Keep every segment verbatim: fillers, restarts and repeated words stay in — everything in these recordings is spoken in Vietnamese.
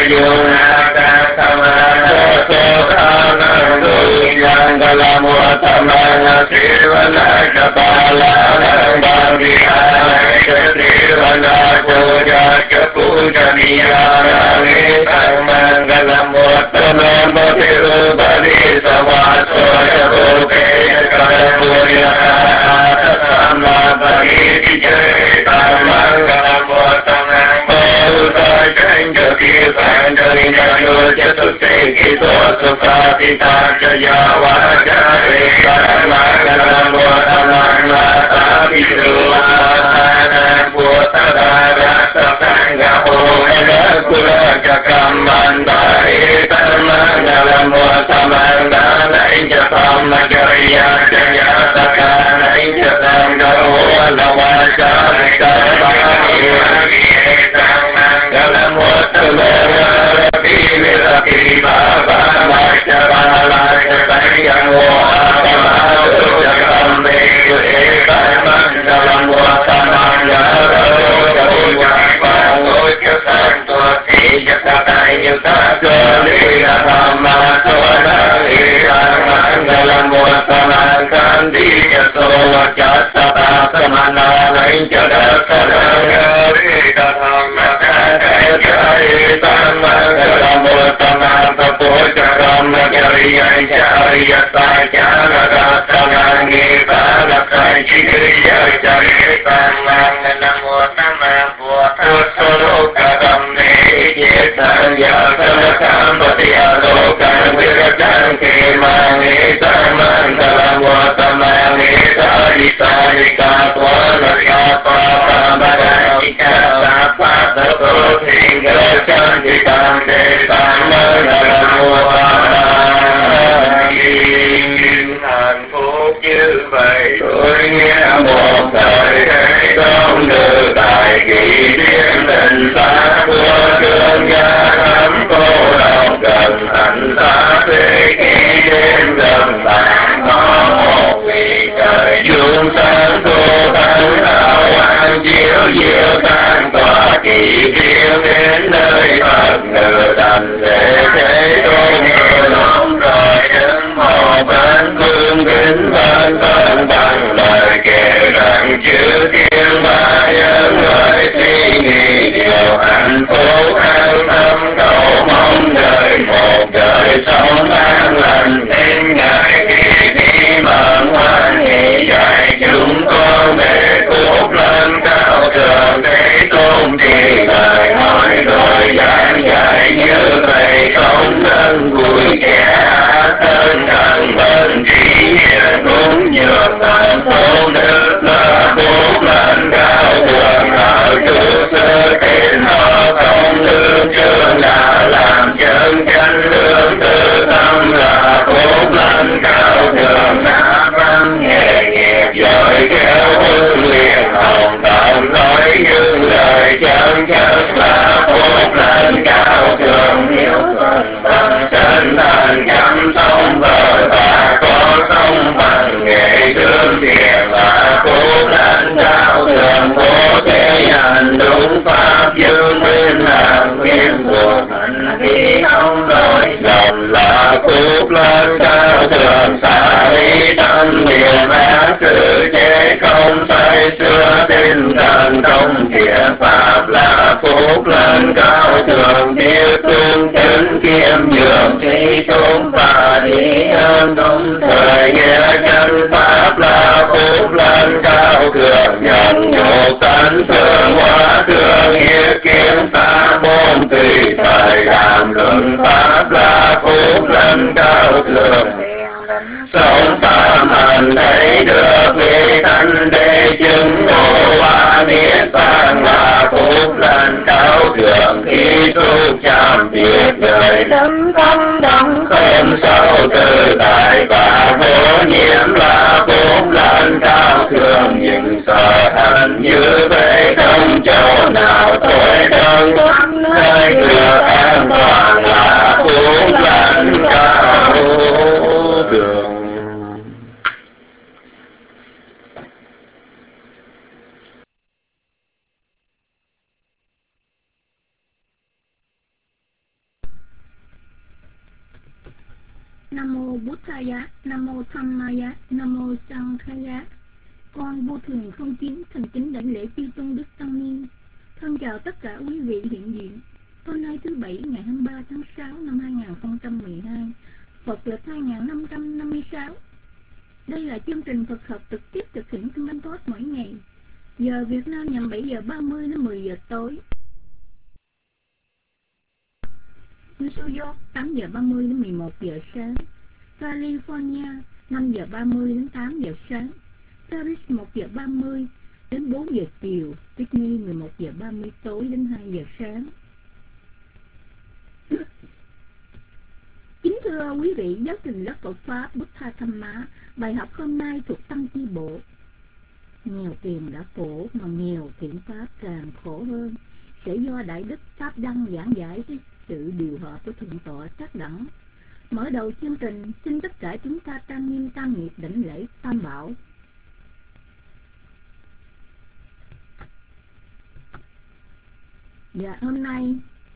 dung ca tham so so tha năng tu yang ca la mua tham năng si văn ca pa la năng ba vi a ca si văn puja ca puja niya năng tăng năng ca la mua tham năng ba ti ru ba di sa va so ca bu ke ca puja tham năng ba di ti che tăng năng ca la mua tham năng sai tranh cho kia sang cho đi nhà yo cho xuất thế kỳ tổ xuất sa ti ta cho ya wa cha re ta ma ga la mo ta ma la ta ti ru ma ta na pu ta da ra ta sang ga ho na ku la cha kam man ta e ta ma ga la mo ta ma ga la in cha ta ma ga ya cha ya ta ka la in cha ta ga ho la wa cha re ta ma e Dalam waktu berarti berarti bapa macam mana yang wah dalam berikatan dalam waktu mana jauh kesan tuati kata yuta kelihatan mata kelihatan dalam waktu makan dia solat jasa semana lain jaga sadar dalam Jai Sama Galamu Sama Tapo Jaram Jariya Jariya Sajana Rasana Nita Rasai Chikriya Jari Sama Galamu Sama Buata Solo Kadam Neji Sanya Salakam Batia Lokan Virajan Kemani Sama Galamu Sama Nita Isarika Tuana Sapa Pambadajika Sapa Tapo Hingga cantikan depan meneramu hạnh phúc như vậy tôi nghe một thời thế không được tại kỳ thiên tình xa của trường gia thắm cô độc gần thành xa thế khi đêm gần tàn có một vị trời dương sáng cô thánh đạo an chiếu diệu tan tỏa kỳ thiên đến nơi Phật ngự thành để thế tôn ngự lòng rồi đứng một bên phương kính bên bên bằng lời kể rằng chữ thiên ba nhân lời suy nghĩ điều hạnh phúc an tâm cầu mong đời một đời sống an lành nên ngày khi đi bằng hoan hỷ dạy chúng con để cốt lên cao thượng thế tôn thì lời hỏi rồi giảng dạy như vậy không nên vui kẻ tên thần bên trí hiền cũng nhường thành phố đức là cốt lên cao thượng ở chủ sơ tin họ không lương chương đã làm chân chân lương tư tâm là cốt lên cao thượng đã văn nghề nghiệp rồi kéo hương liền hồng tạm nói những lời chân chất là cốt lên cao thượng hiếu thuận bằng chân thành chăm sông vợ và có công bằng nghề thương tiền là cốt lên cao thượng có thể hành đúng pháp dương nguyên hàng nguyên của thành khi không đổi dòng là cốt lên cao thượng xả lý tâm niệm ác sự chế không say xưa tinh thần trong thiện pháp là cốt lên cao thượng biết tương kính kiêm nhường trí tôn và lý ơn đúng thời nghe chân pháp là cốt lên cao thượng nhận nhục tánh thương hóa thương hiếp kiếm xa môn tùy thời làm luận pháp là cốt lên cao thượng sống phạm hành thấy được vị thanh đế chứng ngộ hoa niết bàn là cốt lên cao thượng khi tu chạm việc đời lâm tâm đồng không sâu tự tại và vô nhiễm là cốt lên cao thượng nhưng sợ hành như vậy không chỗ nào thôi đơn nơi cửa an toàn là cốt lên cao thượng. Nam mô Buddhaya, Nam mô Dhammaya, Nam mô Sanghaya. Con vô thường không chín thành kính đảnh lễ chư tôn đức tăng ni. Thân chào tất cả quý vị hiện diện. Hôm nay thứ bảy ngày hai mươi ba tháng sáu năm hai nghìn không trăm mười hai, Phật lịch hai nghìn năm trăm năm mươi sáu. Đây là chương trình Phật học trực tiếp thực hiện trong Bangkok mỗi ngày. Giờ Việt Nam nhằm bảy giờ ba mươi đến mười giờ tối. New York tám giờ ba mươi đến mười một giờ sáng. California năm giờ ba mươi đến tám giờ sáng. Paris một giờ ba mươi đến bốn giờ chiều. Sydney mười một giờ ba mươi tối đến hai giờ sáng. Kính thưa quý vị, giáo trình lớp Phật Pháp Buddha Dhamma, bài học hôm nay thuộc Tăng Chi Bộ. Nghèo tiền đã khổ, mà nghèo thiện pháp càng khổ hơn, sẽ do Đại Đức Pháp Đăng giảng giải cái sự điều hợp của Thượng tọa Trác Đẳng. Mở đầu chương trình, xin tất cả chúng ta trang nghiêm tam nghiệp đảnh lễ Tam Bảo. Và hôm nay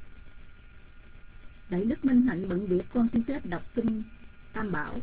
Đại Đức Minh Hạnh bận việc, con xin phép đọc kinh Tam Bảo.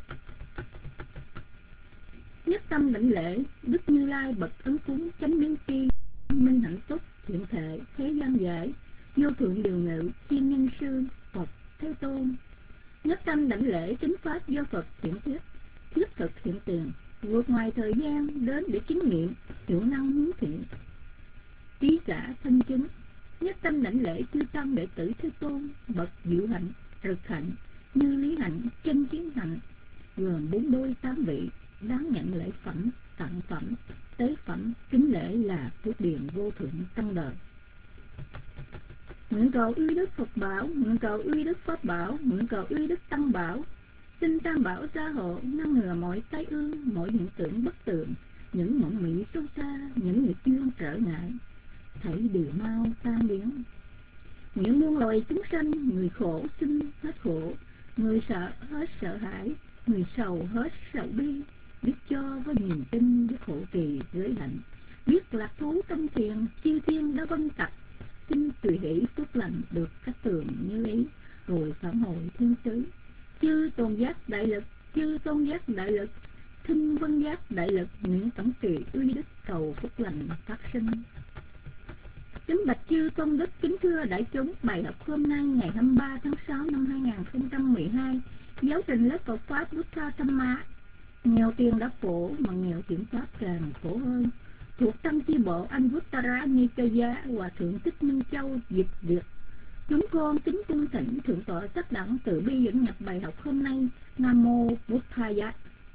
Nhất tâm đảnh lễ Đức Như Lai bậc ấn cúng chánh biến tri, minh hạnh túc thiện thệ thế gian giải, vô thượng điều ngự thiên nhân sư Phật Thế Tôn. Nhất tâm đảnh lễ chính pháp do Phật hiện thiết, thiết thực hiện tiền, vượt ngoài thời gian đến để chứng nghiệm hiệu năng hướng thiện, trí cả thân chứng. Nhất tâm đảnh lễ chư tăng đệ tử Thế Tôn bậc diệu hạnh, rực hạnh, như lý hạnh, chân chiến hạnh, gồm bốn đôi tám vị, đáng nhận lễ phẩm, tặng phẩm, tế phẩm, kính lễ là phước điền vô thượng tăng đời. Nguyện cầu uy đức Phật bảo, nguyện cầu uy đức Pháp bảo, nguyện cầu uy đức Tăng bảo, xin Tam bảo gia hộ, ngăn ngừa mọi tai ương, mọi hiện tượng bất tường, những mộng mị sâu xa, những nghiệp duyên trở ngại, thảy đều mau tan biến. Nguyện muôn loài chúng sanh, người khổ xin hết khổ, người sợ hết sợ hãi, người sầu hết sầu bi, biết cho với niềm tin, biết hộ trì giới hạnh, biết lạc thú trong thiền, chư thiên đã vân tập, xin tùy hỷ phước lành được các tường như ý, rồi phản hồi thiên xứ. Chư tôn giác đại lực, chư tôn giác đại lực, thinh vân giác đại lực, nguyện tổng trì uy đức cầu phước lành phát sinh. Kính bạch chư tôn đức, kính thưa đại chúng, bài học hôm nay ngày hai mươi ba tháng sáu năm hai nghìn không trăm mười hai, giáo trình lớp Phật Pháp Buddha Dhamma. Nghèo tiền đã khổ, mà nghèo thiện pháp càng khổ hơn, thuộc Tăng Chi Bộ Anguttara Nikaya, Hòa Thượng Thích Minh Châu dịch việt. Chúng con kính cung thỉnh Thượng tọa Trác Đẳng từ bi dẫn nhập bài học hôm nay. Nam mô Buddhaya.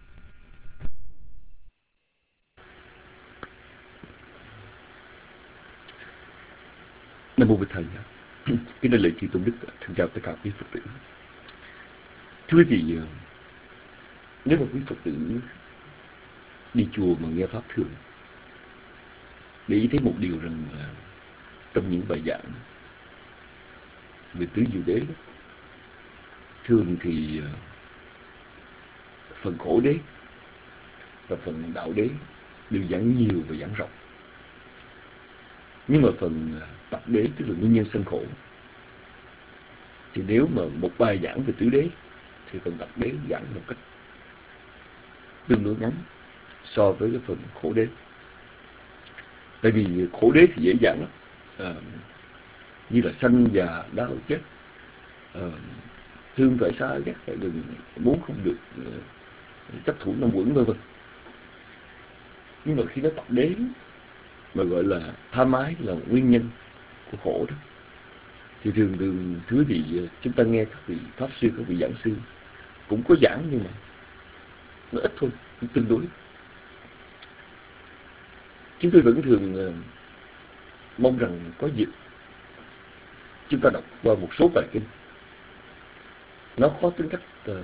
Nam mô Buddhaya. Kính đại lễ chư tôn đức, thân chào tất cả quý Phật tử. Thưa quý vị, nếu mà quý Phật tử đi chùa mà nghe pháp thường, để ý thấy một điều rằng là trong những bài giảng về tứ diệu đế, thường thì phần khổ đế và phần đạo đế đều giảng nhiều và giảng rộng. Nhưng mà phần tập đế, tức là nguyên nhân sanh khổ, thì nếu mà một bài giảng về tứ đế thì phần tập đế giảng một cách tương đối ngắn so với cái phần khổ đế. Tại vì khổ đế thì dễ dàng lắm, à, như là sanh già đau chết, à, thương phải xa ghét phải đừng, muốn không được, uh, chấp thủ năm quẩn vân vân. Nhưng mà khi nó tập đế mà gọi là tham ái là nguyên nhân của khổ đó, thì thường thường thứ vị chúng ta nghe các vị pháp sư, các vị giảng sư cũng có giảng, nhưng mà nó ít thôi, nó tương đối. Chúng tôi vẫn thường uh, mong rằng có dịp chúng ta đọc qua một số bài kinh, nó có tính cách uh,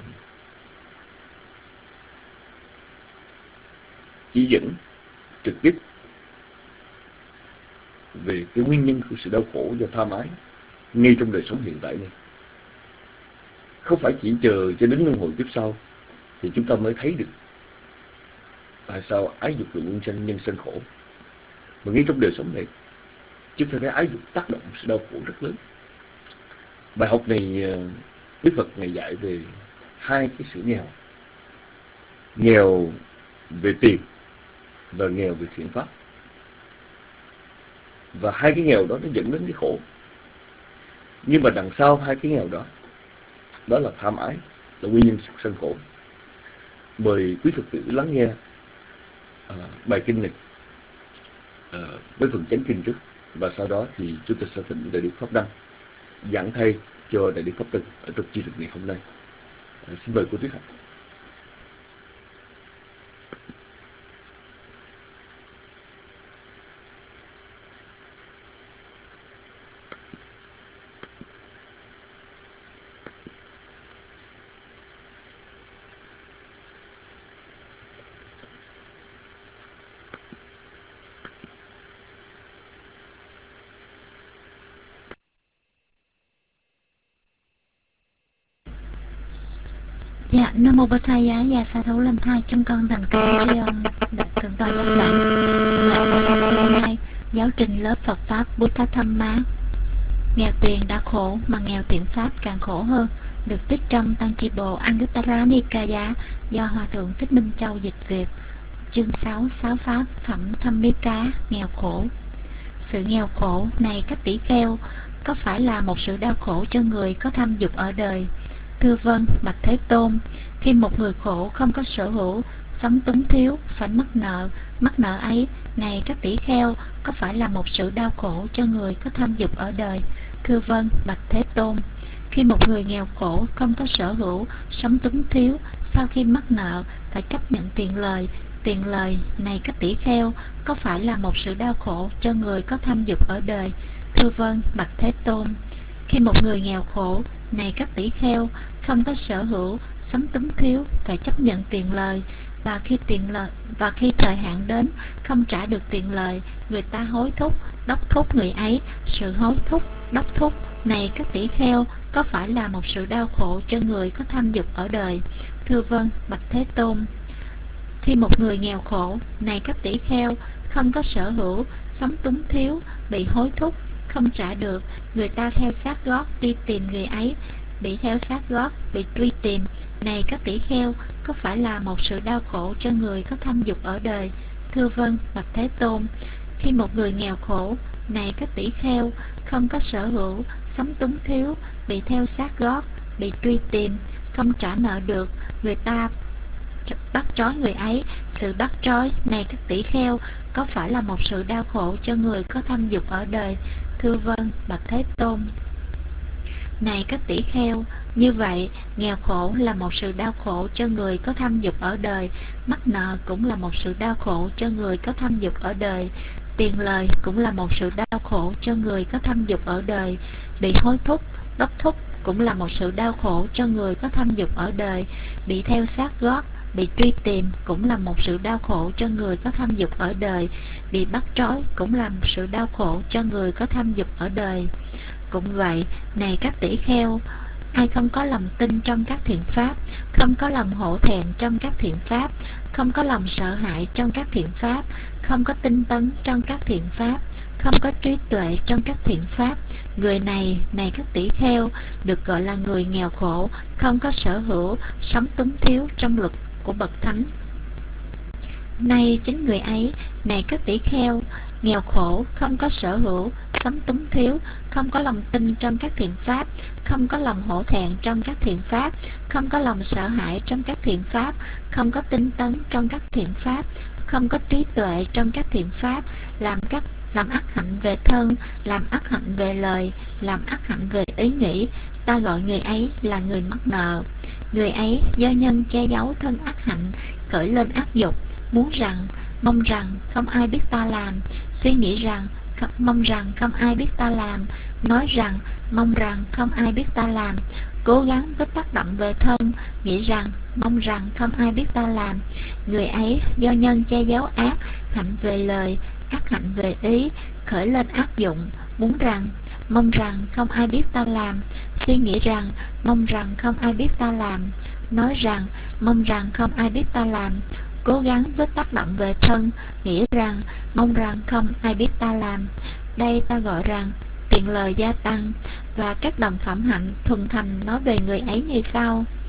chỉ dẫn trực tiếp về cái nguyên nhân của sự đau khổ do tham ái ngay trong đời sống hiện tại này. Không phải chỉ chờ cho đến luân hồi kiếp sau thì chúng ta mới thấy được tại sao ái dục là nguyên sanh nhân sanh khổ, mà ngay trong đời sống này chúng ta thấy ái dục tác động sự đau khổ rất lớn. Bài học này Đức Phật Ngài dạy về hai cái sự nghèo, nghèo về tiền và nghèo về thiện pháp. Và hai cái nghèo đó nó dẫn đến cái khổ. Nhưng mà đằng sau hai cái nghèo đó, đó là tham ái, là nguyên nhân sân khổ. Mời quý Phật tử lắng nghe à, bài kinh này à, với phần chánh kinh trước, và sau đó thì chúng ta sẽ thỉnh Đại Đức Pháp Đăng giảng thay cho Đại Đức Pháp Tân ở trong chi thực ngày hôm nay. À, xin mời cô Tuyết Hạnh. Dạ, Nam Mô Bổn Thầy giá và sa thú lần hai chúng con thành kính tri ân đại thượng tọa giác đảnh. Lại buổi học hôm nay giáo trình lớp Phật pháp Buddha Dhamma. Nghèo tiền đã khổ mà nghèo thiện pháp càng khổ hơn, được trích trong Tăng Chi Bộ Anguttara Nikaya do Hòa thượng Thích Minh Châu dịch Việt. Chương sáu, sáu pháp phẩm thâm bí cá, nghèo khổ. Sự nghèo khổ này các tỷ kheo, có phải là một sự đau khổ cho người có tham dục ở đời? Thưa vâng, bạch Thế Tôn. Khi một người khổ không có sở hữu, sống túng thiếu, phải mắc nợ, mắc nợ ấy, này các tỷ kheo, có phải là một sự đau khổ cho người có tham dục ở đời? Thưa vâng, bạch Thế Tôn. Khi một người nghèo khổ không có sở hữu, sống túng thiếu, sau khi mắc nợ, phải chấp nhận tiền lời, tiền lời, này các tỷ kheo, có phải là một sự đau khổ cho người có tham dục ở đời? Thưa vâng, bạch Thế Tôn. Khi một người nghèo khổ, này các tỷ kheo, không có sở hữu, sống túng thiếu, phải chấp nhận tiền lời, và khi tiền lời và khi thời hạn đến không trả được tiền lời, người ta hối thúc, đốc thúc người ấy. Sự hối thúc, đốc thúc này các tỷ kheo, có phải là một sự đau khổ cho người có tham dục ở đời? Thưa vâng, bạch Thế Tôn. Khi một người nghèo khổ, này các tỷ kheo, không có sở hữu, sống túng thiếu, bị hối thúc, không trả được, người ta theo sát gót đi tìm người ấy, bị theo sát gót, bị truy tìm, này các tỷ kheo, có phải là một sự đau khổ cho người có tham dục ở đời? Thưa vâng, bạch Thế Tôn. Khi một người nghèo khổ, này các tỷ kheo, không có sở hữu, sống túng thiếu, bị theo sát gót, bị truy tìm, không trả nợ được, người ta bắt trói người ấy. Sự bắt trói này các tỷ kheo, có phải là một sự đau khổ cho người có tham dục ở đời? Thưa vâng, bạch Thế Tôn. Này các tỷ kheo, như vậy nghèo khổ là một sự đau khổ cho người có tham dục ở đời, mắc nợ cũng là một sự đau khổ cho người có tham dục ở đời, tiền lời cũng là một sự đau khổ cho người có tham dục ở đời, bị hối thúc, đốc thúc cũng là một sự đau khổ cho người có tham dục ở đời, bị theo sát gót, bị truy tìm cũng là một sự đau khổ cho người có tham dục ở đời, bị bắt trói cũng là một sự đau khổ cho người có tham dục ở đời. Cũng vậy, này các tỷ kheo, ai không có lòng tin trong các thiện pháp, không có lòng hổ thẹn trong các thiện pháp, không có lòng sợ hãi trong các thiện pháp, không có tinh tấn trong các thiện pháp, không có trí tuệ trong các thiện pháp, người này, này các tỷ kheo, được gọi là người nghèo khổ, không có sở hữu, sống túng thiếu trong luật của bậc thánh. Nay chính người ấy, này các tỷ kheo, nghèo khổ, không có sở hữu, sống túng thiếu, không có lòng tin trong các thiện pháp, không có lòng hổ thẹn trong các thiện pháp, không có lòng sợ hãi trong các thiện pháp, không có tinh tấn trong các thiện pháp, không có trí tuệ trong các thiện pháp, làm các làm ác hạnh về thân, làm ác hạnh về lời, làm ác hạnh về ý nghĩ, ta gọi người ấy là người mắc nợ. Người ấy do nhân che giấu thân ác hạnh, khởi lên ác dục, muốn rằng, mong rằng không ai biết ta làm, suy nghĩ rằng, mong rằng không ai biết ta làm, nói rằng, mong rằng không ai biết ta làm, cố gắng với tác động về thân, nghĩ rằng, mong rằng không ai biết ta làm. Người ấy do nhân che giấu ác hạnh về lời, ác hạnh về ý, khởi lên ác dụng, muốn rằng, mong rằng không ai biết ta làm, suy nghĩ rằng, mong rằng không ai biết ta làm, nói rằng, mong rằng không ai biết ta làm, cố gắng với tác động về thân, nghĩ rằng, mong rằng không ai biết ta làm. Đây ta gọi rằng tiền lời gia tăng, và các đồng phẩm hạnh thuần thành nói về người ấy như sau.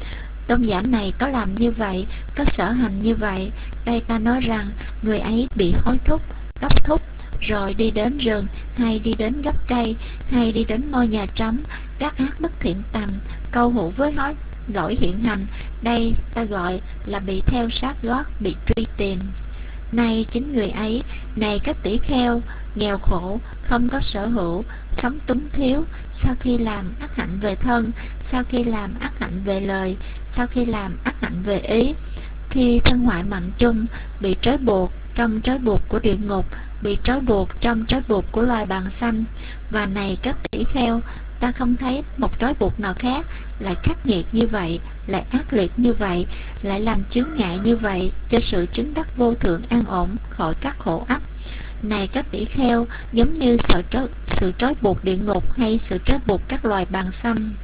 tôn giả này có làm như vậy, có sở hành như vậy. Đây ta nói rằng người ấy bị hối thúc, đốc thúc, rồi đi đến rừng, hay đi đến gốc cây, hay đi đến ngôi nhà trống, các ác bất thiện tầm, câu hữu với hối lỗi hiện hành. Đây ta gọi là bị theo sát gót, bị truy tìm. Này chính người ấy, này các tỷ kheo, nghèo khổ, không có sở hữu, sống túng thiếu, sau khi làm ác hạnh về thân, sau khi làm ác hạnh về lời, sau khi làm ác hạnh về ý, khi thân hoại mạnh chung, bị trói buộc trong trói buộc của địa ngục, bị trói buộc trong trói buộc của loài bàng xanh. Và này các tỷ kheo, ta không thấy một trói buộc nào khác lại khắc nghiệt như vậy, lại ác liệt như vậy, lại làm chướng ngại như vậy cho sự chứng đắc vô thượng an ổn khỏi các khổ ách. Này các tỷ kheo, giống như sự trói, sự trói buộc địa ngục hay sự trói buộc các loài bàng xanh,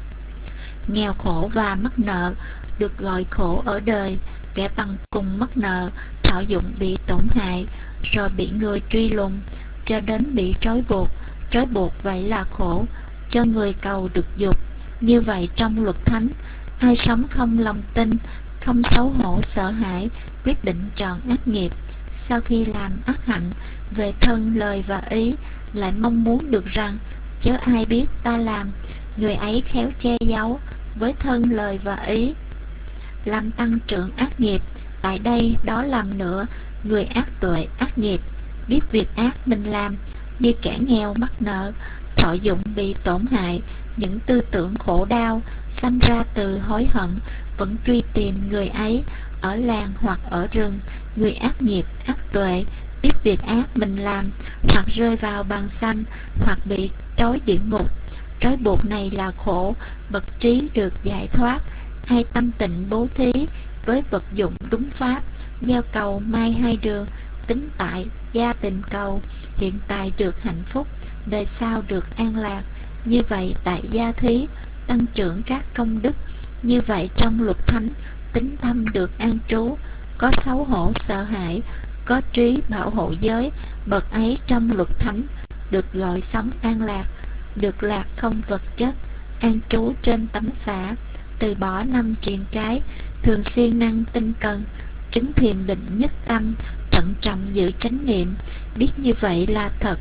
nghèo khổ và mắc nợ được gọi khổ ở đời. Kẻ bằng cùng mắc nợ, thọ dụng bị tổn hại, rồi bị người truy lùng, cho đến bị trói buộc. Trói buộc vậy là khổ, cho người cầu được dục. Như vậy trong luật thánh, ai sống không lòng tin, không xấu hổ sợ hãi, quyết định trọn ác nghiệp, sau khi làm ác hạnh về thân, lời và ý, lại mong muốn được rằng chớ ai biết ta làm, người ấy khéo che giấu với thân, lời và ý, làm tăng trưởng ác nghiệp. Tại đây đó làm nữa, người ác tuệ ác nghiệp, biết việc ác mình làm, như kẻ nghèo mắc nợ, thọ dụng bị tổn hại, những tư tưởng khổ đau sanh ra từ hối hận, vẫn truy tìm người ấy ở làng hoặc ở rừng. Người ác nghiệp ác tuệ biết việc ác mình làm, hoặc rơi vào bàng xanh, hoặc bị trói địa ngục. Trói buộc này là khổ, bậc trí được giải thoát. Hay tâm tịnh bố thí với vật dụng đúng pháp, gieo cầu mai hai đường, tính tại gia tình cầu, hiện tại được hạnh phúc, đời sau được an lạc. Như vậy tại gia thí tăng trưởng các công đức. Như vậy trong luật thánh, tính tâm được an trú, có xấu hổ sợ hãi, có trí bảo hộ giới. Bậc ấy trong luật thánh được gọi sống an lạc, được lạc không vật chất, an trú trên tấm phả, từ bỏ năm triền cái, thường siêng năng tinh cần, chứng thiền định nhất tâm, thận trọng giữ chánh niệm. Biết như vậy là thật,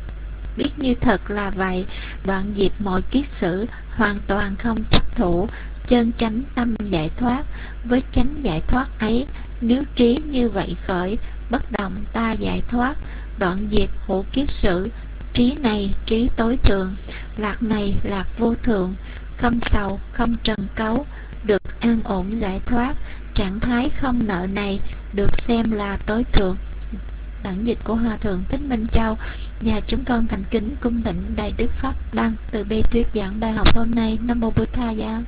biết như thật là vậy, đoạn diệt mọi kiết sử, hoàn toàn không chấp thủ, chân chánh tâm giải thoát. Với chánh giải thoát ấy, nếu trí như vậy khởi, bất động ta giải thoát, đoạn diệt hữu kiết sử. Trí này trí tối thượng, lạc này lạc vô thượng, không sầu không trần cấu, được an ổn giải thoát. Trạng thái không nợ này được xem là tối thượng. Bản dịch của Hòa Thượng Thích Minh Châu. Nhà chúng con thành kính cung thỉnh Đại Đức Pháp Đăng từ bi thuyết giảng bài học hôm nay. Nam mô Bụt Tha Giá.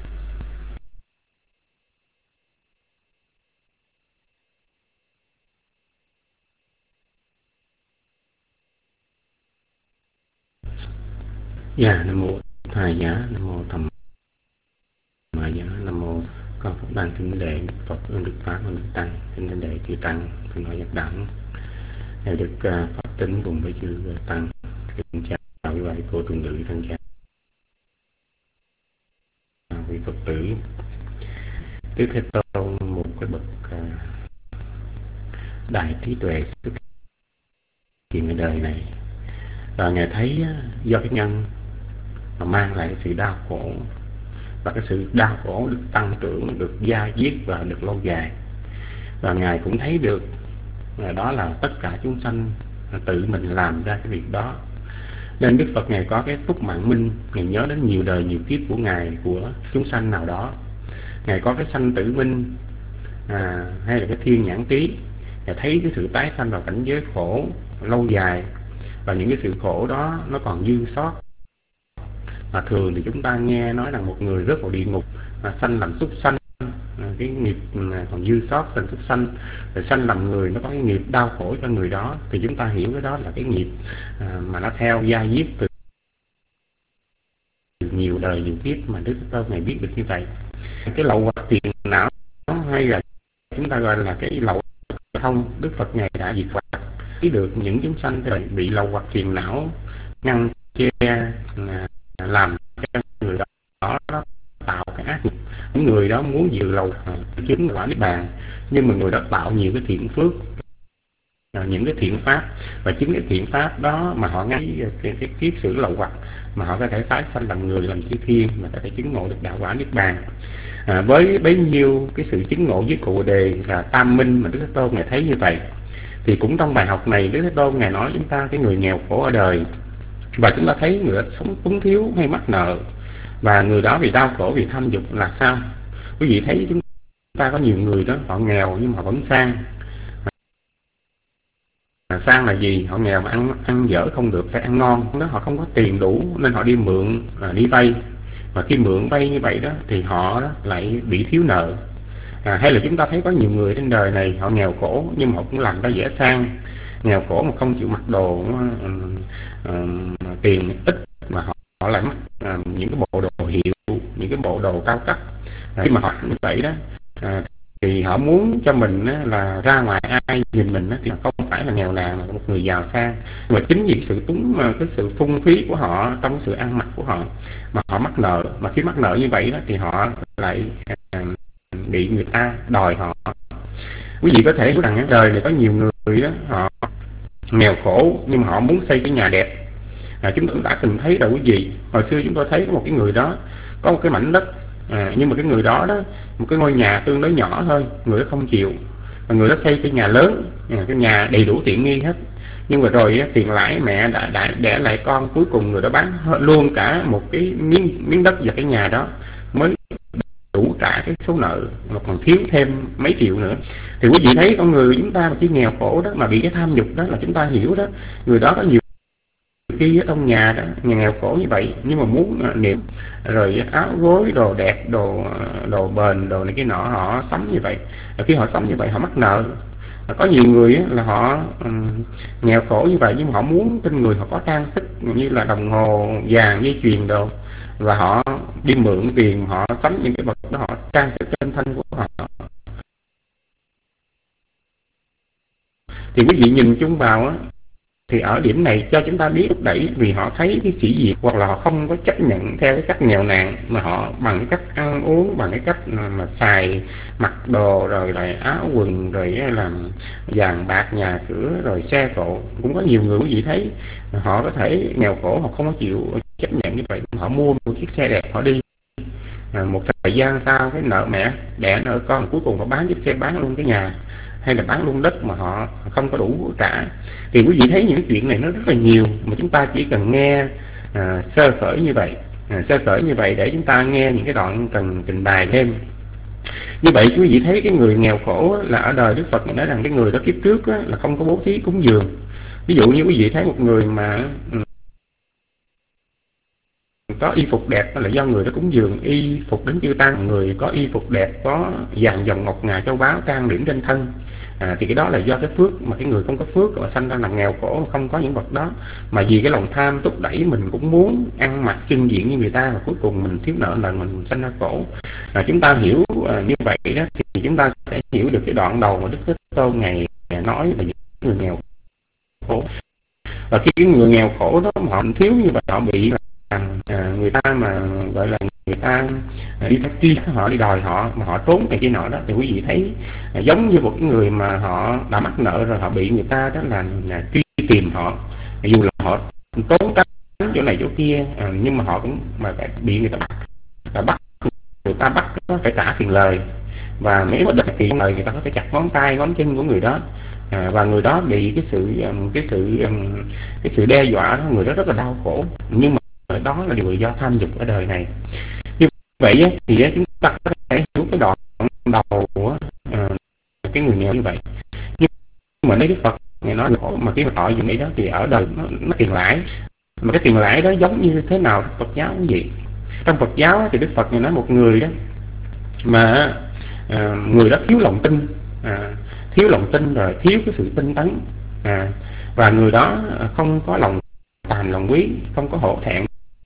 Dạ, Nam mô Tha Giá, Nam mô Thầm Ma Giá, Nam mô con Pháp Đăng kính lễ Phật, ơn Đức Pháp, ơn Đức Tăng, kính lễ chư Tăng, thân nói nhật đẳng. Ngài Đức uh, Pháp Tính cùng với chư uh, Tăng, kính chào quý vị cô tu nữ thân cha, quý Phật tử. Đức Thế Tôn, một cái bậc uh, đại trí tuệ xuất hiện ở đời này, và Ngài thấy uh, do cái nhân mà mang lại sự đau khổ, và cái sự đau khổ được tăng trưởng, được gia diết và được lâu dài. Và Ngài cũng thấy được là đó là tất cả chúng sanh tự mình làm ra cái việc đó. Nên Đức Phật Ngài có cái phúc mạng minh, Ngài nhớ đến nhiều đời nhiều kiếp của Ngài, của chúng sanh nào đó. Ngài có cái sanh tử minh à, hay là cái thiên nhãn trí, Ngài thấy cái sự tái sanh vào cảnh giới khổ lâu dài, và những cái sự khổ đó nó còn dư sót. Mà thường thì chúng ta nghe nói rằng một người rớt vào địa ngục mà sanh làm súc sanh, cái nghiệp còn dư sót sanh súc sanh, rồi sanh làm người nó có cái nghiệp đau khổ cho người đó, thì chúng ta hiểu cái đó là cái nghiệp à, mà nó theo gia diết từ nhiều đời nhiều kiếp, mà Đức Thế Tôn này biết được như vậy. Cái lậu hoặc phiền não, hay là chúng ta gọi là cái lậu thông, Đức Phật Ngài đã diệt hoặc biết được những chúng sanh bị lậu hoặc phiền não ngăn che, làm cho người đó, đó tạo cái ác nghiệp, những người đó muốn dự lầu chứng quả niết bàn, nhưng mà người đó tạo nhiều cái thiện phước, à, những cái thiện pháp, và chính cái thiện pháp đó mà họ ngay cái, cái kiết sử lậu hoặc mà họ có thể tái sanh làm người, làm chư thiên, mà có thể chứng ngộ được đạo quả niết bàn. À, với bấy nhiêu cái sự chứng ngộ với cụ đề là tam minh mà Đức Thế Tôn ngài thấy như vậy, thì cũng trong bài học này Đức Thế Tôn ngài nói chúng ta cái người nghèo khổ ở đời, và chúng ta thấy người đó sống túng thiếu hay mắc nợ, và người đó vì đau khổ vì tham dục là sao? Quý vị thấy chúng ta có nhiều người đó họ nghèo nhưng mà họ vẫn sang. À, sang là gì? Họ nghèo mà ăn ăn dở không được, phải ăn ngon đó, họ không có tiền đủ nên họ đi mượn, à, đi vay, và khi mượn vay như vậy đó thì họ đó lại bị thiếu nợ. À, hay là chúng ta thấy có nhiều người trên đời này họ nghèo khổ nhưng mà họ cũng làm ra vẻ sang, nghèo khổ mà không chịu mặc đồ uh, uh, tiền ít, mà họ, họ lại mặc uh, những cái bộ đồ hiệu, những cái bộ đồ cao cấp. À, khi mà họ như vậy đó, uh, thì họ muốn cho mình á, là ra ngoài ai nhìn mình á, thì không phải là nghèo nàn, là một người giàu sang, mà chính vì sự túng, cái sự phung phí của họ trong sự ăn mặc của họ mà họ mắc nợ. Mà khi mắc nợ như vậy đó thì họ lại uh, bị người ta đòi họ. Quý vị có thể hiểu rằng đời này có nhiều người đó họ nghèo khổ nhưng mà họ muốn xây cái nhà đẹp. À, chúng tôi đã từng thấy rồi quý vị. Hồi xưa chúng tôi thấy có một cái người đó có một cái mảnh đất, à, nhưng mà cái người đó đó một cái ngôi nhà tương đối nhỏ thôi, người đó không chịu, và người đó xây cái nhà lớn, à, cái nhà đầy đủ tiện nghi hết, nhưng mà rồi tiền lãi mẹ đã, đã để lại con, cuối cùng người đó bán luôn cả một cái miếng miếng đất và cái nhà đó mới đủ trả cái số nợ, mà còn thiếu thêm mấy triệu nữa. Thì quý vị thấy con người chúng ta mà chỉ nghèo khổ đó mà bị cái tham dục đó, là chúng ta hiểu đó, người đó có nhiều khi ở trong nhà đó nhà nghèo khổ như vậy nhưng mà muốn uh, niệm rồi áo gối đồ đẹp, đồ đồ bền, đồ này cái nọ, họ sống như vậy. Và khi họ sống như vậy họ mắc nợ. Có nhiều người là họ um, nghèo khổ như vậy nhưng mà họ muốn trên người họ có trang sức như là đồng hồ vàng, dây chuyền đồ, và họ đi mượn tiền, họ sắm những cái vật đó, họ trang sức trên thân của họ. Thì quý vị nhìn chung vào á, thì ở điểm này cho chúng ta biết thúc đẩy, vì họ thấy cái sĩ diện, hoặc là họ không có chấp nhận theo cái cách nghèo nàn, mà họ bằng cái cách ăn uống, bằng cái cách mà, mà xài mặc đồ, rồi lại áo quần, rồi làm vàng bạc nhà cửa, rồi xe cộ. Cũng có nhiều người quý vị thấy họ có thể nghèo khổ, họ không có chịu chấp nhận như vậy, họ mua một chiếc xe đẹp họ đi, à, một thời gian sau cái nợ mẹ đẻ nợ con, cuối cùng họ bán chiếc xe, bán luôn cái nhà, hay là bán luôn đất mà họ không có đủ trả. Thì quý vị thấy những chuyện này nó rất là nhiều, mà chúng ta chỉ cần nghe à, sơ khởi như vậy, à, sơ khởi như vậy để chúng ta nghe những cái đoạn cần trình bày thêm. Như vậy quý vị thấy cái người nghèo khổ là ở đời Đức Phật nói rằng cái người đó kiếp trước là không có bố thí cúng dường. Ví dụ như quý vị thấy một người mà có y phục đẹp là do người đó cúng dường y phục đến chư tăng. Người có y phục đẹp, có vàng dòng ngọc ngà châu báu trang điểm trên thân, à, thì cái đó là do cái phước. Mà cái người không có phước mà sanh ra làm nghèo khổ, không có những vật đó, mà vì cái lòng tham thúc đẩy mình cũng muốn ăn mặc trưng diện như người ta, và cuối cùng mình thiếu nợ nần, mình sanh ra khổ. À, chúng ta hiểu à, như vậy đó thì chúng ta sẽ hiểu được cái đoạn đầu mà Đức Thế Tôn ngày nói là những người nghèo khổ. Và khi cái người nghèo khổ đó mà họ thiếu như vậy, họ bị À, người ta mà gọi là người ta à, đi taxi, họ đi đòi họ mà họ trốn này kia nọ đó, thì quý vị thấy à, giống như một người mà họ đã mắc nợ rồi, họ bị người ta đó là, là truy tìm họ, dù là họ trốn tránh chỗ này chỗ kia, à, nhưng mà họ cũng mà phải bị người ta bắt, là bắt người ta bắt phải trả tiền lời, và nếu mà được tiền lời người ta có thể chặt ngón tay ngón chân của người đó. À, và người đó bị cái sự cái sự cái sự đe dọa đó, người đó rất là đau khổ. Nhưng mà đó là điều do tham dục ở đời này. Như vậy thì chúng ta có thể hiểu cái đoạn đầu của uh, cái người nghèo như vậy. Nhưng mà nếu Đức Phật ngày nói khổ mà khi mà họ dùng đấy đó thì ở đời nó, nó tiền lãi. Mà cái tiền lãi đó giống như thế nào Phật giáo cái gì? Trong Phật giáo thì Đức Phật ngày nói một người đó mà uh, người đó thiếu lòng tin, uh, thiếu lòng tin rồi thiếu cái sự tinh tấn, uh, và người đó không có lòng tàm lòng quý, không có hổ thẹn,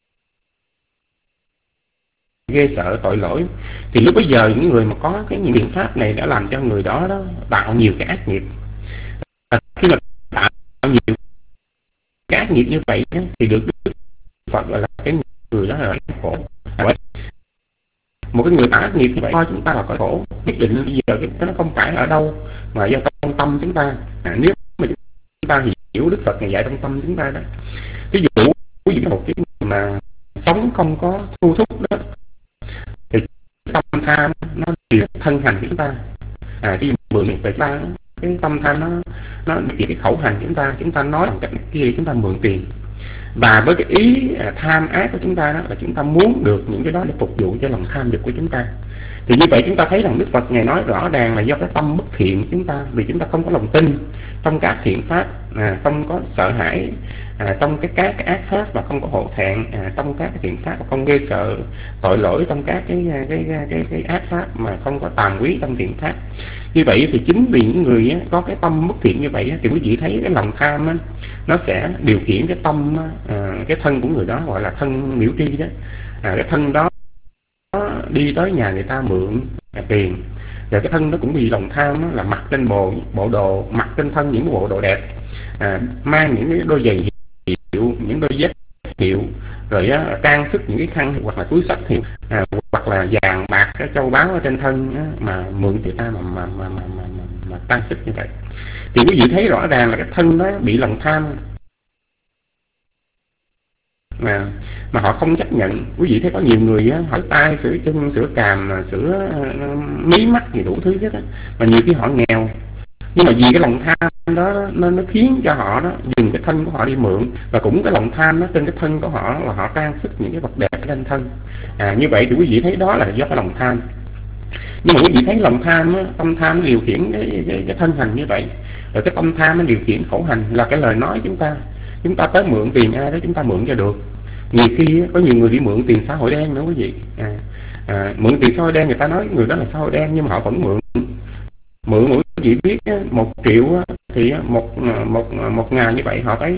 ghê sợ tội lỗi, thì lúc bây giờ những người mà có cái những biện pháp này đã làm cho người đó đó tạo nhiều cái ác nghiệp. À, khi mà tạo nhiều cái ác nghiệp như vậy thì được Đức Phật gọi là cái người đó là khổ. À, một cái người tạo ác nghiệp như vậy coi chúng ta là cõi khổ. Nhất định bây giờ cái nó không phải ở đâu mà do trong tâm chúng ta. À, nếu mà chúng ta hiểu Đức Phật ngày dạy trong tâm chúng ta đó, ví dụ ví dụ một cái người mà sống không có thu thúc đó, thì tâm tham nó điều thân hành của chúng ta. À, cái mượn về chúng ta, cái tâm tham nó nó điều cái khẩu hành của chúng ta, chúng ta nói bằng cách kia chúng ta mượn tiền. Và với cái ý à, tham ác của chúng ta đó là chúng ta muốn được những cái đó để phục vụ cho lòng tham dục của chúng ta. Thì như vậy chúng ta thấy rằng Đức Phật Ngài nói rõ ràng là do cái tâm bất thiện của chúng ta, vì chúng ta không có lòng tin trong các thiện pháp, à, không có sợ hãi à, trong cái các cái ác pháp, và không có hổ thẹn à, trong các cái thiện pháp, và không ghê sợ tội lỗi trong các cái cái cái, cái, cái, cái ác pháp, mà không có tàm quý trong thiện pháp. Như vậy thì chính vì những người á, có cái tâm bất thiện như vậy á, thì quý vị thấy cái lòng tham á, nó sẽ điều khiển cái tâm à, cái thân của người đó, gọi là thân miểu tri đó. À, cái thân đó đi tới nhà người ta mượn à, tiền, rồi cái thân nó cũng bị lòng tham đó, là mặc trên bộ bộ đồ, mặc trên thân những bộ đồ đẹp, à, mang những cái đôi giày hiệu, những đôi dép hiệu, rồi á, trang sức những cái khăn hoặc là túi xách hiệu, à, hoặc là vàng bạc cái châu báu ở trên thân á, mà mượn người ta mà mà mà mà, mà, mà, mà trang sức như vậy. Thì quý vị thấy rõ ràng là cái thân đó bị lòng tham mà mà họ không chấp nhận. Quý vị thấy có nhiều người á, họ tay sửa chân, sửa càm, sửa uh, mí mắt gì đủ thứ hết á, mà nhiều khi họ nghèo, nhưng mà vì cái lòng tham đó nó, nó khiến cho họ đó dùng cái thân của họ đi mượn, và cũng cái lòng tham đó trên cái thân của họ là họ trang sức những cái vật đẹp trên thân. À, như vậy thì quý vị thấy đó là do cái lòng tham. Nhưng mà quý vị thấy lòng tham á, tâm tham nó điều khiển cái, cái, cái thân hành như vậy, rồi cái tâm tham nó điều khiển khẩu hành, là cái lời nói chúng ta. Chúng ta tới mượn tiền ai đó chúng ta mượn cho được. Nhiều khi có nhiều người đi mượn tiền xã hội đen nữa quý vị. À, à, mượn tiền xã hội đen, người ta nói người đó là xã hội đen nhưng mà họ vẫn mượn. Mượn mỗi quý vị biết một triệu thì một một một ngày như vậy họ thấy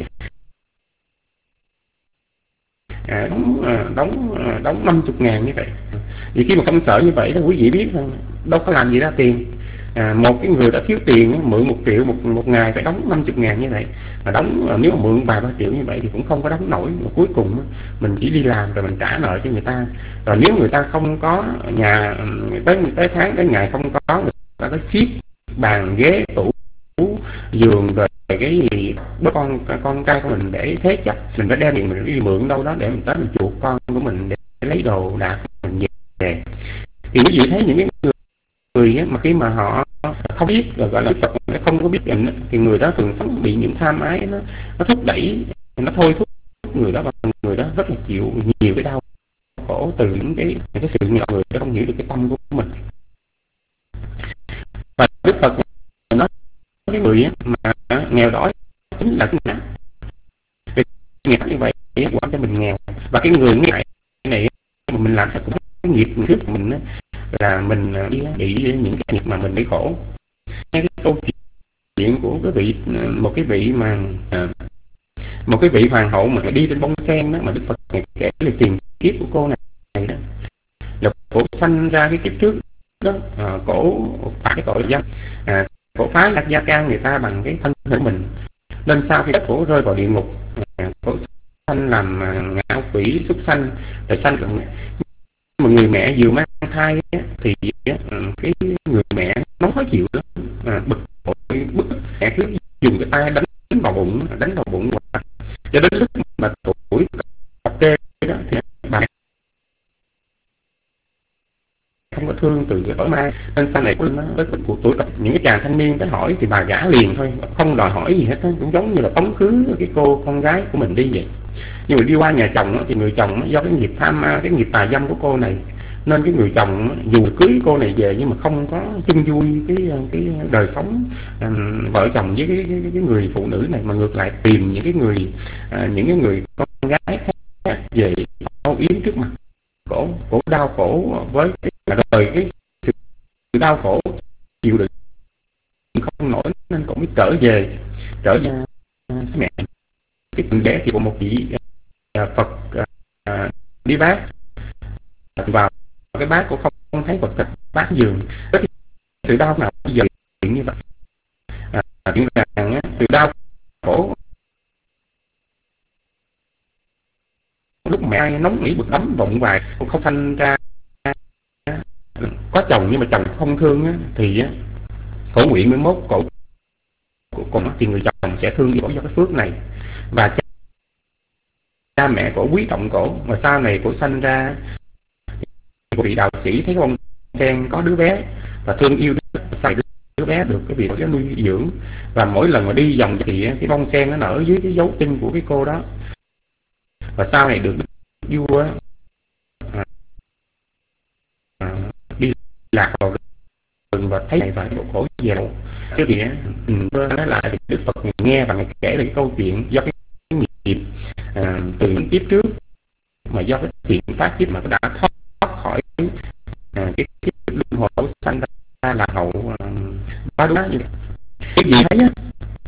à, đóng đóng đóng năm chục ngàn như vậy. Vì khi mà công sở như vậy thì quý vị biết rằng đâu có làm gì ra tiền. À, một cái người đã thiếu tiền mượn một triệu một một ngày phải đóng năm chục ngàn như vậy, mà đóng nếu mà mượn vài ba triệu như vậy thì cũng không có đóng nổi. Mà cuối cùng mình chỉ đi làm rồi mình trả nợ cho người ta. Rồi nếu người ta không có nhà tới tới tháng tới ngày không có, người ta có xiết bàn ghế tủ giường rồi cái gì bố con con trai của mình để thế chấp, mình phải đem tiền mình đi mượn đâu đó để mình tới mình chuộc con của mình để lấy đồ đạc mình về. Thì quý vị thấy những cái người người mà khi mà họ không biết, gọi là Phật không có biết định, thì người đó thường sống bị những tham ái nó nó thúc đẩy, nó thôi thúc người đó, và người đó rất là chịu nhiều cái đau khổ từ những cái những cái sự nghèo. Người đó không hiểu được cái tâm của mình. Và Đức Phật nói cái người mà nghèo đói chính là cái ngã. Vì nghèo như vậy quả cho mình nghèo, và cái người như vậy này mà mình làm cũng cái nghiệp trước của mình là mình bị những cái nghiệp mà mình bị khổ. Cái câu chuyện của cái vị một cái vị mà một cái vị hoàng hậu mà đi trên bông sen đó, mà Đức Phật kể là tiền kiếp của cô này, này đó là cổ sanh ra cái kiếp trước đó, à, cổ phải cái tội danh, à, cổ phá lạc gia can người ta bằng cái thân thể mình, nên sau khi cổ rơi vào địa ngục, à, cổ sanh làm à, ngạo quỷ súc sanh, rồi sanh làm mà người mẹ vừa mang thai á, thì á, cái người mẹ nó khó chịu lắm, à, bực bội bức mẹ cứ dùng cái tay đánh vào bụng, đánh vào bụng cho đến lúc mà tuổi cập kê đó thì bà không có thương từ cái tối mai, nên sau này với cuộc tuổi cập những cái chàng thanh niên tới hỏi thì bà gả liền thôi, không đòi hỏi gì hết đó. Cũng giống như là tống khứ cái cô con gái của mình đi vậy. Nhưng mà đi qua nhà chồng đó, thì người chồng do cái nghiệp tham cái nghiệp tà dâm của cô này, nên cái người chồng dù cưới cô này về nhưng mà không có chung vui cái cái đời sống um, vợ chồng với cái, cái cái người phụ nữ này, mà ngược lại tìm những cái người uh, những cái người con gái khác về âu yếm trước mặt cổ. Cổ đau khổ với cái đời cái sự đau khổ chịu đựng không nổi, nên cổ mới trở về trở về uh, mẹ. Cái tình bé thì của một vị uh, Phật uh, đi bác vào cái bát của không, không thấy Phật thịt bát giường. Cái sự đau nào bây giờ như vậy, à, chuyện rằng sự đau khổ lúc mẹ nóng nỉ bực đấm vọng hoài không sanh ra có chồng nhưng mà chồng không thương á, thì á, cổ nguyện mới mốt cổ cùng thì người chồng sẽ thương cổ do cái phước này, và cha, cha mẹ cổ quý trọng cổ, mà sau này cổ sanh ra cổ vị đạo sĩ thấy con sen có đứa bé và thương yêu đứa, đứa bé được cái việc nó nuôi dưỡng, và mỗi lần mà đi vòng thì cái bông sen nó nở dưới cái dấu chân của cái cô đó, và sau này được vua à, à, đi lạc vào rừng và thấy này và khổ về đâu chứ thì nói lại thì Đức Phật nghe và ngài kể về cái câu chuyện do cái nghiệp à, từ những kiếp trước mà do cái thiện phát kiếp mà đã thoát khỏi à, cái kiếp luân hồi sanh ra là hậu ba đúng như cái gì thấy á.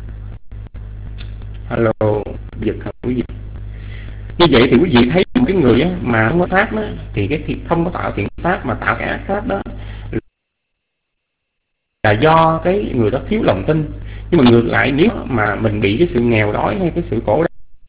Hello, giật hả quý vị? Như vậy thì quý vị thấy một cái người á, mà không có pháp đó, thì cái thiện không có tạo thiện pháp mà tạo cái ác pháp đó là do cái người đó thiếu lòng tin. Nhưng mà ngược lại nếu mà mình bị cái sự nghèo đói hay cái sự khổ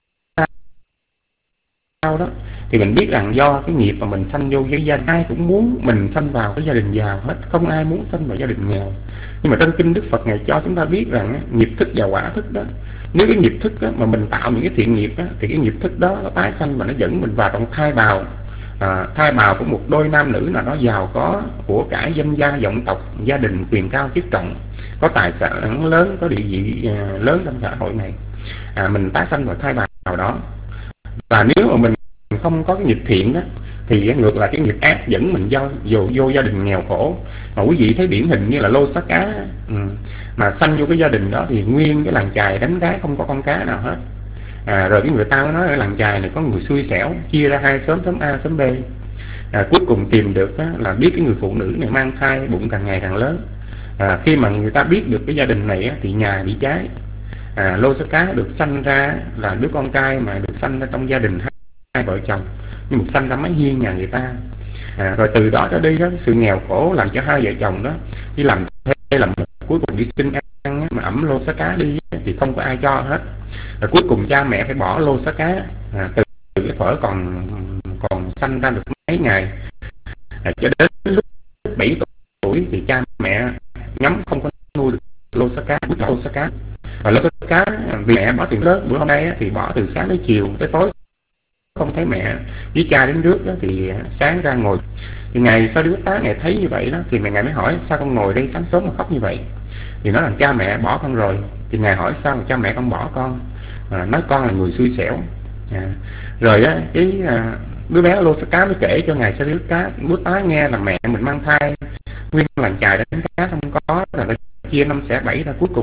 đau đó thì mình biết rằng do cái nghiệp mà mình sanh vô cái gia đình, ai cũng muốn mình sanh vào cái gia đình giàu hết, không ai muốn sanh vào gia đình nghèo. Nhưng mà trong kinh Đức Phật ngài cho chúng ta biết rằng nghiệp thức và quả thức đó, nếu cái nghiệp thức đó, mà mình tạo những cái thiện nghiệp đó, thì cái nghiệp thức đó nó tái sanh và nó dẫn mình vào trong thai bào, à, thai bào của một đôi nam nữ nào đó giàu có của cải danh gia vọng tộc, gia đình quyền cao chức trọng, có tài sản lớn, có địa vị à, lớn trong xã hội này, à, mình tái sanh vào thai bào đó. Và nếu mà mình không có cái nghiệp thiện đó thì ngược lại cái nghiệp ác dẫn mình vô, vô, vô gia đình nghèo khổ. Mà quý vị thấy điển hình như là Lô Xá Cá ừ, mà sanh vô cái gia đình đó thì nguyên cái làng chài đánh cá không có con cá nào hết. À, rồi cái người ta mới nói ở làng chài này có người xui xẻo, chia ra hai xóm, xóm A xóm B. À, cuối cùng tìm được đó, là biết cái người phụ nữ này mang thai, bụng càng ngày càng lớn. À, khi mà người ta biết được cái gia đình này á, thì nhà bị cháy. À, Lô Xá Cá được sanh ra là đứa con trai mà được sanh ra trong gia đình hai, hai vợ chồng, nhưng mà sanh ra mái hiên nhà người ta. À, rồi từ đó trở đi đó, sự nghèo khổ làm cho hai vợ chồng đó đi làm thuê, làm cuối cùng đi xin ăn mà ẩm Lô Xá Cá đi thì không có ai cho hết. Rồi cuối cùng cha mẹ phải bỏ Lô Xá Cá. À, từ, từ cái thuở còn còn sanh ra được mấy ngày, à, cho đến lúc bảy tuổi thì cha mẹ ngắm không có nuôi được Lô Xá Cá, Lô Xá Cá. Và Lô Xá Cá vì mẹ bỏ tiền lớn bữa hôm nay thì bỏ từ sáng tới chiều tới tối không thấy mẹ với cha đến trước đó, thì sáng ra ngồi. Thì ngày sau đứa tá ngày thấy như vậy đó thì mẹ ngài mới hỏi sao con ngồi đây sáng sớm mà khóc như vậy. Thì nói là cha mẹ bỏ con rồi. Thì ngài hỏi sao mà cha mẹ con bỏ con, à, nói con là người xui xẻo. À, rồi á cái à, đứa bé Lô Xá Cá mới kể cho ngài Sa Ri Cá bố tá nghe là mẹ mình mang thai, nguyên làng chài đánh cá không có, là nó chia năm xẻ bảy ra, cuối cùng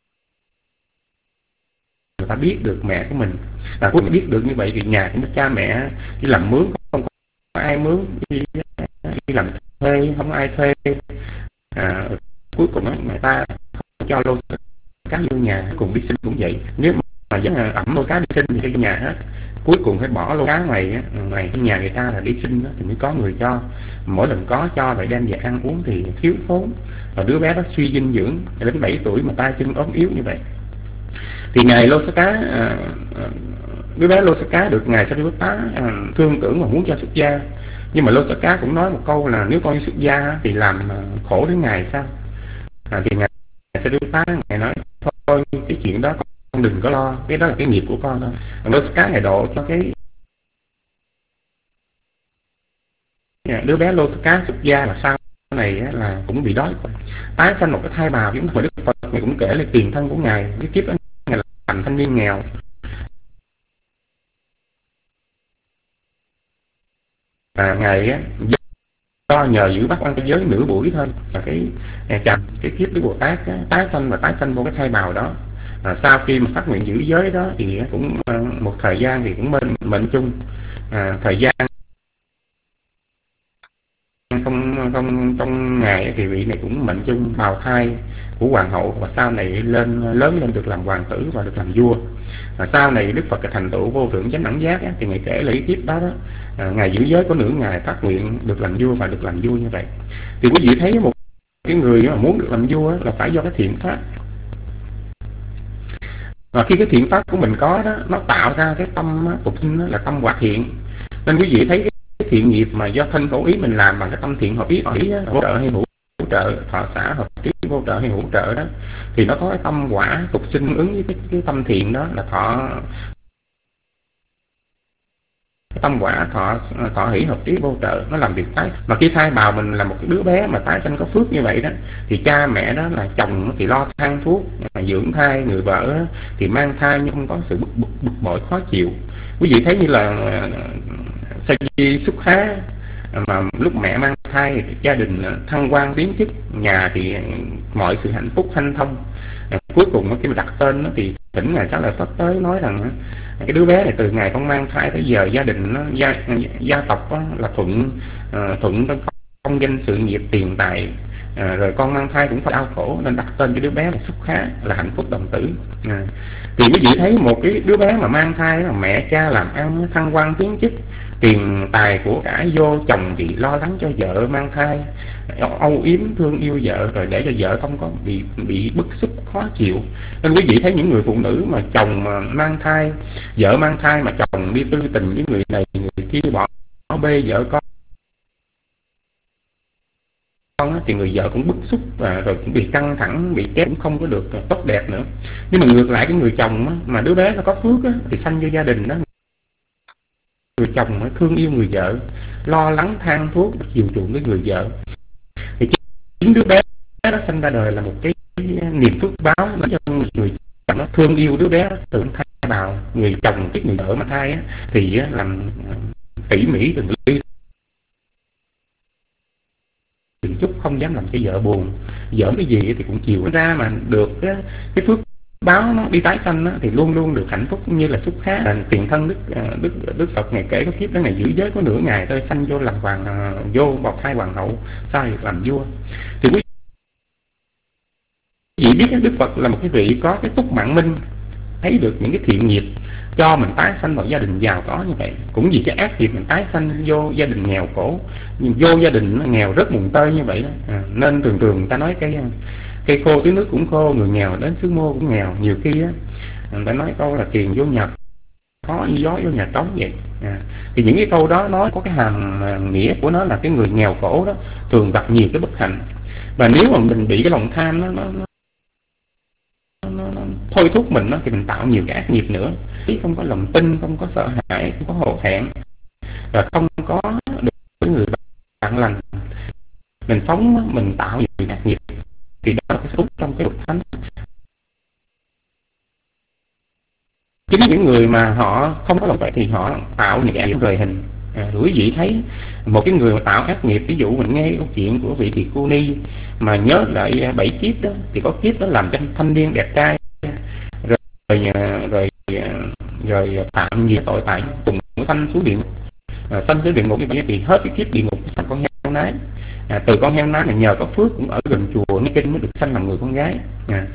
người ta biết được mẹ của mình. Và cuối cùng biết được như vậy thì nhà của cha mẹ đi làm mướn không có ai mướn, đi, đi làm thuê không ai thuê. À, cuối cùng đó, người ta không cho Lô Xá Cá vô nhà, cùng đi sinh cũng vậy. Nếu mà vẫn ẩm Lô Cá đi sinh thì cho nhà hết, cuối cùng phải bỏ Lô Cá ngoài ngoài nhà người ta là đi sinh đó, thì mới có người cho. Mỗi lần có cho lại đem về ăn uống thì thiếu thốn, và đứa bé đó suy dinh dưỡng đến bảy tuổi mà tay chân ốm yếu như vậy. Thì ngài Lô Xá Cá à, đứa bé Lô Xá Cá được ngài Sa Ri Tá à, thương tưởng và muốn cho xuất gia. Nhưng mà Lô Xá Cá cũng nói một câu là nếu con đi xuất gia thì làm khổ đến ngài sao. À, thì ngài Sa Ri Tá ngài nói thôi cái chuyện đó con đừng có lo, cái đó là cái nghiệp của con thôi. Lô Xá Cá ngài độ cho cái đứa bé Lô Xá Cá xuất gia là sao này là cũng bị đói, tái sanh một cái thai bào. Chúng mà Đức Phật ngài cũng kể lại tiền thân của ngài, cái kiếp đó ngài là thành thanh niên nghèo. À, ngài á, do nhờ giữ bắt quan thế giới nửa buổi thôi, và cái chặt cái kiếp của Bồ Tát á, tái sanh và tái sanh vô cái thai bào đó. À, sau khi mà phát nguyện giữ giới đó thì cũng à, một thời gian thì cũng mệnh mệnh chung. À, thời gian không không trong ngày thì vị này cũng mệnh chung bào thai của hoàng hậu, và sau này lên lớn lên được làm hoàng tử và được làm vua. Và sau này Đức Phật thành tựu vô thượng chánh đẳng giác á, thì ngài kể lại kiếp đó đó, à, ngài giữ giới có nửa ngày phát nguyện được làm vua và được làm vua như vậy. Thì quý vị thấy một cái người mà muốn được làm vua á, là phải do cái thiện pháp. Và khi cái thiện pháp của mình có đó, nó tạo ra cái tâm tục sinh là tâm hoạt hiện. Nên quý vị thấy cái thiện nghiệp mà do thân khẩu ý mình làm bằng cái tâm thiện hợp ý thọ ý hỗ trợ hay hữu trợ, thọ xã hợp ý vô trợ hay hữu trợ đó, thì nó có cái tâm quả tục sinh ứng với cái, cái tâm thiện đó là thọ tâm quả thọ thọ hỷ hợp ý vô trợ, nó làm việc tái. Mà khi thai bào mình là một cái đứa bé mà tái sanh có phước như vậy đó, thì cha mẹ đó là chồng thì lo than thuốc mà dưỡng thai, người vợ đó, thì mang thai nhưng không có sự bực, bực, bực bội khó chịu. Quý vị thấy như là sa di xúc há, mà lúc mẹ mang thai gia đình thăng quan tiến chức, nhà thì mọi sự hạnh phúc hanh thông. Cuối cùng khi mà đặt tên đó, thì tỉnh ngài Xá Lợi Phất tới nói rằng cái đứa bé này từ ngày con mang thai tới giờ gia đình nó gia, gia tộc đó, là thuận uh, thuận công danh sự nghiệp tiền tài, uh, rồi con mang thai cũng phải đau khổ nên đặt tên cho đứa bé là Xúc Há, là hạnh phúc đồng tử. Uh, thì quý vị thấy một cái đứa bé mà mang thai là mẹ cha làm ăn thăng quan tiến chức, tiền tài của cải vô, chồng thì lo lắng cho vợ mang thai, âu yếm thương yêu vợ, rồi để cho vợ không có bị bị bức xúc khó chịu. Nên quý vị thấy những người phụ nữ mà chồng mà mang thai, vợ mang thai mà chồng đi tư tình với người này người kia, bỏ bê vợ con thì người vợ cũng bức xúc, và rồi cũng bị căng thẳng, bị kém, cũng không có được tốt đẹp nữa. Nhưng mà ngược lại cái người chồng á, mà đứa bé nó có phước á, thì sanh vô gia đình đó, người chồng nó thương yêu người vợ, lo lắng than thuốc, chiều chuộng với người vợ, thì chính đứa bé nó sanh ra đời là một cái niềm phước báo để cho người chồng nó thương yêu đứa bé từ thai bào. Người chồng biết người vợ mà thai á, thì làm tỉ mỉ từng ly từng chút, không dám làm cho vợ buồn. Vợ cái gì thì cũng chiều ra, mà được cái phước báo nó đi tái sanh đó, thì luôn luôn được hạnh phúc như là Xúc Há. Là tiền thân đức đức đức Phật ngày kể có kiếp đó, ngày giữ giới có nửa ngày thôi sanh vô làm hoàng, vô bọc thai hoàng hậu, sau này làm vua. Thì quý vị biết Đức Phật là một cái vị có cái túc mạng minh, thấy được những cái thiện nghiệp cho mình tái sanh vào gia đình giàu có như vậy. Cũng vì cái ác nghiệp mình tái sanh vô gia đình nghèo khổ, vô gia đình nó nghèo rất mùng tơi như vậy đó. À, nên thường thường người ta nói cái cây khô tưới nước cũng khô, người nghèo đến xứ mô cũng nghèo. Nhiều khi á, người ta nói câu là tiền vô nhà khó như gió vô nhà trống vậy. À, thì những cái câu đó nói có cái hàm nghĩa của nó là cái người nghèo khổ đó thường gặp nhiều cái bất hạnh. Và nếu mà mình bị cái lòng tham nó, nó, nó, nó, nó thôi thúc mình đó, thì mình tạo nhiều cái ác nghiệp nữa. Không có lòng tin, không có sợ hãi, không có hổ thẹn, và không có được với người bạn lành. Mình sống, mình tạo nhiều ác nghiệp, thì đó là cái xúc trong cái luật thánh. Chính những người mà họ không có lòng vậy thì họ tạo những cái rời hình. À, quý vị thấy một cái người mà tạo ác nghiệp, ví dụ mình nghe câu chuyện của vị Tỳ Khu Ni mà nhớ lại bảy kiếp đó, thì có kiếp đó làm cho thanh niên đẹp trai, rồi rồi rồi, rồi phạm nhiều tội tại cùng sanh xuống địa ngục. À, sanh xuống địa ngục như vậy thì hết cái kiếp địa ngục thành con heo nái. À, từ con heo nái này nhờ có phước cũng ở gần chùa Nghe Kinh mới được sanh làm người con gái. À.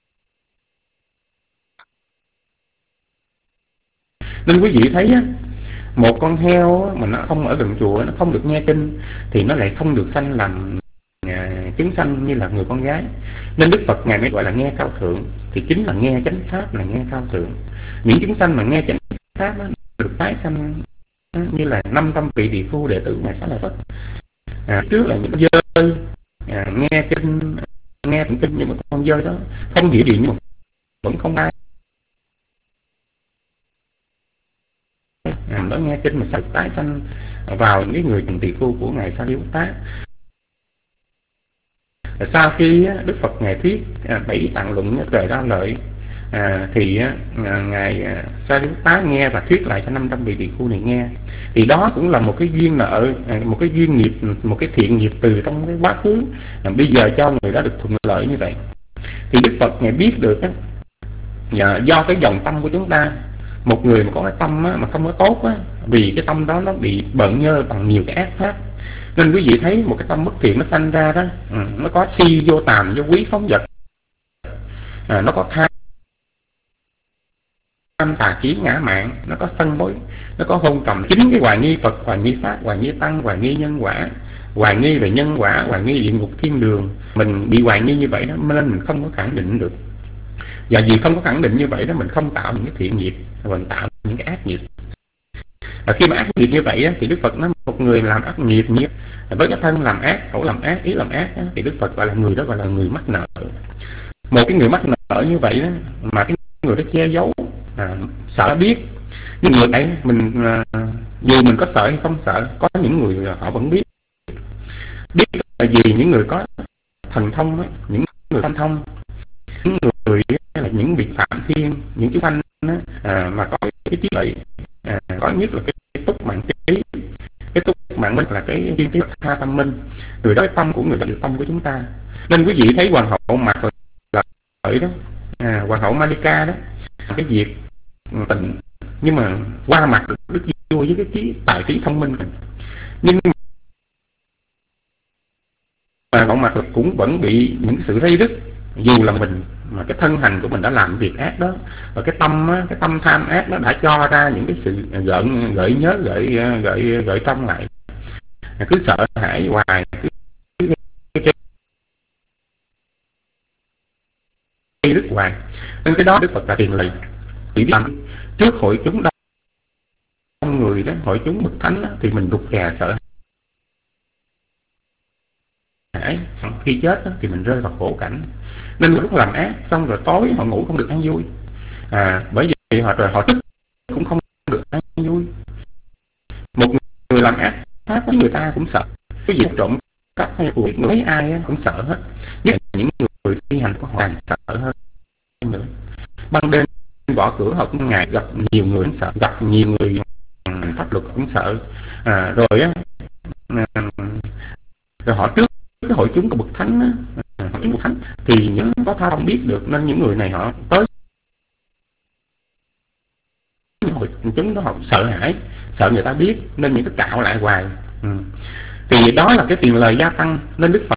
Nên quý vị thấy á, một con heo mà nó không ở gần chùa, nó không được nghe kinh, thì nó lại không được sanh làm à, chứng sanh như là người con gái. Nên Đức Phật ngài mới gọi là nghe cao thượng, thì chính là nghe chánh pháp là nghe cao thượng. Những chúng sanh mà nghe chánh pháp đó, được tái sanh như là năm trăm vị tỳ phu đệ tử ngài Xá Lợi Phất. À, trước là những dơi à, nghe kinh nghe tụng kinh, nhưng mà con dơi đó không hiểu gì, nhưng mà vẫn không ai à, đó nghe kinh mà sao tái sanh vào những người tỳ phu của ngài Sa Di Bồ Tát. Sau khi Đức Phật ngài thuyết à, bảy tạng luận trời ra lợi, à, thì à, ngài Sa Di Bồ Tát nghe và thuyết lại cho năm trăm vị tỳ phu này nghe. Thì đó cũng là một cái duyên là ở à, một cái duyên nghiệp, một cái thiện nghiệp từ trong cái quá khứ, à, bây giờ cho người đó được thuận lợi như vậy. Thì Đức Phật ngài biết được á, và do cái dòng tâm của chúng ta, một người mà có cái tâm á, mà không có tốt á, vì cái tâm đó nó bị bận nhơ bằng nhiều cái ác pháp, nên quý vị thấy một cái tâm bất thiện nó sanh ra đó, ừ, nó có si vô tàm, vô quý phóng vật, à, nó có tham tà kiến ngã mạn, nó có sân bối, nó có hôn trầm. Chính cái hoài nghi Phật, hoài nghi Pháp, hoài nghi Tăng, hoài nghi nhân quả, hoài nghi về nhân quả, hoài nghi địa ngục thiên đường, mình bị hoài nghi như vậy đó, nên mình không có khẳng định được. Và vì không có khẳng định như vậy đó, mình không tạo những cái thiện nghiệp, mình tạo những cái ác nghiệp. Và khi mà ác nghiệp như vậy á, thì Đức Phật nói một người làm ác nghiệp như với cái thân làm ác, khẩu làm ác, ý làm ác á, thì Đức Phật gọi là người đó gọi là người mắc nợ. Một cái người mắc nợ như vậy đó, mà cái người đó che giấu, à, sợ biết. Nhưng người ấy mình à, dù mình có sợ hay không sợ, có những người họ vẫn biết. Biết là vì những người có thần thông á, những người thần thông, những người là những vị phạm thiên, những chúng sanh à, mà có cái trí tuệ, à, có nhất là cái, cái túc mạng trí. Cái túc mạng minh là cái thiên trí tha tâm minh. Người đó cái tâm của người đó là tâm của chúng ta. Nên quý vị thấy hoàng hậu Mạc Lợi đó, à, hoàng hậu Malika đó, cái việc tịnh, nhưng mà qua mặt Đức Vua với cái trí tài trí thông minh. Nhưng mà Ngọc Mạc cũng vẫn bị những sự rây rứt, dù là mình mà cái thân hành của mình đã làm việc ác đó, và cái tâm cái tâm tham ác nó đã cho ra những cái sự gợn gợi nhớ gợi gợi gợi trong lại, cứ sợ hãi hoài, cứ rây rứt hoài. Nên cái đó Đức Phật là tiền lệ. Chỉ biết trước hội chúng đông người đó, hội chúng bậc thánh đó, thì mình rụt rè sợ hãi. Khi chết đó, thì mình rơi vào khổ cảnh. Nên lúc làm ác xong rồi tối họ ngủ không được ăn vui, à, bởi vì họ rồi họ tức cũng không được ăn vui. Một người làm ác pháp với người ta cũng sợ, cái việc trộm cắp hay của người ai cũng sợ hết. Nhất là những người thi hành của họ càng sợ hơn nữa. Ban đêm bỏ cửa học ngày gặp nhiều người cũng sợ, gặp nhiều người pháp luật cũng sợ, à, rồi á, à, rồi họ trước cái hội chúng của bậc thánh á, hội chúng bậc thánh thì những có tha không biết được, nên những người này họ tới hội chúng đó họ sợ hãi, sợ người ta biết, nên những cái cạo lại hoài. Ừ. Thì đó là cái tiền lời gia tăng. Nên Đức Phật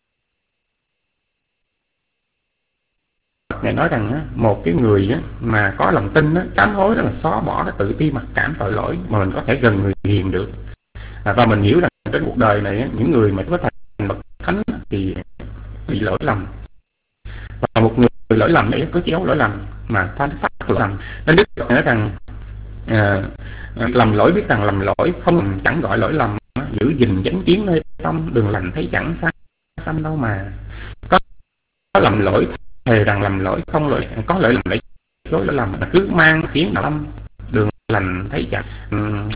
Ngài nói rằng á, một cái người á, mà có lòng tin á, sám hối đó là xóa bỏ cái tự ti mặc cảm tội lỗi mà mình có thể gần người hiền được. À, và mình hiểu rằng trên cuộc đời này á, những người mà có thành bậc thánh á, thì bị lỗi lầm, và một người lỗi lầm đấy có chéo lỗi lầm mà thanh phát lỗi lầm. Nên Đức Phật nói rằng à, lầm lỗi biết rằng lầm lỗi, không chẳng gọi lỗi lầm, giữ gìn chánh kiến nơi tâm, đường lành thấy chẳng xa xăm đâu mà. Có, có lầm lỗi thề rằng lầm lỗi, không lỗi, có lỗi lầm để chối lỗi lầm, cứ mang tiếng đạo tâm, đường lành thấy chẳng. Um,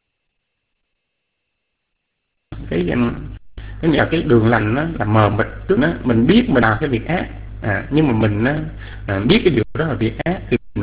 cái cái nhà cái đường lành đó là mờ mịt, trước đó mình biết mình làm cái việc ác, à, nhưng mà mình à, biết cái điều đó là việc ác thì mình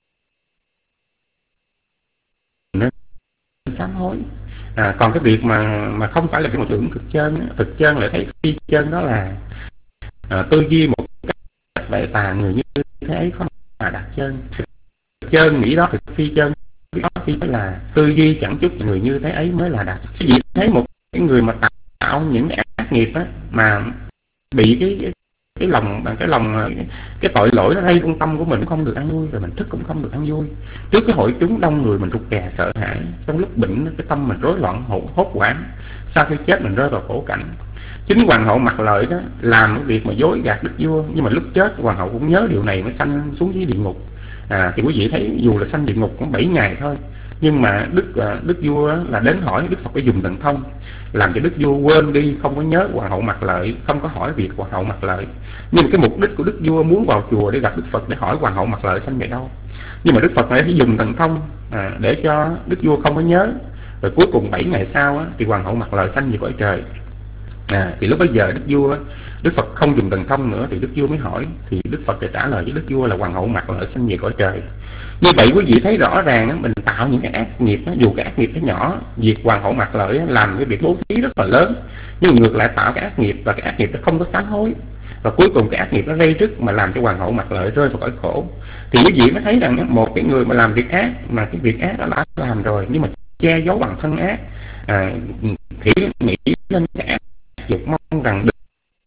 nên sám hối. À, còn cái việc mà mà không phải là cái một tưởng thực chân, thực chân lại thấy phi chân, đó là à, tư duy một cách đại tà, người như thế ấy không là đặt chân. Thực chân nghĩ đó thực phi chân, đó phi là tư duy chẳng chút người như thế ấy mới là đạt. Cái gì thấy một cái người mà tạo những ác nghiệp á, mà bị cái, cái cái lòng cái lòng cái tội lỗi nó gây trong tâm của mình, cũng không được ăn vui, rồi mình thức cũng không được ăn vui. Trước cái hội chúng đông người mình rụt rè sợ hãi, trong lúc bệnh cái tâm mình rối loạn hốt, hốt hoảng, sau khi chết mình rơi vào khổ cảnh. Chính hoàng hậu Mạc Lợi đó làm cái việc mà dối gạt Đức Vua, nhưng mà lúc chết hoàng hậu cũng nhớ điều này mới sanh xuống dưới địa ngục. À, thì quý vị thấy dù là sanh địa ngục cũng bảy ngày thôi, nhưng mà Đức Đức Vua là đến hỏi Đức Phật phải dùng thần thông làm cho Đức Vua quên đi, không có nhớ hoàng hậu Mạc Lợi, không có hỏi việc hoàng hậu Mạc Lợi. Nhưng mà cái mục đích của Đức Vua muốn vào chùa để gặp Đức Phật để hỏi hoàng hậu Mạc Lợi sanh về đâu. Nhưng mà Đức Phật phải dùng thần thông à, để cho Đức Vua không có nhớ. Rồi cuối cùng bảy ngày sau á, thì hoàng hậu Mạc Lợi sanh về cõi trời. À, thì lúc bấy giờ Đức Vua Đức Phật không dùng thần thông nữa, thì Đức Vua mới hỏi, thì Đức Phật trả lời với Đức Vua là hoàng hậu Mạc Lợi sanh về cõi trời. Như vậy quý vị thấy rõ ràng mình tạo những cái ác nghiệp, dù cái ác nghiệp nó nhỏ, việc hoàng hậu Mạc Lợi làm cái việc bố thí rất là lớn, nhưng ngược lại tạo cái ác nghiệp, và cái ác nghiệp nó không có sám hối, và cuối cùng cái ác nghiệp nó gây rứt mà làm cho hoàng hậu Mạc Lợi rơi vào cõi khổ. Thì quý vị mới thấy rằng một cái người mà làm việc ác, mà cái việc ác đó đã làm rồi nhưng mà che giấu bằng thân ác, à, thì nghĩ lên cái ác dục, mong rằng đừng,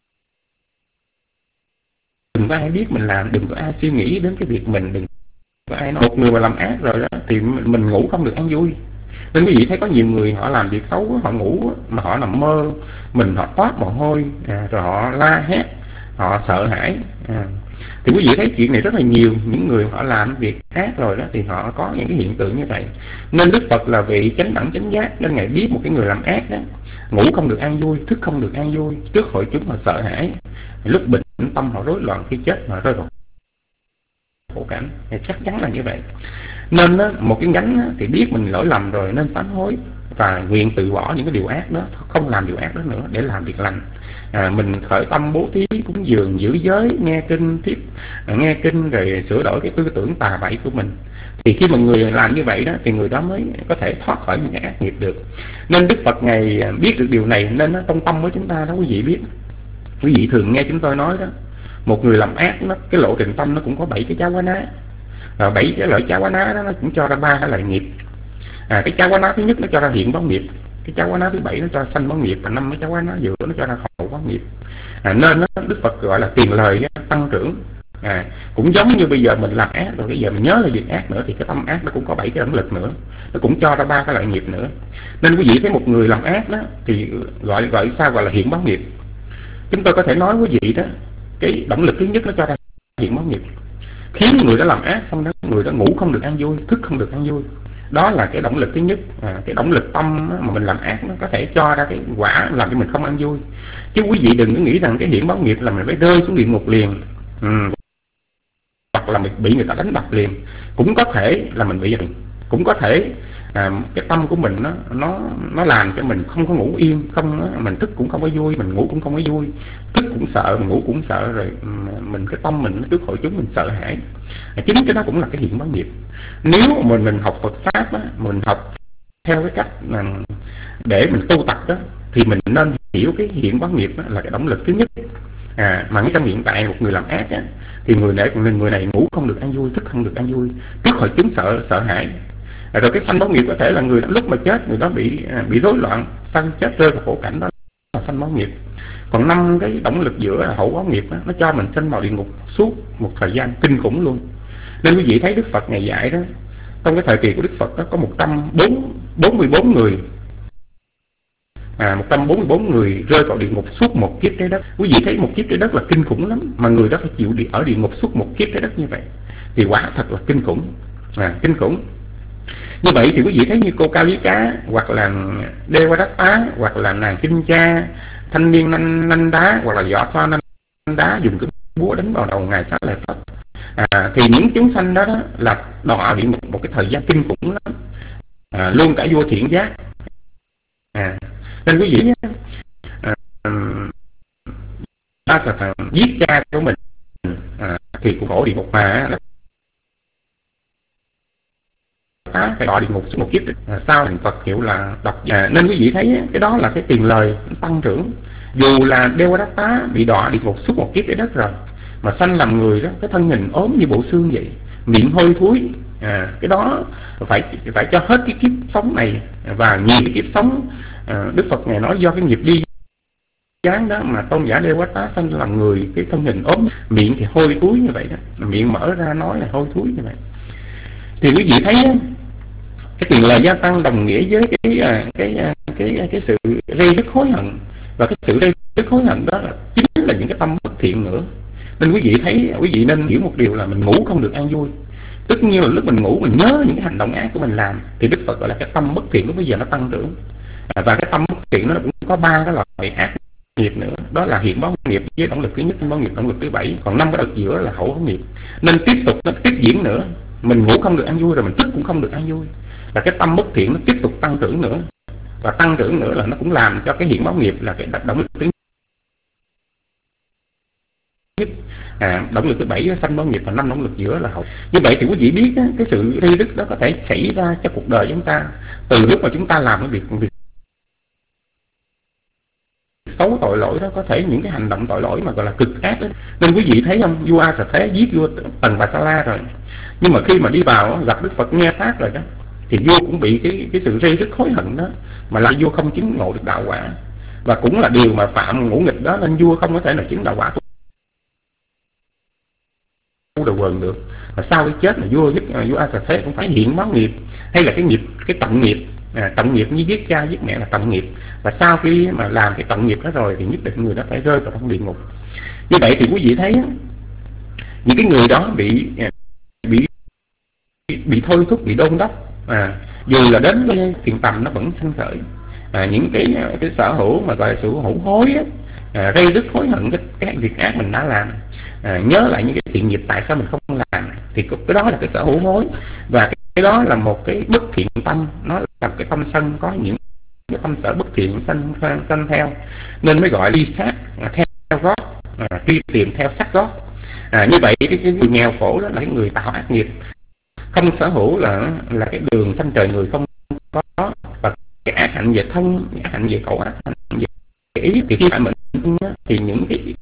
đừng có ai biết mình làm, đừng có ai suy nghĩ đến cái việc mình, đừng có ai nói. Một người mà làm ác rồi đó thì mình ngủ không được ăn vui. Nên quý vị thấy có nhiều người họ làm việc xấu, họ ngủ mà họ nằm mơ mình, họ toát mồ hôi, à, rồi họ la hét, họ sợ hãi, à, Thì quý vị thấy chuyện này rất là nhiều, những người họ làm việc ác rồi đó thì họ có những cái hiện tượng như vậy. Nên Đức Phật là vị chánh đẳng chánh giác, nên Ngài biết một cái người làm ác đó, ngủ không được an vui, thức không được an vui, trước hội chúng họ sợ hãi, lúc bệnh tâm họ rối loạn, khi chết họ rơi vào khổ cảnh. Thì chắc chắn là như vậy. Nên đó, một cái nhánh đó, thì biết mình lỗi lầm rồi nên sám hối và nguyện từ bỏ những cái điều ác đó, không làm điều ác đó nữa để làm việc lành. À, mình khởi tâm bố thí, cúng dường, giữ giới, nghe kinh tiếp, à, nghe kinh rồi sửa đổi cái tư tưởng tà bậy của mình. Thì khi mà người làm như vậy đó thì người đó mới có thể thoát khỏi những cái ác nghiệp được. Nên Đức Phật Ngài biết được điều này, nên nó trong tâm của chúng ta đó quý vị biết. Quý vị thường nghe chúng tôi nói đó, một người làm ác nó, cái lộ trình tâm nó cũng có bảy cái cháo quá ná. Và bảy cái loại cháo quá ná đó nó cũng cho ra ba cái loại nghiệp. À, cái cháo quá ná thứ nhất nó cho ra hiện báo nghiệp, cái cháo quá ná thứ bảy nó cho sanh báo nghiệp, và năm cái cháo quá ná giữa nó cho ra hậu báo nghiệp. À, nên nó, Đức Phật gọi là tiền lời đó, tăng trưởng. À, cũng giống như bây giờ mình làm ác rồi bây giờ mình nhớ là việc ác nữa thì cái tâm ác nó cũng có bảy cái ẩn lực nữa, nó cũng cho ra ba cái loại nghiệp nữa. Nên quý vị thấy một người làm ác đó thì gọi gọi sao gọi là hiện báo nghiệp. Chúng tôi có thể nói quý vị đó, cái động lực thứ nhất nó cho ra hiện báo nghiệp, khiến người đó làm ác xong đó người đó ngủ không được an vui, thức không được an vui. Đó là cái động lực thứ nhất. À, cái động lực tâm mà mình làm ác nó có thể cho ra cái quả làm cho mình không an vui. Chứ quý vị đừng có nghĩ rằng cái hiện báo nghiệp là mình phải rơi xuống địa ngục liền, ừ, hoặc là mình bị người ta đánh đập liền. Cũng có thể là mình bị, cũng có thể à, cái tâm của mình nó nó nó làm cho mình không có ngủ yên, không mình thức cũng không có vui, mình ngủ cũng không có vui, thức cũng sợ, mình ngủ cũng sợ, rồi mình cái tâm mình trước hội chúng mình sợ hãi. À, chính cái đó cũng là cái hiện báo nghiệp. Nếu mình mình học Phật pháp á, mình học theo cái cách là để mình tu tập đó, thì mình nên hiểu cái hiện báo nghiệp đó là cái động lực thứ nhất. À, mà trong hiện tại một người làm ác á, thì người này người này ngủ không được an vui, thức không được an vui, trước hội chúng sợ sợ hãi. À, rồi cái sanh báo nghiệp có thể là người đó, lúc mà chết người đó bị bị rối loạn, sanh chết rơi vào khổ cảnh, đó là sanh báo nghiệp. Còn năm cái động lực giữa là hậu báo nghiệp đó, nó cho mình sinh vào địa ngục suốt một thời gian kinh khủng luôn. Nên quý vị thấy Đức Phật Ngày dạy đó, trong cái thời kỳ của Đức Phật đó có một trăm bốn mươi bốn người, à, một trăm bốn mươi bốn người rơi vào địa ngục suốt một kiếp trái đất. Quý vị thấy một kiếp trái đất là kinh khủng lắm, mà người đó phải chịu đi ở địa ngục suốt một kiếp trái đất như vậy thì quả thật là kinh khủng. À, kinh khủng. Như vậy thì quý vị thấy như cô Cao Lý Cá, hoặc là Devadatta, hoặc là nàng Kinh Cha, thanh niên nanh, nanh đá, hoặc là võ xoa nanh đá dùng cái búa đánh vào đầu ngài Xá Lợi Phất. À, thì những chúng sanh đó, đó là đọa địa ngục một cái thời gian kinh khủng lắm, à, luôn cả vua Thiện Giác. À, nên quý vị à, ta sẽ giết cha của mình, à, thì cũng khổ địa ngục mà là phải đọa địa ngục suốt một kiếp. À, sao thành Phật hiểu là độc. À, nên quý vị thấy cái đó là cái tiền lời tăng trưởng. Dù là Devadatta bị đọa địa ngục suốt một kiếp trái đất rồi, mà sanh làm người đó, cái thân hình ốm như bộ xương vậy, miệng hôi thối, à, cái đó phải phải cho hết cái kiếp sống này và nhiều cái kiếp sống. À, Đức Phật Ngài nói do cái nghiệp đi dáng đó mà tôn giả Devadatta sanh làm người, cái thân hình ốm, miệng thì hôi thối như vậy đó, miệng mở ra nói là hôi thối như vậy. Thì quý vị thấy cái tiền lời gia tăng đồng nghĩa với cái cái cái cái, cái sự rây rứt hối hận, và cái sự rây rứt hối hận đó là chính là những cái tâm bất thiện nữa. Nên quý vị thấy, quý vị nên hiểu một điều là mình ngủ không được an vui. Tất nhiên là lúc mình ngủ mình nhớ những cái hành động ác của mình làm, thì Đức Phật gọi là cái tâm bất thiện lúc bây giờ nó tăng trưởng. À, và cái tâm bất thiện nó cũng có ba cái loại ác nghiệp nữa, đó là hiện báo nghiệp với động lực thứ nhất, báo nghiệp động lực thứ bảy, còn năm cái động lực giữa là hậu báo nghiệp. Nên tiếp tục nó tiếp diễn nữa, mình ngủ không được an vui rồi mình thức cũng không được an vui, và cái tâm bất thiện nó tiếp tục tăng trưởng nữa, và tăng trưởng nữa là nó cũng làm cho cái hiện báo nghiệp là cái động lực thứ nhất, à, động lực thứ bảy sanh báo nghiệp, và năm động lực giữa là hậu. Như vậy thì quý vị biết á, cái sự ri rứt đó có thể xảy ra cho cuộc đời chúng ta từ lúc mà chúng ta làm cái việc việc xấu tội lỗi đó, có thể những cái hành động tội lỗi mà gọi là cực ác đó. Nên quý vị thấy không, vua A Xà Thế giết vua Tần Bà Sa La rồi, nhưng mà khi mà đi vào gặp Đức Phật nghe pháp rồi đó, thì vua cũng bị cái cái sự ri rứt hối hận đó, mà lại vua không chứng ngộ được đạo quả, và cũng là điều mà phạm ngũ nghịch đó, nên vua không có thể nào chứng đạo quả tu đầu quần được. Và sau cái chết là vua giết vua A Xà Thế cũng phải hiện báo nghiệp, hay là cái nghiệp cái tận nghiệp. À, tận nghiệp như giết cha giết mẹ là tận nghiệp, và sau khi mà làm cái tận nghiệp đó rồi thì nhất định người đó phải rơi vào trong địa ngục. Như vậy thì quý vị thấy những cái người đó bị bị bị thôi thúc, bị đôn đốc, à, dù là đến cái thiền tầm nó vẫn sanh khởi à, những cái cái sở hữu mà gọi là sở hữu hối á, à, gây rất hối hận cái, cái việc ác mình đã làm, à, nhớ lại những cái thiện nghiệp tại sao mình không làm, thì cái đó là cái sở hữu hối, và cái, cái đó là một cái bất thiện tâm, nó là cái tâm sân, có những cái tâm sở bất thiện sanh sanh theo, nên mới gọi đi sát à, theo gót, à, đi tìm theo sát gót. À, như vậy cái, cái người nghèo khổ đó là cái người tạo ác nghiệp, không sở hữu là là cái đường sanh trời người không có, và cái ác hạnh về thân, ác hạnh về khẩu, ác hạnh về ý, thì khi phải mình thì những cái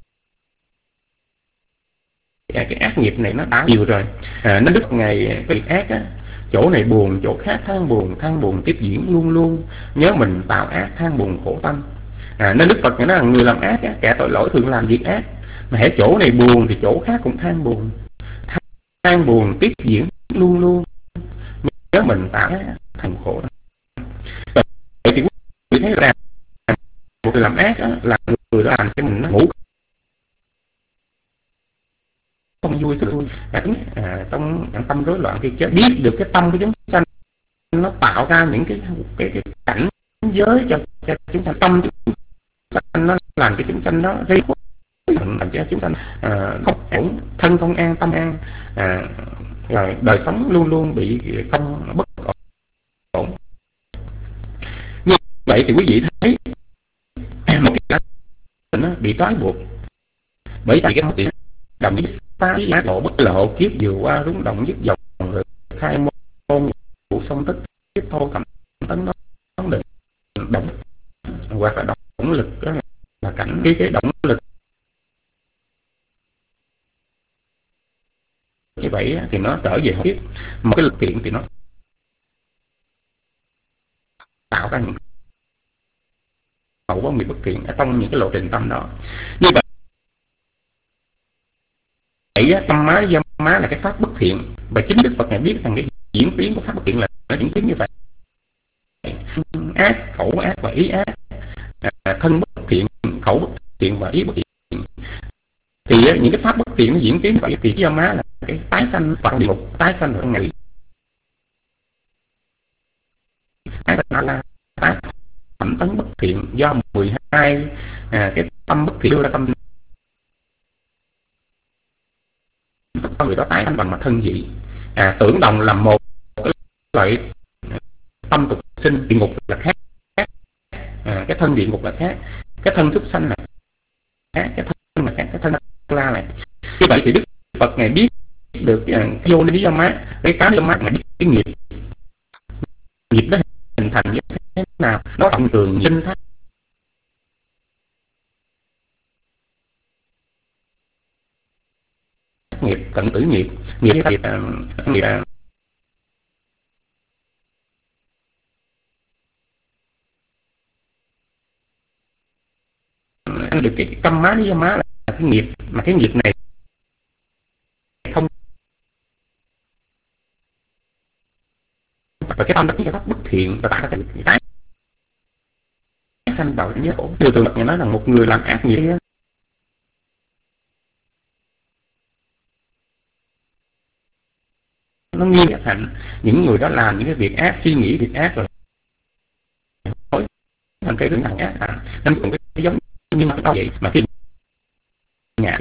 cái ác nghiệp này nó đã nhiều rồi, à, nó đức ngày cái việc ác á, chỗ này buồn chỗ khác than buồn, than buồn tiếp diễn luôn luôn, nhớ mình tạo ác than buồn khổ tâm. À, nên Đức Phật nói là người làm ác á, kẻ tội lỗi thường làm việc ác, mà hễ chỗ này buồn thì chỗ khác cũng than buồn, than buồn tiếp diễn luôn luôn, nhớ mình tạo ác thành khổ. Vậy thì quý thấy là một người làm ác á, là người đó làm cho mình nó ngủ không vui sự à, trong tâm rối loạn, thì biết được cái tâm của chúng sanh nó tạo ra những cái cái, cái cảnh giới cho, cho chúng sanh, tâm chúng sanh nó làm cho chúng sanh nó gây khổ, làm cho chúng sanh à, không ổn, thân không an, tâm an, à, rồi đời sống luôn luôn bị không bất ổn. Như vậy thì quý vị thấy một cái nó bị trói buộc bởi vì cái tiền đồng với phá ác lộ bất lộ kiếp vừa qua rúng động dứt dòng, rồi khai môn vụ song tức tiếp thô thẩm tấn đó định động hoặc là động lực, đó là, là cảnh cái cái động lực. Như vậy thì nó trở về tiếp một cái lực kiện, thì nó tạo ra những hậu quả nghiệp bất thiện ở trong những cái lộ trình tâm đó. Như vậy vậy tâm má dâm má là cái pháp bất thiện, và chính Đức Phật ngài biết rằng cái diễn biến của pháp bất thiện là nó diễn biến như vậy, ác khẩu ác và ý ác, à, thân bất thiện, khẩu bất thiện và ý bất thiện, thì những cái pháp bất thiện nó diễn biến vậy, thì dâm má là cái tái sanh vào địa ngục, tái sanh vào ngày tái sanh là tái thẩm tấn bất thiện do mười hai à, cái tâm bất thiện đưa ra tâm con người đó tái sanh bằng mặt thân dị, à, tưởng đồng là một cái loại tâm tục sinh, địa ngục là khác, à, cái thân địa ngục là khác, cái thân súc sanh là khác, cái thân là khác, cái thân la này. Như vậy thì Đức Phật ngài biết được uh, vô lý do má, cái cá do má ngài biết cái nghiệp nghiệp nó hình thành như thế nào, nó cộng tường sinh thác nghiệp, cận tử nghiệp, nghiệp nghiệp, uh, nghiệp uh, được cái căm má lý do má là cái nghiệp, mà cái nghiệp này không, và cái tâm đó cái pháp bất thiện và tạo ra cái tái sanh vào nhớ khổ. Điều thường Phật nói là một người làm ác nghiệp nó nghiêng thành những người đó làm những cái việc ác, suy nghĩ việc ác rồi hối thành cái hướng thằng ác, à, nên cũng cái giống như mà đó vậy, mà khi ngã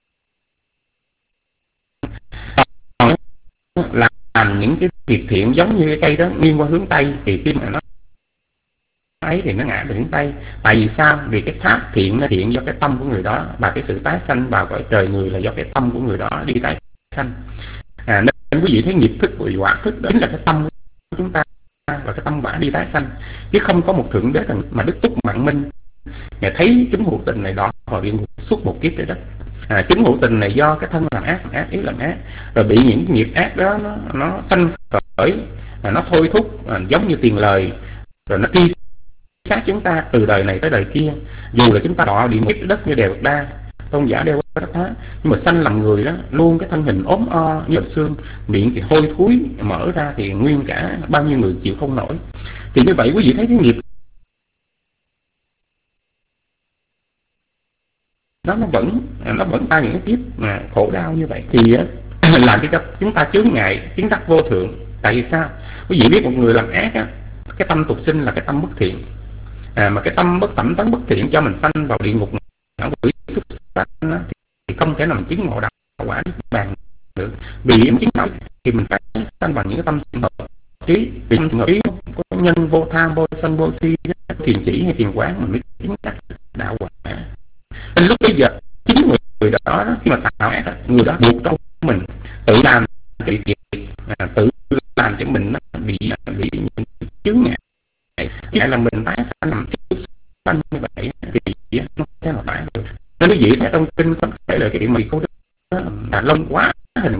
làm, làm những cái việc thiện giống như cái cây đó nghiêng qua hướng Tây, thì khi mà nó ấy thì nó ngã về hướng Tây. Tại vì sao? Vì cái pháp thiện nó thiện do cái tâm của người đó, và cái sự tái sanh vào cõi trời người là do cái tâm của người đó đi tái sanh. À, nên quý vị thấy nghiệp thức và quả thức đó chính là cái tâm của chúng ta, và cái tâm quả đi tái sanh, chứ không có một thượng đế mà Đức Túc Mạng Minh ngài thấy chúng hữu tình này đó vào địa ngục suốt một kiếp đấy đó. À, chúng hữu tình này do cái thân làm ác, làm ác ý làm ác, rồi bị những nghiệp ác đó nó nó sanh khởi, à, nó thôi thúc, à, giống như tiền lời, rồi nó truy sát chúng ta từ đời này tới đời kia. Dù là chúng ta đọa địa ngục đất như Đề Bạt Đa, tôn giả đeo đất Thá, nhưng mà sanh làm người đó luôn cái thân hình ốm o như xương, miệng thì hôi thối mở ra, thì nguyên cả bao nhiêu người chịu không nổi. Thì như vậy quý vị thấy cái nghiệp đó nó vẫn nó vẫn ta những cái kiếp mà khổ đau như vậy, thì làm cho chúng ta chướng ngại chứng đắc vô thượng. Tại vì sao? Quý vị biết một người làm ác á, cái tâm tục sinh là cái tâm bất thiện, à, mà cái tâm bất tẩm tấn bất thiện cho mình sanh vào địa ngục ngạ quỷ súc sanh á, thì không thể nào mình chứng ngộ đạo quả niết bàn được. Vì em chứng đạo thì mình phải sanh vào những cái tâm hợp trí, vì tâm hợp trí có nhân vô tham vô sân vô si, thiền chỉ hay thiền quán mình mới chứng đắc đạo quả. Nên lúc bây giờ chính người, người đó khi mà tạo ác, người đó buộc trong mình tự làm bị việc, à, tự làm cho mình nó bị bị chướng ngại, ngại là mình tái sanh làm súc sanh như vậy thì nó thế nào phải được. Nên quý vị thấy trong kinh có kể lời cái chuyện mà cô đó là lông quá hình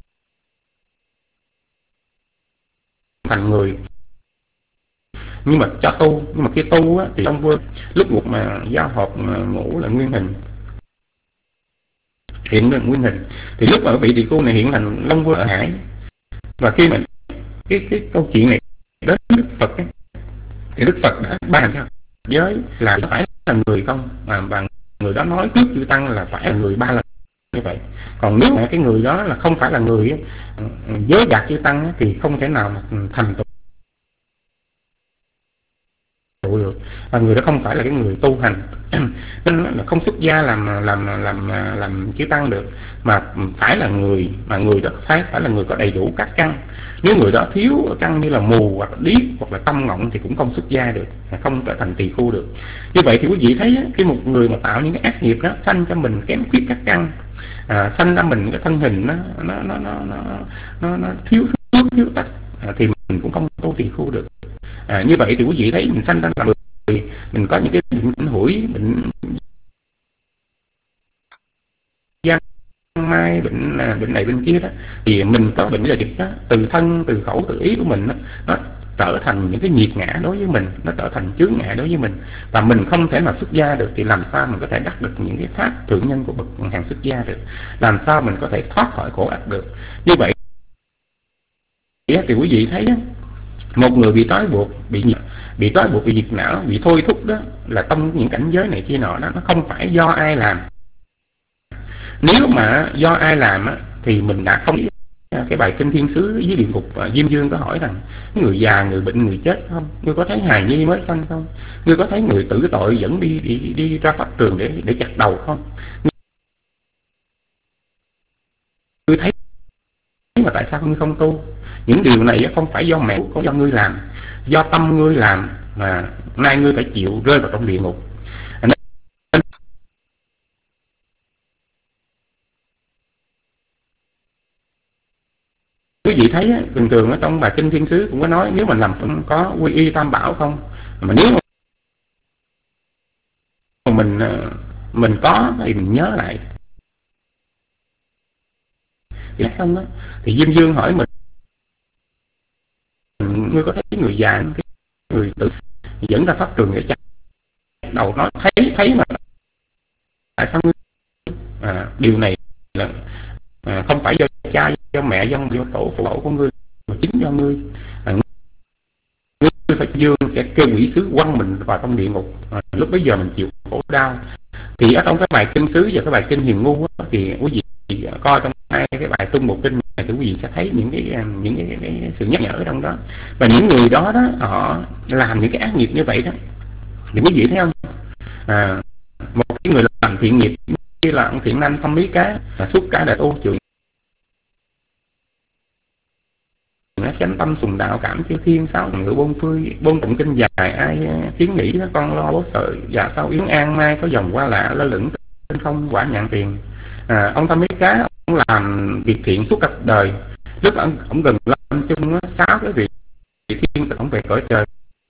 thành người, nhưng mà cho tu, nhưng mà khi tu á, thì ông vua lúc ngục mà giao hợp mà ngủ là nguyên hình, hiện lên nguyên hình, thì lúc mà bị tỳ khu này hiện thành Long Vua ở hải. Và khi mà cái cái câu chuyện này đến Đức Phật ấy, thì Đức Phật đã ban cho giới là phải là người không, mà và người đó nói trước chư tăng là phải là người ba lần như vậy. Còn nếu mà cái người đó là không phải là người ấy, giới gạt chư tăng ấy, thì không thể nào mà thành tựu được, và người đó không phải là cái người tu hành nên là không xuất gia làm làm làm làm làm chư tăng được, mà phải là người mà người đó phải phải là người có đầy đủ các căn. Nếu người đó thiếu căn như là mù hoặc là điếc hoặc là tâm ngọng thì cũng không xuất gia được, không trở thành tỳ khu được. Như vậy thì quý vị thấy khi một người mà tạo những cái ác nghiệp đó sanh cho mình kém khuyết các căn, à, sanh ra mình cái thân hình nó nó nó nó nó, nó, nó thiếu thiếu thiếu tắc, à, thì mình cũng không tu tỳ khu được. À, như vậy thì quý vị thấy mình sanh ra làm người, mình có những cái bệnh hủi, bệnh giang mai, bệnh bệnh này bệnh kia đó, thì mình có bệnh là dịch đó, từ thân từ khẩu từ ý của mình đó, nó trở thành những cái nghiệt ngã đối với mình, nó trở thành chướng ngại đối với mình, và mình không thể nào xuất gia được. Thì làm sao mình có thể đắc được những cái pháp thượng nhân của bậc hàng xuất gia được? Làm sao mình có thể thoát khỏi khổ ách được? Như vậy thì quý vị thấy đó, một người bị trói buộc, bị bị trói buộc, bị diệt não, bị thôi thúc đó, là trong những cảnh giới này kia nọ đó, nó không phải do ai làm. Nếu mà do ai làm á, thì mình đã không. Cái bài kinh Thiên Sứ dưới địa ngục, Diêm Dương có hỏi rằng người già, người bệnh, người chết không? Ngươi có thấy hài nhi mới sanh không? Ngươi có thấy người tử tội dẫn đi đi đi ra pháp trường để để chặt đầu không? Ngươi thấy mà tại sao ngươi không tu? Những điều này không phải do mẹ, không do ngươi làm, do tâm ngươi làm, mà nay ngươi phải chịu rơi vào trong địa ngục. Nên quý vị thấy thường thường ở trong bài kinh Thiên Sứ cũng có nói, nếu mình làm có quy y tam bảo không, mà nếu mà mình mình có thì mình nhớ lại thì không đó. Thì Diêm Dương hỏi mình, ngươi có thấy người già, người tử dẫn ra pháp trường để chặt đầu nó, thấy thấy mà tại sao ngươi à, điều này là à, không phải do cha, do mẹ, do do tổ phụ mẫu của ngươi, mà chính do ngươi. À, ngươi phải dương sẽ kêu quỷ sứ quăng mình vào trong địa ngục, à, lúc bấy giờ mình chịu khổ đau. Thì ở trong cái bài kinh Sứ và cái bài kinh Hiền Ngu á, thì quý vị coi trong hai cái bài tung một kinh này thì quý vị sẽ thấy những cái những cái, cái, cái sự nhắc nhở ở trong đó. Và những người đó đó họ làm những cái ác nghiệp như vậy đó, thì quý vị thấy không, à, một cái người làm thiện nghiệp như là ông Thiện Nam Thâm Mỹ Cá, là suốt cả đời tu trường chánh tâm sùng đạo cảm chư thiên sáu ngự bốn phương bốn tụng kinh dài, ai kiến nghĩ nó con lo bố sợ và sao yến an mai có dòng qua lạ lơ lửng trên không quả nhạn tiền. À, ông Thâm Mỹ Cá ông làm việc thiện suốt cả đời, lúc ông, ông gần lâm chung sáu cái việc thiên ông về cõi trời.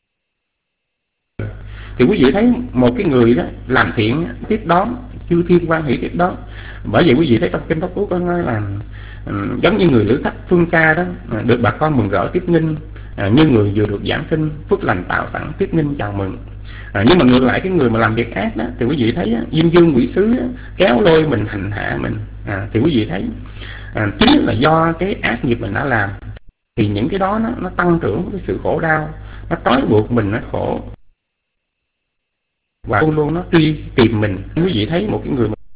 Thì quý vị thấy một cái người đó làm thiện tiếp đón chư thiên quan hỷ tiếp đón. Bởi vậy quý vị thấy trong kinh Pháp Cú có nói là um, giống như người lữ khách phương ca đó, được bà con mừng rỡ tiếp nghinh, à, như người vừa được giảng sinh phước lành tạo sẵn tiếp nghinh chào mừng. À, nhưng mà ngược lại cái người mà làm việc ác đó thì quý vị thấy Diêm Dương quỷ sứ kéo lôi mình hành hạ mình, à, thì quý vị thấy à, chính là do cái ác nghiệp mình đã làm, thì những cái đó nó, nó tăng trưởng cái sự khổ đau, nó trói buộc mình, nó khổ và luôn luôn nó truy tìm mình. Quý vị thấy một cái người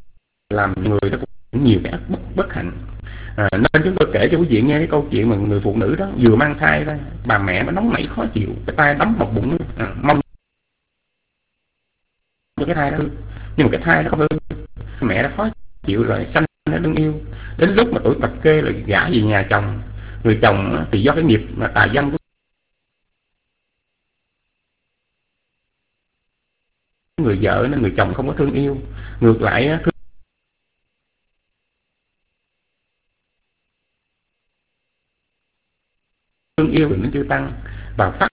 làm người đó cũng nhiều cái bất bất hạnh. À, nên chúng tôi kể cho quý vị nghe cái câu chuyện mà người phụ nữ đó vừa mang thai ra, bà mẹ nó nóng nảy khó chịu, cái tay đấm vào bụng, à, mong cho cái thai đó hư, nhưng mà cái thai nó không hư, mẹ nó khó chịu rồi sanh nó đừng yêu. Đến lúc mà tuổi bạch kê rồi gả về nhà chồng, người chồng thì do cái nghiệp mà tà dâm của người vợ nên người chồng không có thương yêu, ngược lại thương thương yêu thì nó chưa tăng và phát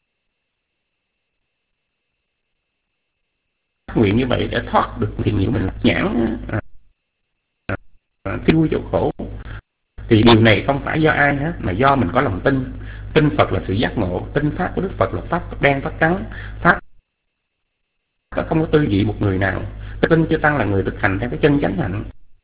nguyện như vậy để thoát được thì nhiều mình nhãn à, à, tiêu chỗ khổ. Thì điều này không phải do ai hết mà do mình có lòng tin. Tin Phật là sự giác ngộ, tin pháp của Đức Phật là pháp đen pháp trắng, pháp không có tư vị một người nào. Tin chưa tăng là người thực hành theo cái chân chánh hạnh.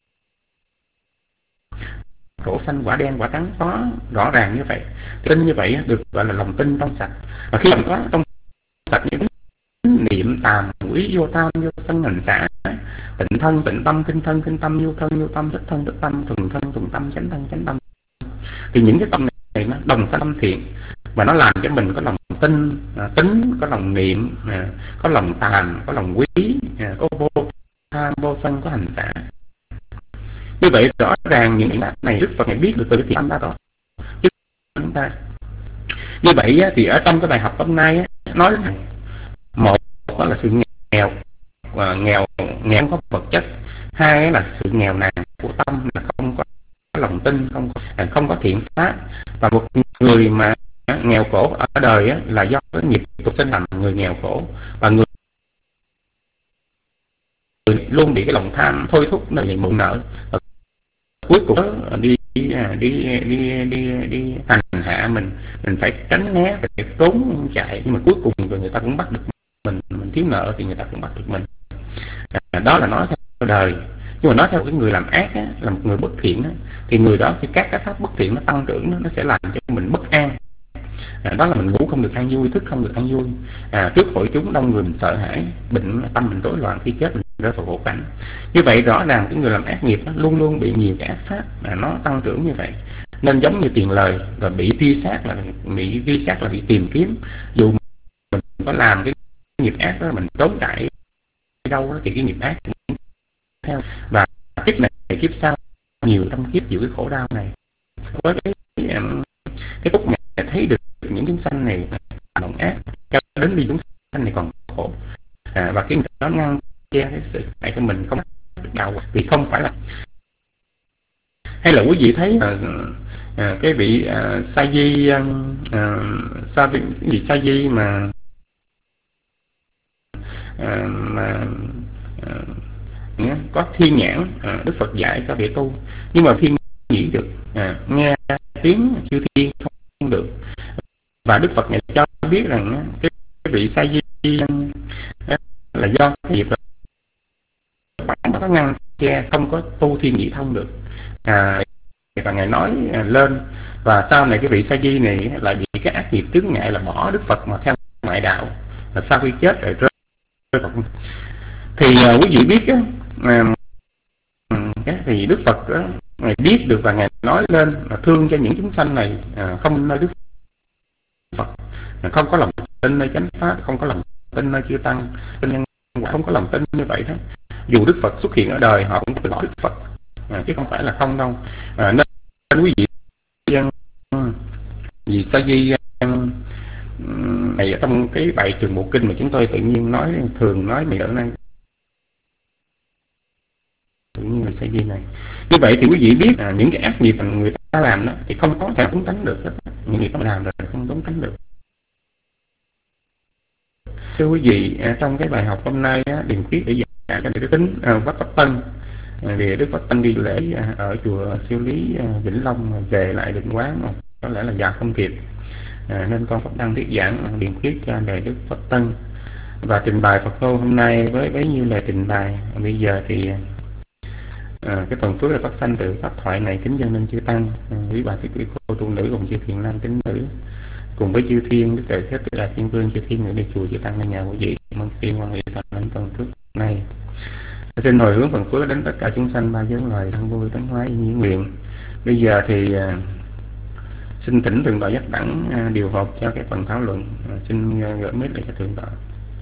Khổ sanh quả đen quả trắng có rõ ràng như vậy. Tin như vậy được gọi là lòng tin trong sạch. Và khi mình có trong sạch những niệm tàm quý vô tham vô sân hành xả, tịnh thân tịnh tâm, kinh thân kinh tâm, vô thân vô tâm, thích thân thích tâm, thuần thân thuần tâm, chánh thân chánh tâm, thì những cái tâm này nó đồng sanh tâm thiện và nó làm cho mình có lòng tin, à, tính, có lòng niệm, à, có lòng tàm, có lòng quý, à, có vô tham vô sân, có hành xả. Như vậy rõ ràng những cái này Đức Phật này biết được từ cái tâm đó rồi chứ chúng ta. Như vậy thì ở trong cái bài học hôm nay nói một đó là sự nghèo và nghèo nghèo không có vật chất, hai là sự nghèo nàn của tâm là không có lòng tin, không có, không có thiện pháp. Và một người mà nghèo khổ ở đời là do cái nghiệp tục sinh làm người nghèo khổ, và người luôn bị cái lòng tham thôi thúc nên mượn nợ, và cuối cùng đi đi đi đi đi, đi hành hạ mình mình phải tránh né, phải trốn chạy, nhưng mà cuối cùng rồi người ta cũng bắt được mình mình thiếu nợ thì người ta cũng bắt được mình. À, đó là nói theo đời. Nhưng mà nói theo cái người làm ác á, là một người bất thiện á, thì người đó thì các cái pháp bất thiện nó tăng trưởng đó, nó sẽ làm cho mình bất an. À, đó là mình ngủ không được an vui, thức không được an vui, à, trước hội chúng đông người mình sợ hãi, bệnh tâm mình rối loạn, khi chết mình rơi vào khổ cảnh. Như vậy rõ ràng cái người làm ác nghiệp đó, luôn luôn bị nhiều cái ác pháp à, nó tăng trưởng như vậy. Nên giống như tiền lời rồi bị truy sát là bị truy sát là bị tìm kiếm, dù mình có làm cái nghiệp ác đó mình trốn chạy đâu đó, thì cái nghiệp ác cũng theo. Và kiếp này kiếp sau nhiều trăm kiếp chịu cái khổ đau này. Với cái cái phút này thấy được những chúng sanh này động ác, cho đến đi chúng sanh này còn khổ, à, và cái đó ngăn che cái sự hại của mình không được đau, vì không phải là. Hay là quý vị thấy à, à, cái vị à, sa di à, sa cái gì sa di mà à, mà à, có thiên nhãn, à, Đức Phật dạy cho vị tu, nhưng mà thiên nhĩ được, à, nghe tiếng chư thiên không được. Và Đức Phật này cho biết rằng cái, cái vị sa di là do cái nghiệp nó có ngăn che, không có tu thiên nhĩ thông được. À, và ngài nói à, lên, và sau này cái vị sa di này lại bị cái ác nghiệp chướng ngại là bỏ Đức Phật mà theo ngoại đạo, là sau khi chết rồi rơi Phật. Thì à, quý vị biết á, à, thì Đức Phật á, ngài biết được và ngài nói lên là thương cho những chúng sanh này à, không nơi Đức Phật, à, không có lòng tin nơi chánh pháp, không có lòng tin nơi chư tăng, tin nhân quả, không có lòng tin như vậy đó. Dù Đức Phật xuất hiện ở đời họ cũng từ bỏ Đức Phật, à, chứ không phải là không đâu. À, nên, nên quý vị vì sa di này ở trong cái bài Trường Bộ Kinh mà chúng tôi tự nhiên nói thường nói mày ở đây tự nhiên là sa di này. Như vậy thì quý vị biết à, những cái ác nghiệp mà người ta làm đó thì không có thể tốn tránh được hết. Những người ta làm rồi không tốn tránh được. Thưa quý vị, à, trong cái bài học hôm nay á, Điền Khuyết để dạy cho Đức Tính à, Vách Pháp Tân, à, vì Đức Pháp Tân đi lễ à, ở chùa Siêu Lý à, Vĩnh Long về lại định quán mà có lẽ là già không kịp, à, nên con Pháp Đăng thuyết giảng Điền Khuyết cho lời Đức Pháp Tân và trình bày Phật ngôn hôm nay với bấy nhiêu lời trình bày. Bây giờ thì à, cái tuần phước là phát sanh từ pháp thoại này kính dâng lên chư tăng, à, quý bà quý cô tu nữ cùng chư thiện nam tín nữ cùng với chư thiên Đức Đại Thế Tự Đại Thiên Vương chư thiên nữ đi chùa chư tăng lên nhà quý vị mong tiên quan hệ sanh tuần phước này. Xin hồi hướng phần phước đến tất cả chúng sanh ba giới loài thân vui tấn hóa nhiễn nguyện. Bây giờ thì à, xin thỉnh thượng tọa Giác Đẳng à, điều hộp cho cái phần thảo luận. À, xin à, gửi mic lại cho thượng tọa.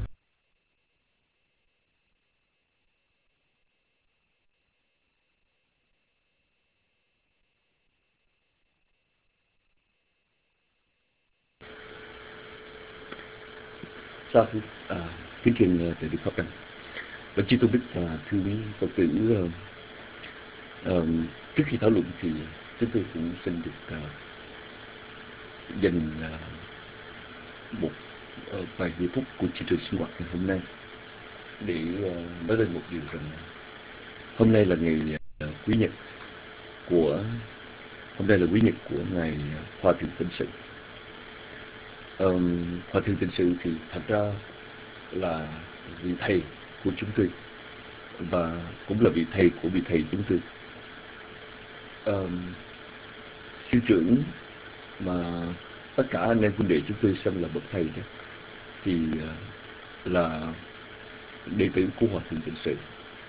Sao à, kính trình từ Đức Pháp Đăng. Và chư tôn đức và thưa quý Phật tử, uh, uh, trước khi thảo luận thì chúng tôi cũng xin được uh, dành uh, một uh, vài giây phút của chương trình sinh hoạt ngày hôm nay để uh, nói lên một điều rằng hôm nay là ngày uh, quý nhật của hôm nay là quý nhật của ngài Hòa Thượng Tịnh Sự. Um, Hòa Thượng Tịnh Sự thì thật ra là vị thầy của chúng tôi và cũng là vị thầy của vị thầy chúng tôi. Um, sư trưởng mà tất cả anh em huynh đệ chúng tôi xem là bậc thầy đó, thì uh, là đệ tử của Hòa Thượng Tịnh Sự,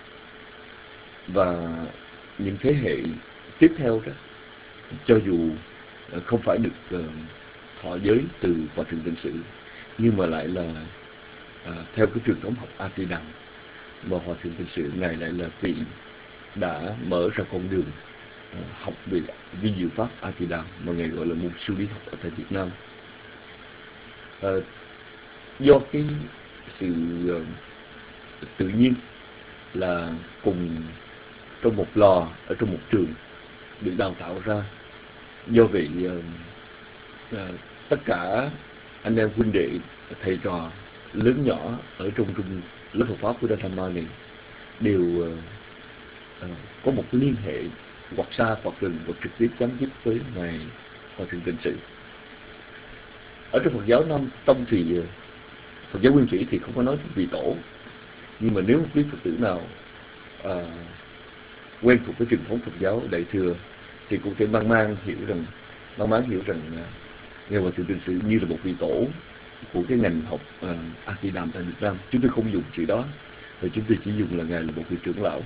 và những thế hệ tiếp theo đó, cho dù uh, không phải được uh, thọ giới từ Hòa Thượng Tịnh Sự, nhưng mà lại là à, theo cái truyền thống học A Di Đà, mà Hòa Thượng Tịnh Sự ngài lại là vị đã mở ra con đường à, học về vi diệu pháp A Di Đà mà ngài gọi là môn siêu lý học ở tại Việt Nam. À, do cái sự uh, tự nhiên là cùng trong một lò, ở trong một trường được đào tạo ra, do vậy uh, uh, tất cả anh em huynh đệ, thầy trò lớn nhỏ ở trong trung lớp Phật pháp của Đa Thamma này đều uh, uh, có một cái liên hệ hoặc xa hoặc gần hoặc trực tiếp chấm dứt với ngài Hòa Thượng Tịnh Sự. Ở trong Phật giáo Nam Tông thì uh, Phật giáo Nguyên Thủy thì không có nói đến vị tổ, nhưng mà nếu một quý Phật tử nào uh, quen thuộc với truyền thống Phật giáo Đại thừa thì cũng thể mang mang hiểu rằng mang mang hiểu rằng uh, ngài Hòa Thượng Tịnh Sự như là một vị tổ của cái ngành học uh, A Di Đà tại Việt Nam. Chúng tôi không dùng chữ đó, và chúng tôi chỉ dùng là ngài là một vị trưởng lão.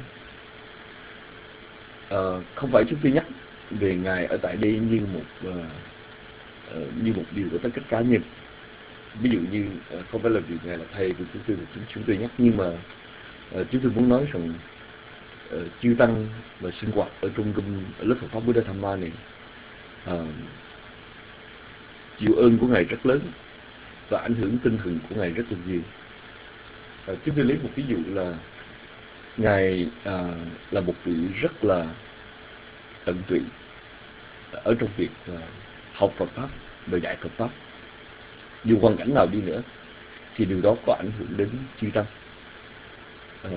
Uh, không phải chúng tôi nhắc về ngài ở tại đây như một uh, uh, như một điều của tất cả cá nhân. Ví dụ như uh, không phải là vì ngài là thầy của chúng tôi, chúng, chúng tôi nhắc, nhưng mà uh, chúng tôi muốn nói rằng uh, chư tăng và sinh hoạt ở trong lớp Phật pháp Buddha Dhamma này uh, chịu ơn của ngài rất lớn và ảnh hưởng tinh thần của ngài rất là nhiều. À, chúng tôi lấy một ví dụ là ngài à, là một vị rất là tận tụy ở trong việc à, học Phật pháp và dạy Phật pháp. Dù hoàn cảnh nào đi nữa thì điều đó có ảnh hưởng đến chư tăng. À,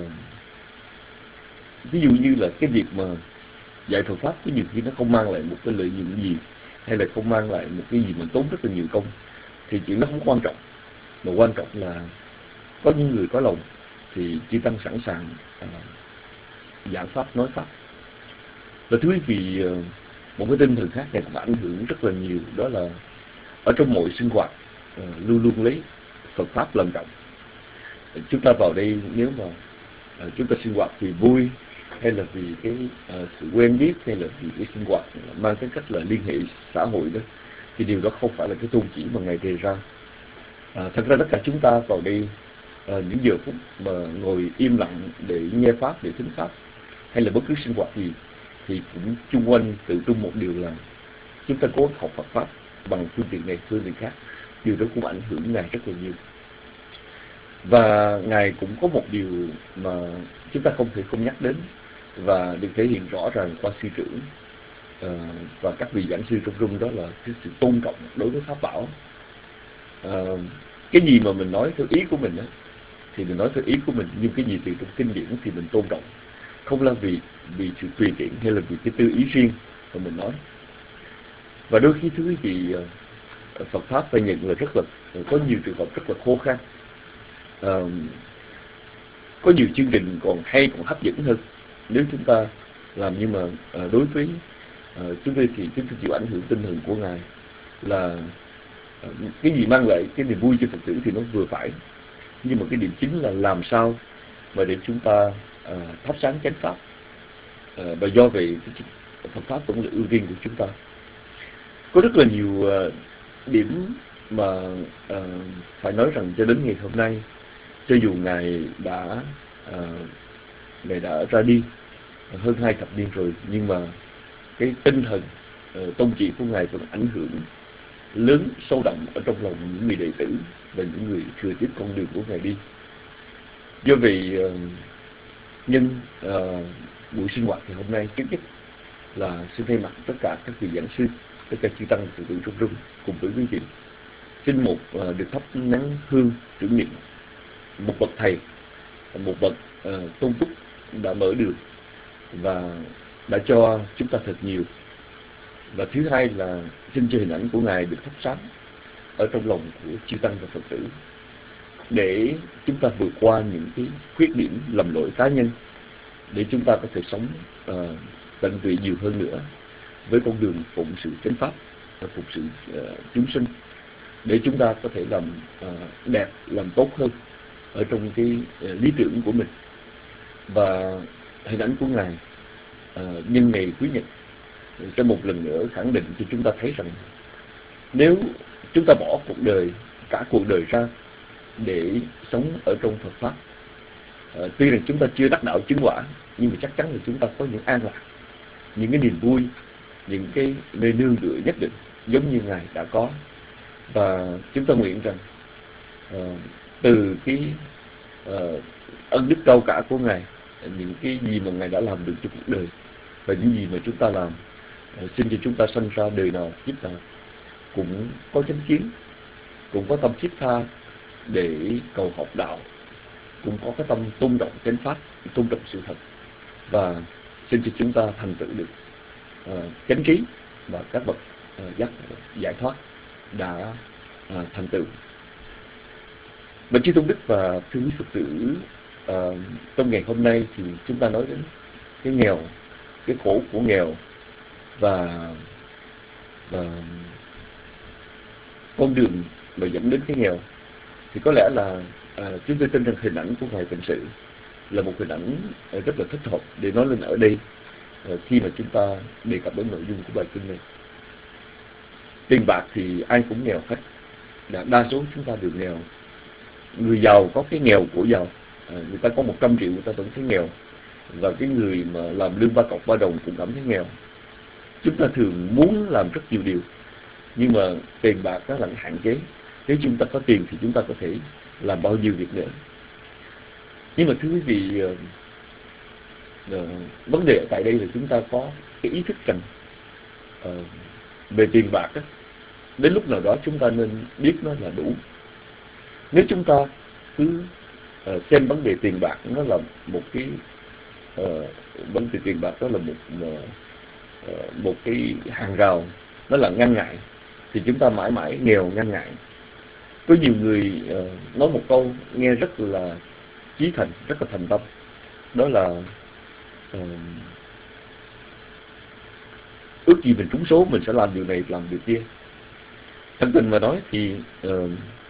ví dụ như là cái việc mà dạy Phật pháp có nhiều khi nó không mang lại một cái lợi nhuận gì, hay là không mang lại một cái gì mà tốn rất là nhiều công, thì chuyện đó không quan trọng. Mà quan trọng là có những người có lòng thì chư tăng sẵn sàng uh, giảng pháp, nói pháp. Và thứ vì uh, một cái tinh thần khác này cũng ảnh hưởng rất là nhiều, đó là ở trong mọi sinh hoạt uh, luôn luôn lấy Phật pháp làm trọng. Uh, chúng ta vào đây nếu mà uh, chúng ta sinh hoạt vì vui, hay là vì cái uh, sự quen biết, hay là vì cái sinh hoạt mang cái cách là liên hệ xã hội đó, thì điều đó không phải là cái tôn chỉ mà ngài đề ra. À, thật ra tất cả chúng ta vào đây à, những giờ phút mà ngồi im lặng để nghe pháp, để thính pháp, hay là bất cứ sinh hoạt gì, thì cũng chung quanh tự trung một điều là chúng ta cố học Phật pháp bằng phương tiện này, phương tiện khác. Điều đó cũng ảnh hưởng ngài rất là nhiều. Và ngài cũng có một điều mà chúng ta không thể không nhắc đến, và được thể hiện rõ ràng qua sư trưởng uh, và các vị giảng sư trong room, đó là cái sự tôn trọng đối với pháp bảo. Uh, cái gì mà mình nói theo ý của mình á, thì mình nói theo ý của mình, nhưng cái gì từ trong kinh điển thì mình tôn trọng, không là vì vì sự tùy tiện hay là vì cái tư ý riêng mà mình nói. Và đôi khi thưa quý vị, uh, Phật pháp phải nhận là rất là có nhiều trường hợp rất là khô khan. Uh, có nhiều chương trình còn hay, còn hấp dẫn hơn nếu chúng ta làm, nhưng mà uh, đối với uh, chúng tôi thì chúng tôi chịu ảnh hưởng tinh thần của ngài là uh, cái gì mang lại cái niềm vui cho Phật tử thì nó vừa phải, nhưng mà cái điểm chính là làm sao mà để chúng ta à, thắp sáng chánh pháp. À, và do vậy Phật pháp cũng là ưu tiên của chúng ta. Có rất là nhiều uh, điểm mà uh, phải nói rằng cho đến ngày hôm nay, cho dù Ngài đã uh, Ngài đã ra đi hơn hai thập niên rồi, nhưng mà cái tinh thần uh, tông chỉ của Ngài vẫn ảnh hưởng lớn sâu đậm ở trong lòng những người đệ tử và những người thừa tiếp con đường của Ngài đi. Do vậy uh, nhân uh, buổi sinh hoạt thì hôm nay, trước nhất là xin thay mặt tất cả các vị giảng sư, tất cả chư tăng Phật tử trong rung cùng với quý vị, xin một uh, được thắp nén hương tưởng niệm một bậc thầy, một bậc uh, tôn túc đã mở đường và đã cho chúng ta thật nhiều. Và thứ hai là xin cho hình ảnh của Ngài được thắp sáng ở trong lòng của chư tăng và Phật tử, để chúng ta vượt qua những cái khuyết điểm lầm lỗi cá nhân, để chúng ta có thể sống uh, tận tụy nhiều hơn nữa với con đường phụng sự chánh pháp và phục sự uh, chúng sinh, để chúng ta có thể làm uh, đẹp, làm tốt hơn ở trong cái uh, lý tưởng của mình. Và hình ảnh của Ngài uh, nhân ngày quý nhật sẽ một lần nữa khẳng định cho chúng ta thấy rằng nếu chúng ta bỏ cuộc đời, cả cuộc đời ra để sống ở trong Phật pháp, uh, tuy rằng chúng ta chưa đắc đạo chứng quả, nhưng mà chắc chắn là chúng ta có những an lạc, những cái niềm vui, những cái nơi nương tựa nhất định giống như Ngài đã có. Và chúng ta nguyện rằng uh, từ cái uh, ân đức cao cả của Ngài, những cái gì mà Ngài đã làm được cho cuộc đời và những gì mà chúng ta làm, uh, xin cho chúng ta sanh ra đời nào kiếp nào cũng có chánh kiến, cũng có tâm thiết tha để cầu học đạo, cũng có cái tâm tôn trọng chánh pháp, tôn trọng sự thật, và xin cho chúng ta thành tựu được uh, chánh trí và các bậc uh, giác giải thoát đã uh, thành tựu. Bạch Chư Tôn Đức và thưa quý Phật tử, uh, trong ngày hôm nay thì chúng ta nói đến cái nghèo, cái khổ của nghèo và, và con đường mà dẫn đến cái nghèo. Thì có lẽ là uh, chúng tôi tin rằng hình ảnh của Ngài Tịnh Sự là một hình ảnh uh, rất là thích hợp để nói lên ở đây uh, khi mà chúng ta đề cập đến nội dung của bài kinh này. Tiền bạc thì ai cũng nghèo hết, đa số chúng ta đều nghèo. Người giàu có cái nghèo của giàu, à, người ta có một trăm triệu người ta vẫn thấy nghèo, và cái người mà làm lương ba cọc ba đồng cũng cảm thấy nghèo. Chúng ta thường muốn làm rất nhiều điều, nhưng mà tiền bạc nó là hạn chế. Nếu chúng ta có tiền thì chúng ta có thể làm bao nhiêu việc nữa. Nhưng mà thưa quý vị, uh, uh, vấn đề ở tại đây là chúng ta có cái ý thức rằng uh, về tiền bạc á, đến lúc nào đó chúng ta nên biết nó là đủ. Nếu chúng ta cứ uh, xem vấn đề tiền bạc nó là một cái uh, vấn đề tiền bạc đó là một uh, một cái hàng rào, nó là ngăn ngại, thì chúng ta mãi mãi nghèo ngăn ngại. Có nhiều người uh, nói một câu nghe rất là chí thành, rất là thành tâm, đó là uh, ước gì mình trúng số mình sẽ làm điều này làm điều kia. Thật tình mà nói thì uh,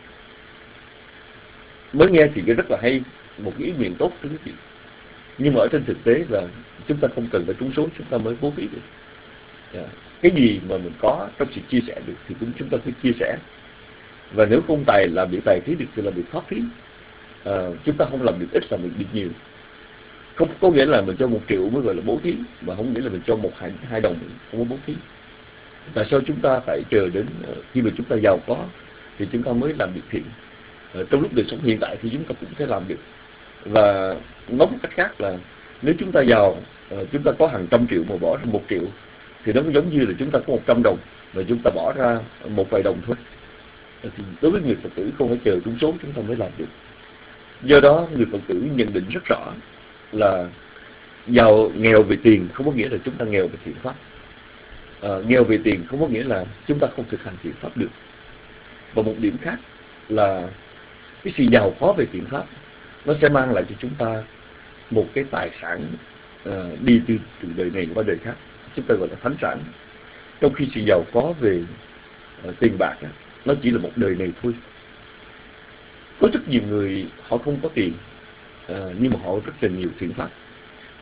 mới nghe thì cái rất là hay, một cái ý nguyện tốt thưa quý vị. Nhưng mà ở trên thực tế là chúng ta không cần phải trúng số chúng ta mới bố thí được. Yeah. Cái gì mà mình có trong sự chia sẻ được thì cũng chúng ta cứ chia sẻ. Và nếu không tài làm việc tài thí được thì làm việc pháp thí. À, chúng ta không làm việc ít làm việc được nhiều. Không có nghĩa là mình cho một triệu mới gọi là bố thí, mà không nghĩa là mình cho một hai, hai đồng không có bố thí. Tại sao chúng ta phải chờ đến khi mà chúng ta giàu có thì chúng ta mới làm việc thiện? À, trong lúc đời sống hiện tại thì chúng ta cũng sẽ làm được. Và nói một cách khác là nếu chúng ta giàu, chúng ta có hàng trăm triệu mà bỏ ra một triệu, thì nó cũng giống như là chúng ta có một trăm đồng và chúng ta bỏ ra một vài đồng thôi. Thì đối với người Phật tử không phải chờ trúng số chúng ta mới làm được. Do đó người Phật tử nhận định rất rõ là giàu nghèo về tiền không có nghĩa là chúng ta nghèo về thiện pháp. À, nghèo về tiền không có nghĩa là chúng ta không thực hành thiện pháp được. Và một điểm khác là cái sự giàu có về thiện pháp nó sẽ mang lại cho chúng ta một cái tài sản uh, đi từ, từ đời này qua đời khác, chúng ta gọi là thánh sản. Trong khi sự giàu có về uh, tiền bạc uh, nó chỉ là một đời này thôi. Có rất nhiều người họ không có tiền uh, nhưng mà họ rất là nhiều thiện pháp.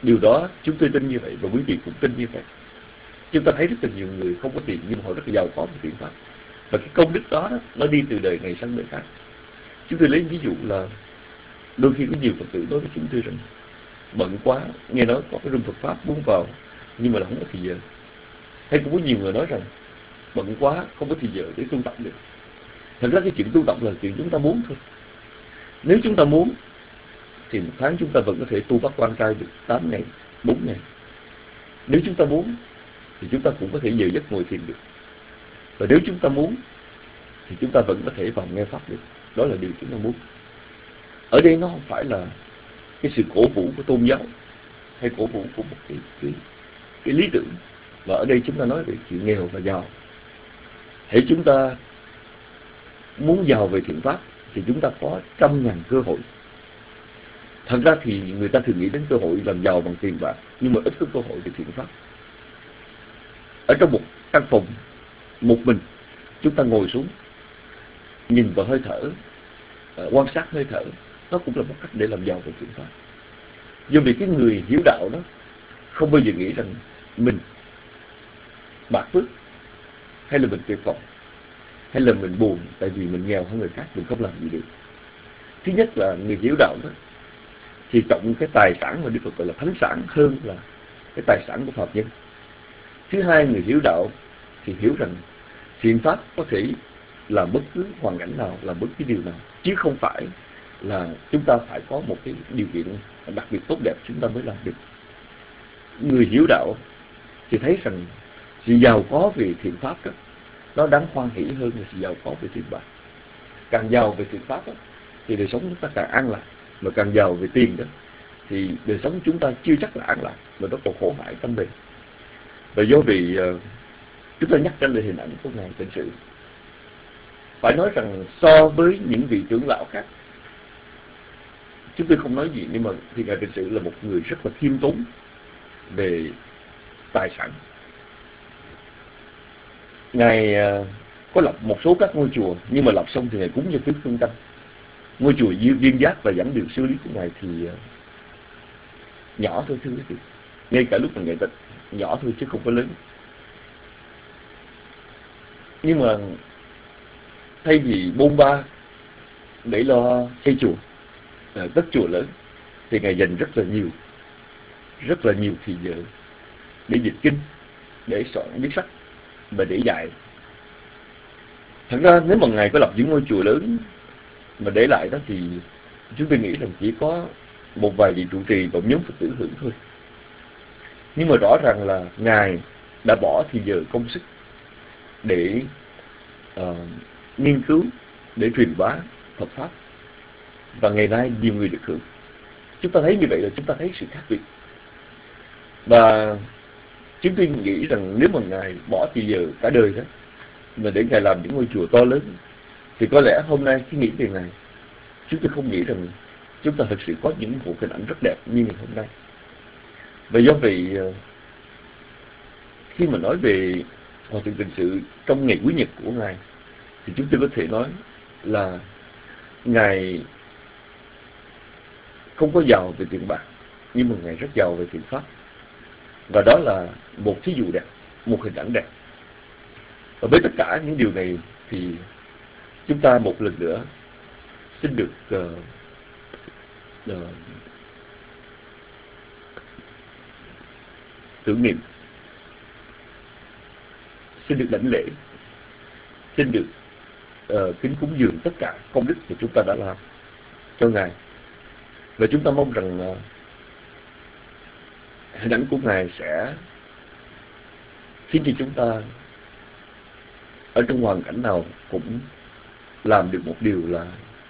Điều đó chúng tôi tin như vậy và quý vị cũng tin như vậy. Chúng ta thấy rất là nhiều người không có tiền nhưng mà họ rất là giàu có về thiện pháp. Và cái công đức đó, đó nó đi từ đời này sang đời khác. Chúng tôi lấy ví dụ là đôi khi có nhiều Phật tử nói với chúng tôi rằng bận quá, nghe nói có cái room Phật Pháp muốn vào nhưng mà là không có thời giờ. Hay cũng có nhiều người nói rằng bận quá, không có thời giờ để tu tập được. Thật ra cái chuyện tu tập là chuyện chúng ta muốn thôi. Nếu chúng ta muốn thì một tháng chúng ta vẫn có thể tu Bát Quan Trai được tám ngày, bốn ngày. Nếu chúng ta muốn thì chúng ta cũng có thể giờ giấc ngồi thiền được. Và nếu chúng ta muốn thì chúng ta vẫn có thể vào nghe Pháp được. Đó là điều chúng ta muốn. Ở đây nó không phải là cái sự cổ vũ của tôn giáo hay cổ vũ của một cái, cái, cái lý tưởng. Và ở đây chúng ta nói về chuyện nghèo và giàu. Hễ chúng ta muốn giàu về thiện pháp thì chúng ta có trăm ngàn cơ hội. Thật ra thì người ta thường nghĩ đến cơ hội làm giàu bằng tiền bạc, nhưng mà ít có cơ hội về thiện pháp. Ở trong một căn phòng một mình, chúng ta ngồi xuống nhìn vào hơi thở, quan sát hơi thở, nó cũng là một cách để làm giàu về thiện pháp. Do vì cái người hiểu đạo đó không bao giờ nghĩ rằng mình bạc phước, hay là mình tuyệt vọng, hay là mình buồn tại vì mình nghèo hơn người khác, mình không làm gì được. Thứ nhất là người hiểu đạo đó thì trọng cái tài sản mà Đức Phật gọi là thánh sản hơn là cái tài sản của phạm nhân. Thứ hai, người hiểu đạo thì hiểu rằng thiện pháp có thể làm bất cứ hoàn cảnh nào, làm bất cứ điều nào, chứ không phải là chúng ta phải có một cái điều kiện đặc biệt tốt đẹp chúng ta mới làm được. Người hiểu đạo thì thấy rằng sự giàu có về thiện pháp đó, nó đáng hoan hỷ hơn là sự giàu có về tiền bạc. Càng giàu về thiện pháp đó, thì đời sống chúng ta càng an lạc, mà càng giàu về tiền đó thì đời sống chúng ta chưa chắc là an lạc, mà nó còn khổ hại tâm bề. Và do vì uh, chúng ta nhắc đến lại hình ảnh của Ngài Tịnh Sự, phải nói rằng so với những vị trưởng lão khác, chúng tôi không nói gì, nhưng mà thì Ngài Tịnh Sự là một người rất là khiêm tốn về tài sản. Ngài uh, có lập một số các ngôi chùa, nhưng mà lập xong thì Ngài cúng cho tứ phương tăng. Ngôi chùa Viên Giác và giảng đường xử lý của Ngài thì uh, nhỏ thôi thưa quý vị. Ngay cả lúc mà Ngài tịch nhỏ thôi chứ không có lớn. Nhưng mà thay vì bôn ba để lo xây chùa, uh, tất chùa lớn, thì Ngài dành rất là nhiều, rất là nhiều thì giờ để dịch kinh, để soạn viết sách và để dạy. Thật ra nếu mà Ngài có lập những ngôi chùa lớn mà để lại đó thì chúng tôi nghĩ rằng chỉ có một vài vị trụ trì và nhóm Phật tử hưởng thôi. Nhưng mà rõ ràng là Ngài đã bỏ thì giờ công sức để uh, nghiên cứu, để truyền bá Phật Pháp. Và ngày nay nhiều người được hưởng. Chúng ta thấy như vậy là chúng ta thấy sự khác biệt. Và chúng tôi nghĩ rằng nếu mà Ngài bỏ thì giờ cả đời đó mà để Ngài làm những ngôi chùa to lớn, thì có lẽ hôm nay khi nghĩ về Ngài, chúng tôi không nghĩ rằng chúng ta thực sự có những bộ hình ảnh rất đẹp như ngày hôm nay. Và do vậy, khi mà nói về Hòa Thượng Tịnh Sự trong ngày quý nhật của Ngài, thì chúng tôi có thể nói là Ngài không có giàu về tiền bạc, nhưng mà Ngài rất giàu về thiện pháp. Và đó là một thí dụ đẹp, một hình ảnh đẹp. Và với tất cả những điều này thì chúng ta một lần nữa xin được uh, uh, tưởng niệm, xin được đảnh lễ, xin được uh, kính cúng dường tất cả công đức mà chúng ta đã làm cho Ngài. Và chúng ta mong rằng uh, hình ảnh của Ngài sẽ khiến cho chúng ta ở trong hoàn cảnh nào cũng làm được một điều là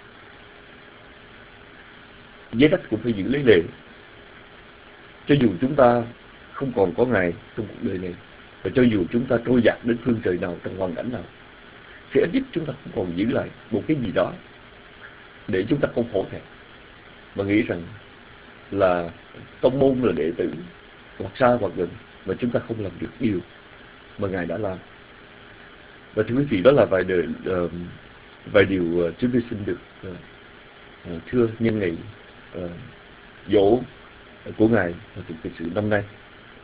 giấy đất cũng phải giữ lấy lệ. Cho dù chúng ta không còn có Ngài trong cuộc đời này, và cho dù chúng ta trôi dạt đến phương trời nào, trong hoàn cảnh nào, thì ít nhất chúng ta cũng còn giữ lại một cái gì đó để chúng ta không hổ thẹn và nghĩ rằng là tông môn là đệ tử hoặc xa hoặc gần mà chúng ta không làm được điều mà Ngài đã làm. Và thưa quý vị, đó là vài đời, uh, vài điều uh, chúng tôi xin được uh, uh, thưa nhân ngày uh, dỗ của Ngài thuộc cái sự năm nay.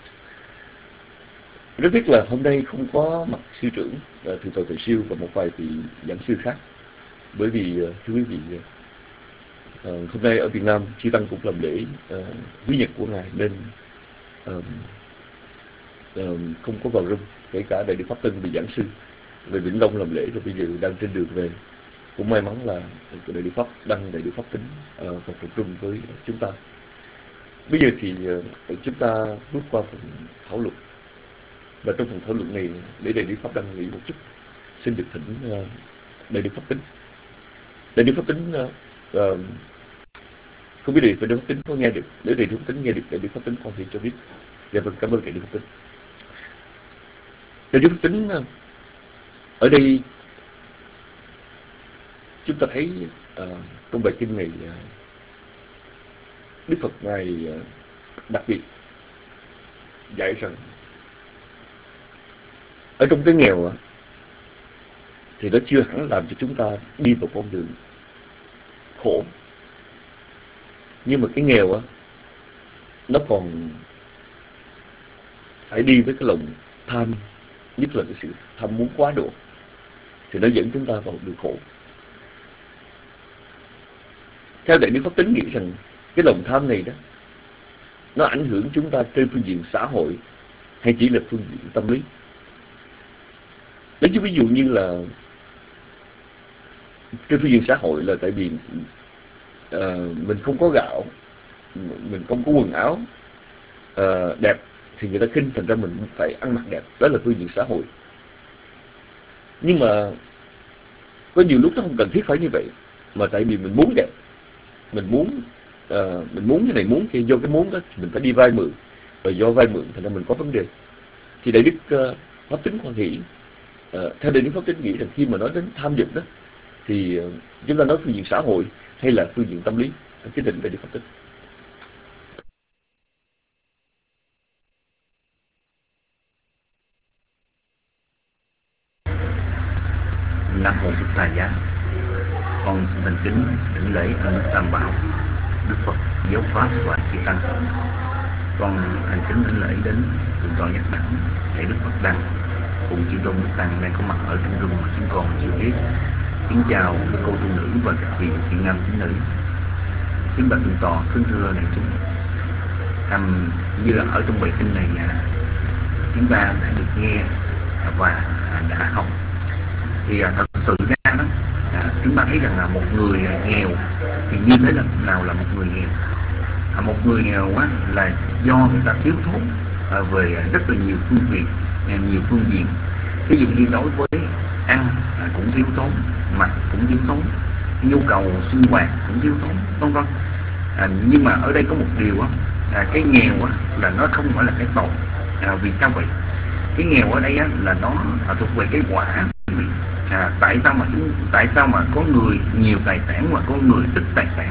Rất tiếc là hôm nay không có mặt sư trưởng Thượng tọa Tuệ Siêu và một vài vị giảng sư khác, bởi vì thưa quý vị, uh, hôm nay ở Việt Nam Chư Tăng cũng làm lễ uh, quý nhật của Ngài, nên uh, uh, không có vào room, kể cả Đại Đức Pháp Tân vị giảng sư về Vĩnh Long làm lễ rồi bây giờ đang trên đường về. Cũng may mắn là Đại Đức Pháp Đăng, Đại Đức Pháp Tính uh, vào phục room với chúng ta. Bây giờ thì uh, chúng ta bước qua phần thảo luận. Và trong phần thảo luận này, để Đại Đức Pháp Đăng nghĩ một chút, xin được thỉnh uh, Đại Đức Pháp Tính. Đại Đức Pháp Tính uh, uh, không biết Đại Đức Pháp Tính có nghe được. Nếu Đại Đức Pháp Tính nghe được, Đại Đức Pháp Tính con thì cho biết. Dạ vâng, cảm ơn Đại Đức Pháp Tính. Đại Đức Pháp Tính, uh, ở đây chúng ta thấy uh, trong bài kinh này, uh, Đức Phật Ngài uh, đặc biệt dạy rằng ở trong cái nghèo thì nó chưa hẳn làm cho chúng ta đi vào con đường khổ, nhưng mà cái nghèo á nó còn phải đi với cái lòng tham, nhất là cái sự tham muốn quá độ, thì nó dẫn chúng ta vào đường khổ. Theo Đại Đức Pháp Tính nghĩ rằng cái lòng tham này đó nó ảnh hưởng chúng ta trên phương diện xã hội hay chỉ là phương diện tâm lý. Lấy chứ ví dụ như là trên phương diện xã hội là tại vì uh, mình không có gạo, mình không có quần áo uh, đẹp thì người ta khinh, thành ra mình phải ăn mặc đẹp. Đó là phương diện xã hội. Nhưng mà có nhiều lúc nó không cần thiết phải như vậy, mà tại vì mình muốn đẹp, mình muốn uh, mình muốn cái này muốn kia, do cái muốn đó mình phải đi vay mượn, và do vay mượn thành ra mình có vấn đề. Thì Đại Đức uh, Pháp Tính quan nghĩ, uh, theo Đại Đức Pháp Tính nghĩ rằng khi mà nói đến tham dục đó thì uh, chúng ta nói phương diện xã hội hay là phương diện tâm lý. Cái định Đại Đức Pháp Tính. Nam mô Bích Tà Giá. Con xin thành kính đảnh lễ ơn Đức Tam Bảo, Đức Phật, Giáo Pháp và Chư Tăng. Con thành kính đảnh lễ đến Thượng tọa Nhật Bản, Thầy Đức Phật Đăng cùng chư tôn Đức Tăng đang có mặt ở trong room mà chúng con chưa biết. Kính chào các cô tu nữ và các vị thiện nam tín nữ. Kính bạch Thượng tọa, kính thưa đại chúng. Um, như là ở trong bài kinh này, chúng ta đã được nghe và đã học, thì thật sự ra đó, à, chúng ta thấy rằng là một người nghèo thì như thế là nào là một người nghèo. À, một người nghèo á, là do người ta thiếu thốn à, về rất là nhiều phương diện, nhiều phương diện. Ví dụ như đối với ăn à, cũng thiếu thốn, mặc cũng thiếu thốn, nhu cầu sinh hoạt cũng thiếu thốn, vân vân. À, nhưng mà ở đây có một điều á, à, cái nghèo á, là nó không phải là cái tội. À, vì sao vậy? Cái nghèo ở đây á, là nó à, thuộc về cái quả. À, tại sao mà chúng, tại sao mà có người nhiều tài sản mà có người ít tài sản?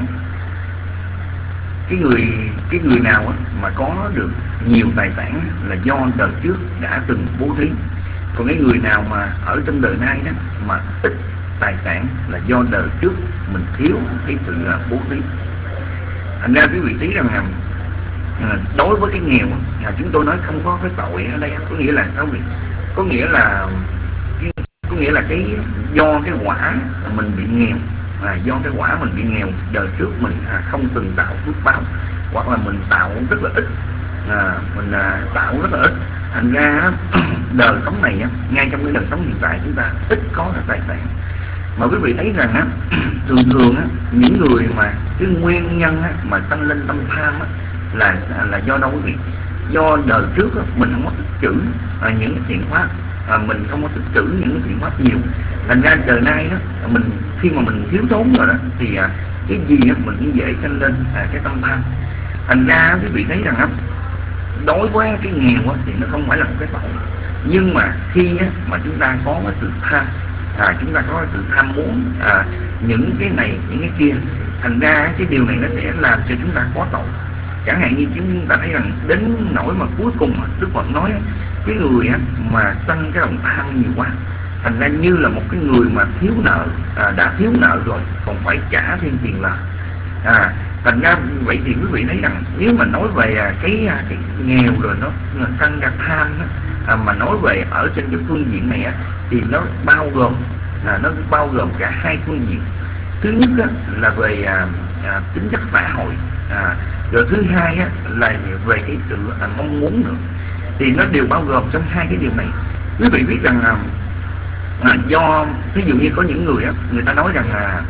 Cái người cái người nào á, mà có được nhiều tài sản là do đời trước đã từng bố thí, còn cái người nào mà ở trong đời nay đó mà ít tài sản là do đời trước mình thiếu cái sự bố thí. Thành ra quý vị thấy rằng là à, đối với cái nghèo à, chúng tôi nói không có cái tội ở đây, có nghĩa là sao vậy? Có nghĩa là có nghĩa là cái do cái quả mình bị nghèo, à, do cái quả mình bị nghèo, đời trước mình à, không từng tạo phước báo, hoặc là mình tạo rất là ít, à, mình à, tạo rất là ít, thành ra đời sống này ngay trong cái đời sống hiện tại chúng ta ít có là tài sản. Mà quý vị thấy rằng á, thường thường á, những người mà cái nguyên nhân á, mà tăng lên tâm tham á, là là do đâu quý vị? Do đời trước á, mình không có tích trữ à, những cái thiện pháp. À, mình không có tích trữ những thiện pháp nhiều, thành ra đời nay đó mình khi mà mình thiếu thốn rồi đó thì à, cái gì đó, mình cũng dễ sanh lên à, cái tâm tham. Thành ra quý vị thấy rằng á, đối với cái nghèo á, thì nó không phải là một cái tội, nhưng mà khi á, mà chúng ta có cái sự tham, à, chúng ta có cái sự tham muốn à, những cái này những cái kia, thành ra cái điều này nó sẽ làm cho chúng ta có tội. Chẳng hạn như chúng ta thấy rằng đến nỗi mà cuối cùng mà Đức Phật nói cái người á, mà sân cái lòng tham nhiều quá, thành ra như là một cái người mà thiếu nợ, à, đã thiếu nợ rồi còn phải trả thêm tiền lời. À, Thành ra vậy thì quý vị thấy rằng nếu mà nói về cái cái nghèo rồi nó sân ra tham đó, à, mà nói về ở trên cái phương diện này á, thì nó bao gồm là nó bao gồm cả hai phương diện. Thứ nhất á, là về à, à, tính chất xã hội, à, rồi thứ hai á, là về cái sự à, mong muốn nữa, thì nó đều bao gồm trong hai cái điều này. Quý vị biết rằng à, à, do ví dụ như có những người á, người ta nói rằng là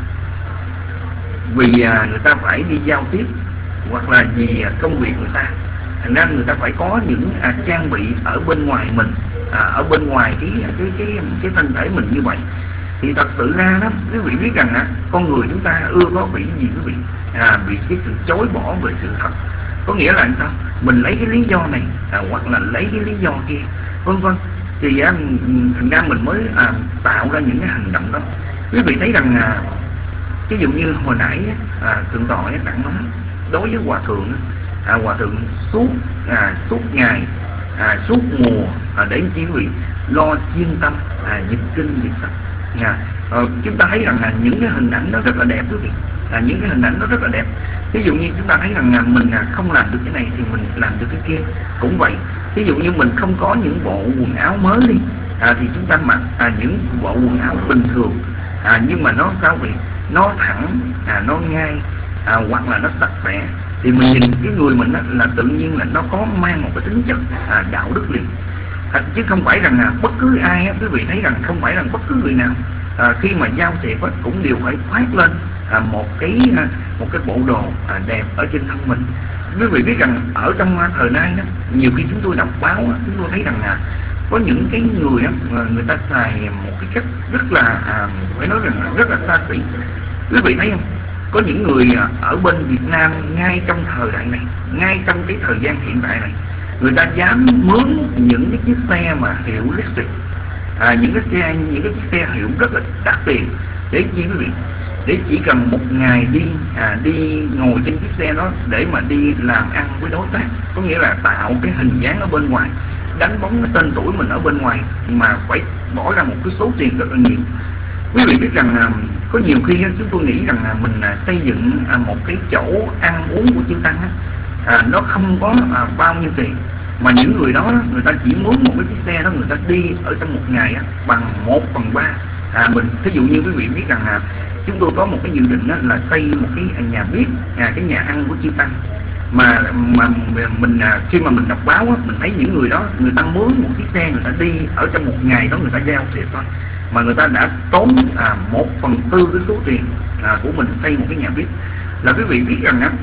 vì à, người ta phải đi giao tiếp hoặc là vì à, công việc người ta, thành ra người ta phải có những à, trang bị ở bên ngoài mình, à, ở bên ngoài cái cái cái cái thân thể mình như vậy. Thì thật sự ra đó, quý vị biết rằng á, con người chúng ta ưa có bị gì quý vị? À, bị cái sự chối bỏ về sự thật. Có nghĩa là sao? Mình lấy cái lý do này à, hoặc là lấy cái lý do kia, vân vân. Thì á, thành ra mình mới à, tạo ra những cái hành động đó. Quý vị thấy rằng à, ví dụ như hồi nãy à, thượng tọa tặng nói đối với hòa thượng, à, hòa thượng suốt à, suốt ngày à, suốt mùa à, để chi quý vị lo chuyên tâm à, dịch kinh dịch sách. À, ờ, chúng ta thấy rằng là những cái hình ảnh nó rất là đẹp quý vị, à, những cái hình ảnh nó rất là đẹp. Ví dụ như chúng ta thấy rằng là mình à, không làm được cái này thì mình làm được cái kia, cũng vậy. Ví dụ như mình không có những bộ quần áo mới đi, à, thì chúng ta mặc à, những bộ quần áo bình thường, à, nhưng mà nó sao vậy? Nó thẳng, à, nó ngay, à, hoặc là nó sạch sẽ, thì mình nhìn cái người mình đó, là tự nhiên là nó có mang một cái tính chất à, đạo đức liền. À, chứ không phải rằng là bất cứ ai á, quý vị thấy rằng không phải rằng bất cứ người nào à, khi mà giao thiệp á, cũng đều phải khoác lên à, một cái à, một cái bộ đồ à, đẹp ở trên thân mình. Quý vị biết rằng ở trong à, thời nay đó, nhiều khi chúng tôi đọc báo á, chúng tôi thấy rằng là có những cái người á, người ta xài một cái cách rất là à, phải nói rằng là rất là xa xỉ. Quý vị thấy không? Có những người à, ở bên Việt Nam ngay trong thời đại này, ngay trong cái thời gian hiện tại này, người ta dám mướn những cái chiếc xe mà hiệu Lexus, à, những cái xe những cái chiếc xe hiệu rất là đắt tiền, để chi quý vị? Để chỉ cần một ngày đi à, đi ngồi trên chiếc xe đó để mà đi làm ăn với đối tác, có nghĩa là tạo cái hình dáng ở bên ngoài, đánh bóng cái tên tuổi mình ở bên ngoài, mà phải bỏ ra một cái số tiền rất là nhiều. Quý vị biết rằng à, có nhiều khi chúng tôi nghĩ rằng là mình à, xây dựng à, một cái chỗ ăn uống của chư tăng á, à, nó không có à, bao nhiêu tiền, mà những người đó người ta chỉ muốn một cái chiếc xe đó, người ta đi ở trong một ngày á, bằng một phần ba. À, mình ví dụ như quý vị biết rằng à, chúng tôi có một cái dự định đó là xây một cái nhà bếp, à, cái nhà ăn của chư tăng, mà mà mình à, khi mà mình đọc báo á, mình thấy những người đó người ta mướn một chiếc xe, người ta đi ở trong một ngày đó, người ta giao thiệp thôi, mà người ta đã tốn à, một phần tư cái số tiền à, của mình xây một cái nhà bếp. Là quý vị biết rằng á,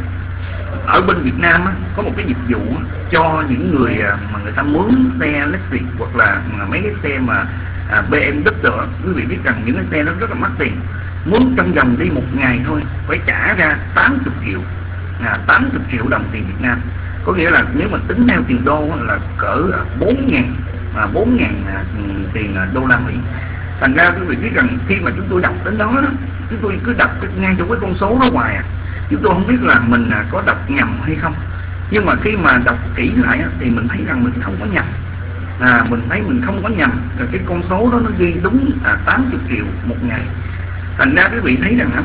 ở bên Việt Nam á, có một cái dịch vụ á, cho những người à, mà người ta mướn xe Lexus hoặc là mấy cái xe mà à, bê em vê á, quý vị biết rằng những cái xe đó rất là mắc tiền. Mướn trong vòng đi một ngày thôi phải trả ra tám mươi triệu, à, tám mươi triệu đồng tiền Việt Nam. Có nghĩa là nếu mà tính theo tiền đô á, là cỡ bốn ngàn à, bốn ngàn à, tiền đô la Mỹ. Thành ra quý vị biết rằng khi mà chúng tôi đọc đến đó, đó chúng tôi cứ đọc ngay trong cái con số đó hoài à. Chúng tôi không biết là mình à, có đọc nhầm hay không, nhưng mà khi mà đọc kỹ lại á, thì mình thấy rằng mình không có nhầm. À, mình thấy mình không có nhầm, rồi cái con số đó nó ghi đúng à, tám mươi triệu một ngày. Thành ra quý vị thấy rằng á,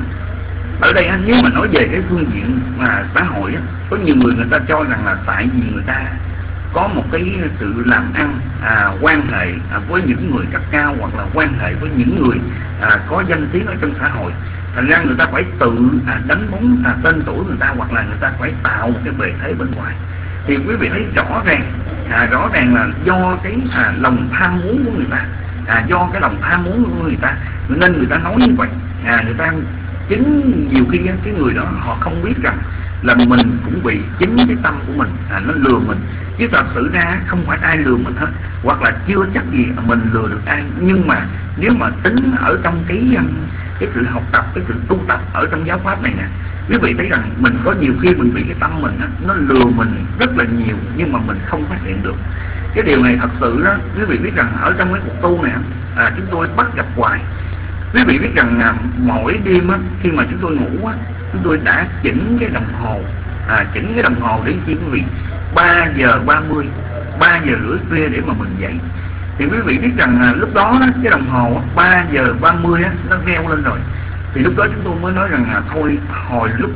ở đây á, nếu mà nói về cái phương diện mà xã hội á, có nhiều người người ta cho rằng là tại vì người ta có một cái sự làm ăn à, quan hệ à, với những người cấp cao, hoặc là quan hệ với những người à, có danh tiếng ở trong xã hội, thành ra người ta phải tự à, đánh bóng à, tên tuổi người ta, hoặc là người ta phải tạo một cái bề thế bên ngoài. Thì quý vị thấy rõ ràng à, rõ ràng là do cái à, lòng tham muốn của người ta, à, do cái lòng tham muốn của người ta nên người ta nói như vậy. À, người ta chính nhiều khi cái người đó họ không biết rằng là mình cũng bị chính cái tâm của mình à, nó lừa mình, chứ thật sự ra không phải ai lừa mình hết, hoặc là chưa chắc gì mình lừa được ai. Nhưng mà nếu mà tính ở trong cái cái sự học tập, cái sự tu tập ở trong giáo pháp này nè, quý vị thấy rằng mình có nhiều khi mình bị cái tâm mình á, nó lừa mình rất là nhiều, nhưng mà mình không phát hiện được. Cái điều này thật sự đó, quý vị biết rằng ở trong cái cuộc tu này à, chúng tôi bắt gặp hoài. Quý vị biết rằng à, mỗi đêm á, khi mà chúng tôi ngủ á, chúng tôi đã chỉnh cái đồng hồ, à, chỉnh cái đồng hồ để chi quý vị ba giờ ba mươi, ba giờ rưỡi khuya để mà mình dậy. Thì quý vị biết rằng à, lúc đó, đó cái đồng hồ ba giờ ba mươi á, nó reo lên rồi. Thì lúc đó chúng tôi mới nói rằng là thôi hồi lúc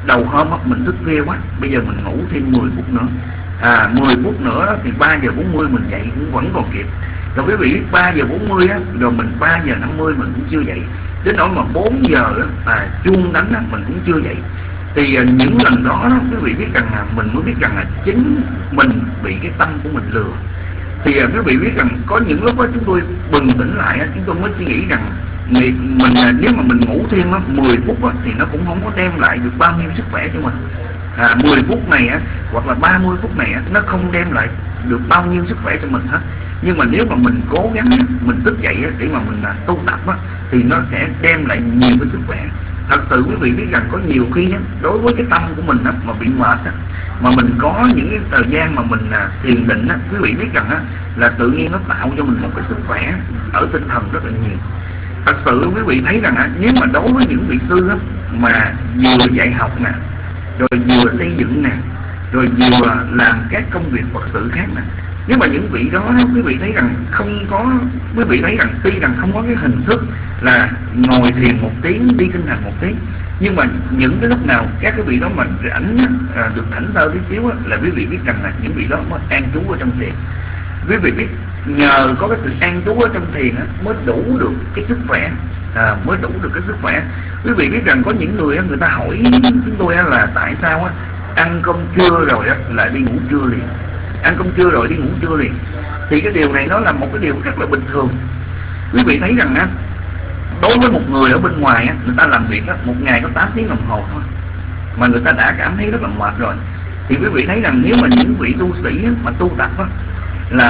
đầu hôm á, mình thức khuya quá, bây giờ mình ngủ thêm mười phút nữa, à mười phút nữa thì ba giờ bốn mươi mình dậy cũng vẫn còn kịp. Rồi quý vị biết ba giờ bốn mươi á, rồi mình ba giờ năm mươi mình cũng chưa dậy, đến nỗi mà bốn giờ á, à, chuông đánh á, mình cũng chưa dậy. Thì à, những lần đó, đó quý vị biết rằng là mình mới biết rằng là chính mình bị cái tâm của mình lừa. Thì à, quý vị biết rằng có những lúc đó chúng tôi bừng tỉnh lại á, chúng tôi mới suy nghĩ rằng mình, mình à, nếu mà mình ngủ thêm á, mười phút á, thì nó cũng không có đem lại được bao nhiêu sức khỏe cho mình. À, mười phút này á, hoặc là ba mươi phút này á, nó không đem lại được bao nhiêu sức khỏe cho mình hết. Nhưng mà nếu mà mình cố gắng á, mình thức dậy á, để mà mình à, tu tập á, thì nó sẽ đem lại nhiều cái sức khỏe. Thật sự quý vị biết rằng có nhiều khi á, đối với cái tâm của mình á, mà bị mệt á, mà mình có những cái thời gian mà mình à, thiền định á, quý vị biết rằng á, là tự nhiên nó tạo cho mình một cái sức khỏe ở tinh thần rất là nhiều. Thật sự quý vị thấy rằng á, nếu mà đối với những vị sư á, mà vừa dạy học nè, rồi vừa xây dựng nè, rồi vừa làm các công việc Phật sự khác nè, nếu mà những vị đó quý vị thấy rằng không có, quý vị thấy rằng tuy rằng không có cái hình thức là ngồi thiền một tiếng, đi kinh hành một tiếng, nhưng mà những cái lúc nào các cái vị đó mà rảnh à, được thảnh thơi tí xíu á, là quý vị biết rằng là những vị đó mới an trú ở trong thiền. Quý vị biết nhờ có cái sự an trú ở trong thiền á, mới đủ được cái sức khỏe, à, mới đủ được cái sức khỏe. Quý vị biết rằng có những người á, người ta hỏi chúng tôi á, là tại sao á, ăn cơm trưa rồi á, là đi ngủ trưa liền, ăn cơm trưa rồi đi ngủ trưa liền. Thì cái điều này nó là một cái điều rất là bình thường. Quý vị thấy rằng á, đối với một người ở bên ngoài á, người ta làm việc á, một ngày có tám tiếng đồng hồ thôi, mà người ta đã cảm thấy rất là mệt rồi. Thì quý vị thấy rằng nếu mà những vị tu sĩ á, mà tu tập á, là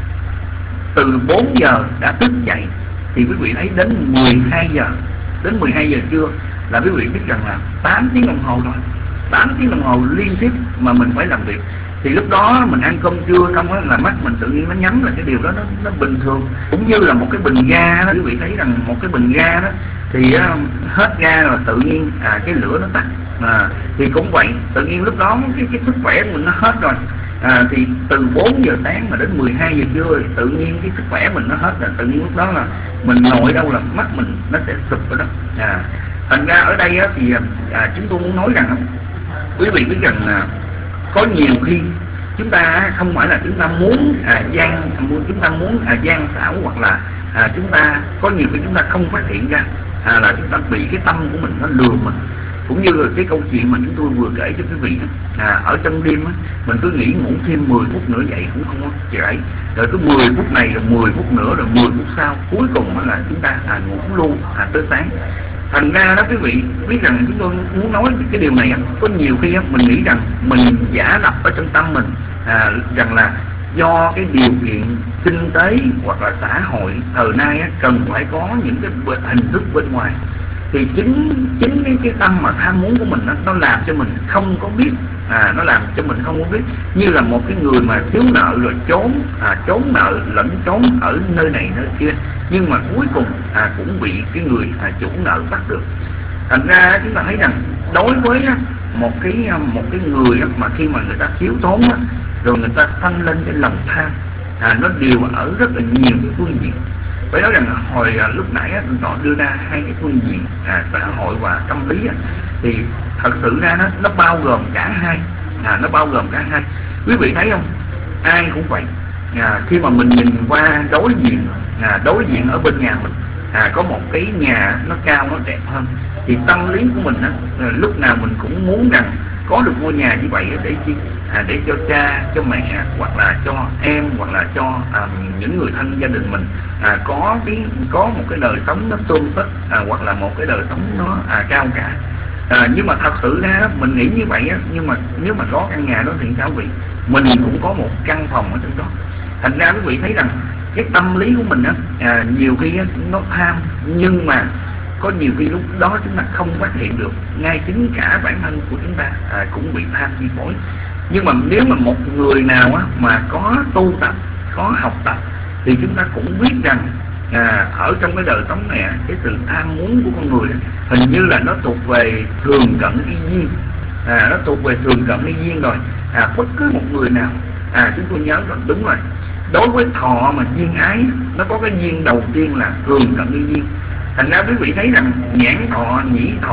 từ bốn giờ đã thức dậy, thì quý vị thấy đến mười hai giờ, đến mười hai giờ trưa là quý vị biết rằng là tám tiếng đồng hồ rồi, tám tiếng đồng hồ liên tiếp mà mình phải làm việc. Thì lúc đó mình ăn cơm trưa xong á, là mắt mình tự nhiên nó nhắm, là cái điều đó nó, nó bình thường. Cũng như là một cái bình ga đó, quý vị thấy rằng một cái bình ga đó thì uh, hết ga rồi tự nhiên à, cái lửa nó tắt. À, thì cũng vậy, tự nhiên lúc đó cái, cái sức khỏe của mình nó hết rồi. À, thì từ bốn giờ sáng mà đến mười hai giờ trưa thì tự nhiên cái sức khỏe mình nó hết rồi. Tự nhiên lúc đó là mình ngồi đâu là mắt mình nó sẽ sụp rồi đó. À, thành ra ở đây á, thì à, chúng tôi muốn nói rằng quý vị biết rằng à, có nhiều khi chúng ta không phải là chúng ta muốn à, gian chúng ta muốn à, gian xảo, hoặc là à, chúng ta có nhiều khi chúng ta không phát hiện ra à, là chúng ta bị cái tâm của mình nó lừa mình. Cũng như là cái câu chuyện mà chúng tôi vừa kể cho quý vị đó, à, ở trong đêm á, mình cứ nghĩ ngủ thêm mười phút nữa dậy cũng không có trễ, rồi cứ mười phút này rồi mười phút nữa rồi mười phút sau, cuối cùng là chúng ta à, ngủ luôn à, tới sáng. Thành ra đó quý vị biết rằng chúng tôi muốn nói cái điều này, có nhiều khi mình nghĩ rằng mình giả lập ở trong tâm mình à, rằng là do cái điều kiện kinh tế hoặc là xã hội thời nay á, cần phải có những cái hình thức bên ngoài. Thì chính chính cái, cái tâm mà tham muốn của mình đó, nó làm cho mình không có biết, à, nó làm cho mình không có biết, như là một cái người mà thiếu nợ rồi trốn à, trốn nợ lẫn trốn ở nơi này nơi kia, nhưng mà cuối cùng à, cũng bị cái người à, chủ nợ bắt được. Thành ra chúng ta thấy rằng đối với một cái một cái người mà khi mà người ta thiếu thốn á, rồi người ta sanh lên cái lòng tham, à, nó đều ở rất là nhiều cái phương diện. Phải nói rằng hồi à, lúc nãy á, họ đưa ra hai cái phương diện à, xã hội và tâm lý á, thì thật sự ra nó nó bao gồm cả hai, à, nó bao gồm cả hai. Quý vị thấy không? Ai cũng vậy. À, khi mà mình nhìn qua đối diện, à, đối diện ở bên nhà mình à, có một cái nhà nó cao, nó đẹp hơn, thì tâm lý của mình á, lúc nào mình cũng muốn rằng có được ngôi nhà như vậy để chi? À, để cho cha, cho mẹ, hoặc là cho em, hoặc là cho à, những người thân gia đình mình à, có cái có một cái đời sống nó tươm tất, à, hoặc là một cái đời sống nó à, cao cả. À, nhưng mà thật sự ra mình nghĩ như vậy á, nhưng mà nếu mà có căn nhà đó thì sao vị? Mình cũng có một căn phòng ở trong đó. Thành ra quý vị thấy rằng cái tâm lý của mình á, à, nhiều khi á, nó tham, nhưng mà có nhiều khi lúc đó chúng ta không phát hiện được, ngay chính cả bản thân của chúng ta à, cũng bị tham chi phối. Nhưng mà nếu mà một người nào á, mà có tu tập, có học tập, thì chúng ta cũng biết rằng à, ở trong cái đời sống này, cái sự tham muốn của con người hình như là nó thuộc về thường cận y duyên, à, nó thuộc về thường cận y duyên rồi. À, bất cứ một người nào, à, chúng tôi nhớ rồi, đúng rồi, đối với thọ mà duyên ái, nó có cái duyên đầu tiên là thường cận y duyên. Thành ra quý vị thấy rằng nhãn thọ, nhĩ thọ,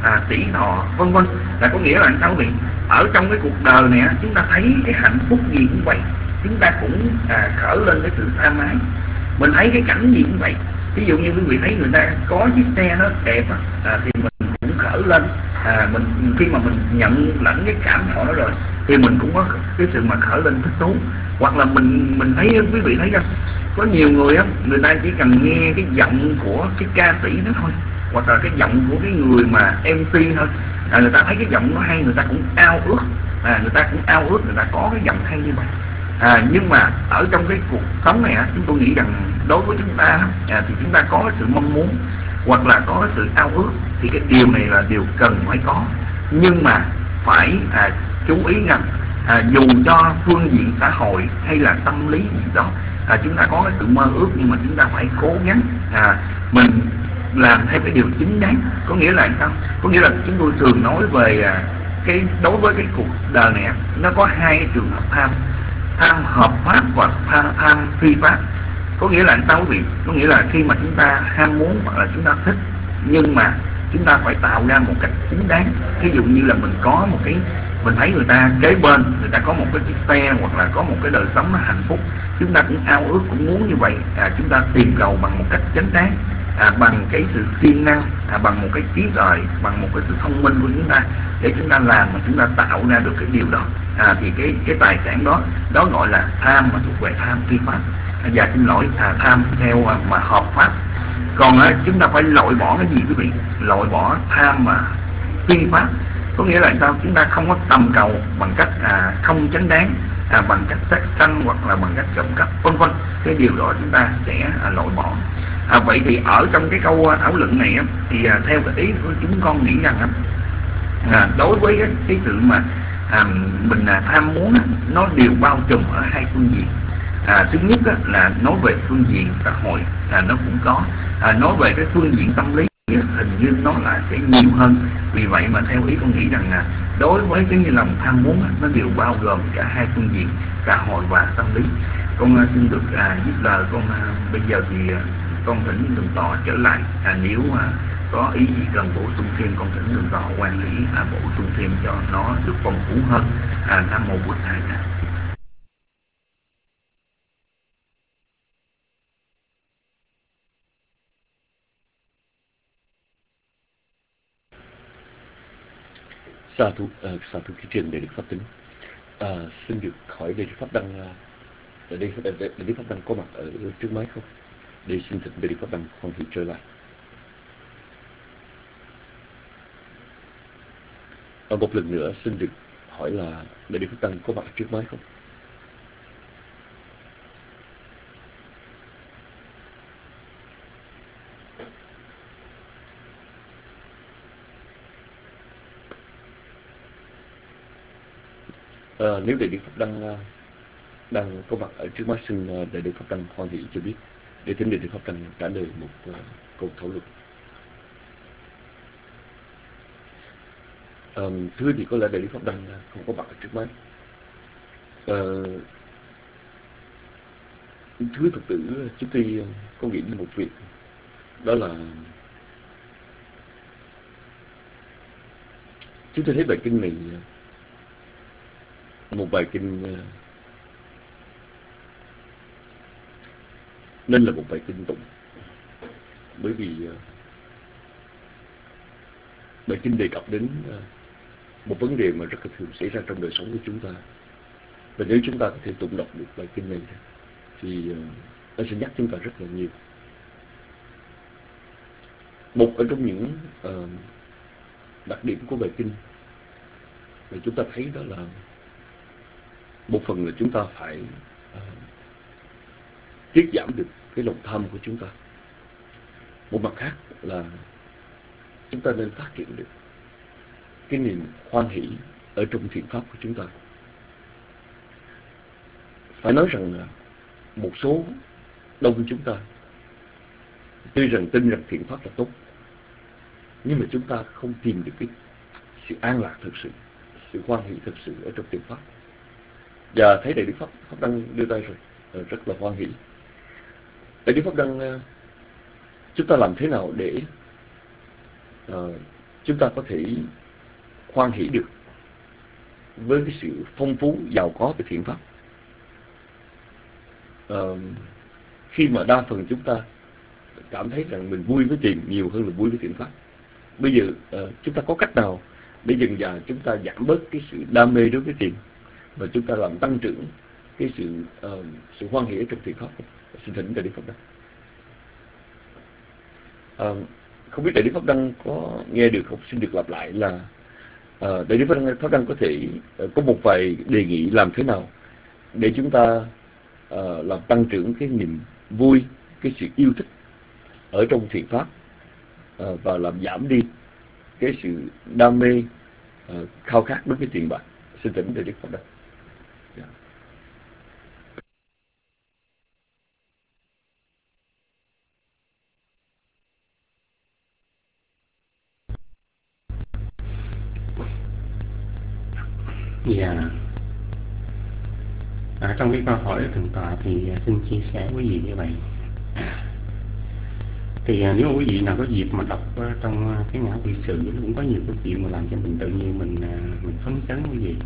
à, tỷ thọ, vân vân. Là có nghĩa là sao quý vị? Ở trong cái cuộc đời này chúng ta thấy cái hạnh phúc gì cũng vậy, chúng ta cũng à, khởi lên cái sự tham ái. Mình thấy cái cảnh gì cũng vậy, ví dụ như quý vị thấy người ta có chiếc xe nó đẹp à, thì mình cũng khởi lên. À, mình khi mà mình nhận lãnh cái cảm thọ đó rồi thì mình cũng có cái sự mà khởi lên thích thú. Hoặc là mình mình thấy quý vị thấy không, có nhiều người á, người ta chỉ cần nghe cái giọng của cái ca sĩ đó thôi, hoặc là cái giọng của cái người mà em xê thôi, à, người ta thấy cái giọng nó hay, người ta cũng ao ước, à, người ta cũng ao ước người ta có cái giọng hay như vậy. À, nhưng mà ở trong cái cuộc sống này á, chúng tôi nghĩ rằng đối với chúng ta à, thì chúng ta có cái sự mong muốn hoặc là có cái sự ao ước, thì cái điều này là điều cần phải có. Nhưng mà phải à, chú ý rằng à, dù cho phương diện xã hội hay là tâm lý gì đó, à, chúng ta có cái sự mơ ước, nhưng mà chúng ta phải cố gắng à, mình làm theo cái điều chính đáng. Có nghĩa là sao? Có nghĩa là chúng tôi thường nói về à, cái đối với cái cuộc đời này nó có hai cái trường hợp tham: tham hợp pháp và tham, tham phi pháp. Có nghĩa là sao quý vị? Có nghĩa là khi mà chúng ta ham muốn hoặc là chúng ta thích, nhưng mà chúng ta phải tạo ra một cách chính đáng. Ví dụ như là mình có một cái, mình thấy người ta kế bên, người ta có một cái chiếc xe hoặc là có một cái đời sống nó hạnh phúc, chúng ta cũng ao ước, cũng muốn như vậy. À, chúng ta tìm cầu bằng một cách chính đáng, à, bằng cái sự siêng năng, à, bằng một cái trí tuệ, bằng một cái sự thông minh của chúng ta, để chúng ta làm mà chúng ta tạo ra được cái điều đó. À, thì cái cái tài sản đó đó gọi là tham mà thuộc về tham phi pháp. À, và xin lỗi, à, tham theo à, mà hợp pháp. Còn à, chúng ta phải loại bỏ cái gì quý vị? Loại bỏ tham mà phi pháp. Có nghĩa là sao? Chúng ta không có tầm cầu bằng cách à, không chính đáng, à, bằng cách sát sanh hoặc là bằng cách trộm cắp, vân vân. Cái điều đó chúng ta sẽ à, loại bỏ. À, vậy thì ở trong cái câu à, thảo luận này á, thì à, theo cái ý của chúng con nghĩ rằng á, à, đối với cái, cái sự mà à, mình à, tham muốn á, nó đều bao trùm ở hai phương diện. À, thứ nhất á, là nói về phương diện xã hội, là nó cũng có. À, nói về cái phương diện tâm lý hình như nó là sẽ nhiều hơn. Vì vậy mà theo ý con nghĩ rằng là đối với cái lòng tham muốn á, nó đều bao gồm cả hai phương diện xã hội và tâm lý. Con uh, xin được à, giúp lời con uh, bây giờ thì uh, con thỉnh Thượng Tọa trở lại. À, nếu uh, có ý gì cần bổ sung thêm, con thỉnh Thượng Tọa quan lý à, bổ sung thêm cho nó được phong phú hơn. À, Nam Mô Bụt Thầy. Sa thú, uh, sa thú ký truyền Đại Đức Pháp Tính. À, xin được hỏi Đại Đức Pháp Đăng, uh, Đại Đức Pháp Đăng có mặt ở trước máy không? Để xin thỉnh Đại Đức Pháp Đăng hoan hỷ trở lại. À, một lần nữa xin được hỏi là Đại Đức Pháp Đăng có mặt ở trước máy không? À, nếu Đại Đức Pháp Đăng uh, đang có mặt ở trước mắt, xin uh, Đại Đức Pháp Đăng hoan hỷ cho biết, để thỉnh Đại Đức Pháp Đăng trả lời một uh, câu thảo luận. Uh, thưa thì có lẽ Đại Đức Pháp Đăng uh, không có mặt ở trước mắt. Uh, thưa Phật tử, chúng tôi uh, có nghĩ đến một việc, đó là chúng tôi thấy bài kinh này uh, một bài kinh uh, nên là một bài kinh tụng, bởi vì uh, bài kinh đề cập đến uh, một vấn đề mà rất là thường xảy ra trong đời sống của chúng ta. Và nếu chúng ta có thể tụng đọc được bài kinh này thì uh, nó sẽ nhắc chúng ta rất là nhiều. Một ở trong những uh, đặc điểm của bài kinh mà chúng ta thấy đó là một phần là chúng ta phải uh, tiết giảm được cái lòng tham của chúng ta. Một mặt khác là chúng ta nên phát triển được cái niềm hoan hỷ ở trong thiện pháp của chúng ta. Phải nói rằng là một số đông chúng ta tuy rằng tin rằng thiện pháp là tốt, nhưng mà chúng ta không tìm được cái sự an lạc thực sự, sự hoan hỷ thực sự ở trong thiện pháp. Và thấy Đại Đức Pháp, Pháp Đăng đưa tay rồi, rất là hoan hỷ. Đại Đức Pháp Đăng, chúng ta làm thế nào để uh, chúng ta có thể hoan hỷ được với cái sự phong phú giàu có về thiện pháp. À, khi mà đa phần chúng ta cảm thấy rằng mình vui với tiền nhiều hơn là vui với thiện pháp. Bây giờ uh, chúng ta có cách nào để dần dà chúng ta giảm bớt cái sự đam mê đối với tiền và chúng ta làm tăng trưởng cái sự uh, sự hoan hỷ trong thiện pháp? Xin thỉnh Đại Đức Pháp Đăng. Uh, không biết Đại Đức Pháp Đăng có nghe được không? Xin được lặp lại là uh, Đại Đức Pháp Đăng, Pháp Đăng có thể uh, có một vài đề nghị làm thế nào để chúng ta uh, làm tăng trưởng cái niềm vui, cái sự yêu thích ở trong thiện pháp, uh, và làm giảm đi cái sự đam mê, uh, khao khát đối với tiền bạc. Xin thỉnh Đại Đức Pháp Đăng. Yeah. Dạ. À, trong cái câu hỏi thượng tọa thì xin chia sẻ với quý vị như vậy. Thì à, nếu quý vị nào có dịp mà đọc uh, trong uh, cái ngã quy sự, cũng có nhiều câu chuyện mà làm cho mình tự nhiên mình uh, mình phấn chấn quý vị.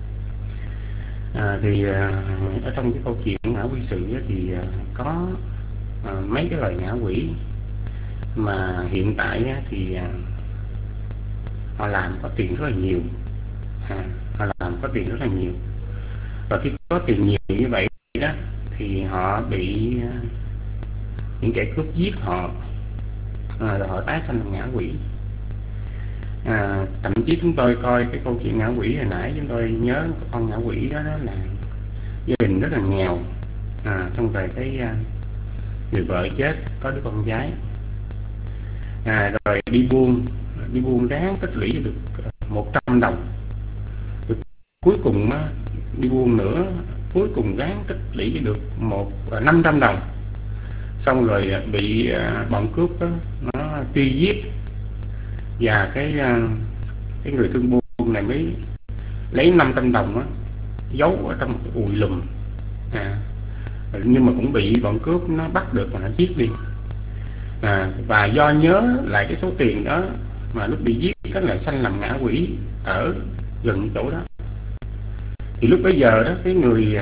À, thì uh, ở trong cái câu chuyện ngã quy sự thì uh, có uh, mấy cái loài ngã quỷ mà hiện tại uh, thì uh, họ làm có tiền rất là nhiều. À, họ làm có tiền rất là nhiều, và khi có tiền nhiều như vậy đó thì họ bị uh, những kẻ cướp giết họ, à, rồi họ tái sanh làm ngã quỷ. À, thậm chí chúng tôi coi cái câu chuyện ngã quỷ hồi nãy, chúng tôi nhớ con ngã quỷ đó, đó là gia đình rất là nghèo, à, xong rồi cái uh, người vợ chết, có đứa con gái, à, rồi đi buôn đi buôn ráng tích lũy được một trăm đồng. Cuối cùng đi buôn nữa, cuối cùng ráng tích lũy được một năm trăm đồng, xong rồi bị bọn cướp đó, nó truy giết, và cái cái người thương buôn này mới lấy năm trăm đồng đó, giấu ở trong một cái ùi lùm, à, nhưng mà cũng bị bọn cướp nó bắt được và nó giết đi. À, và do nhớ lại cái số tiền đó mà lúc bị giết cái lại sanh làm ngã quỷ ở gần chỗ đó. Thì lúc bấy giờ đó cái người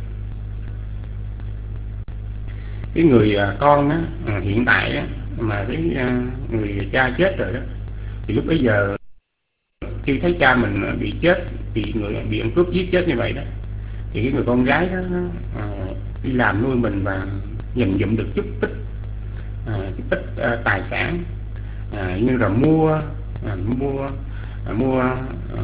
cái người con đó, à, hiện tại đó, mà cái người cha chết rồi đó, thì lúc bấy giờ khi thấy cha mình bị chết, thì người bị ăn cướp giết chết như vậy đó, thì cái người con gái đó à, đi làm nuôi mình và dành dụm được chút ít à, chút ít à, tài sản, à, như là mua à, mua à, mua à,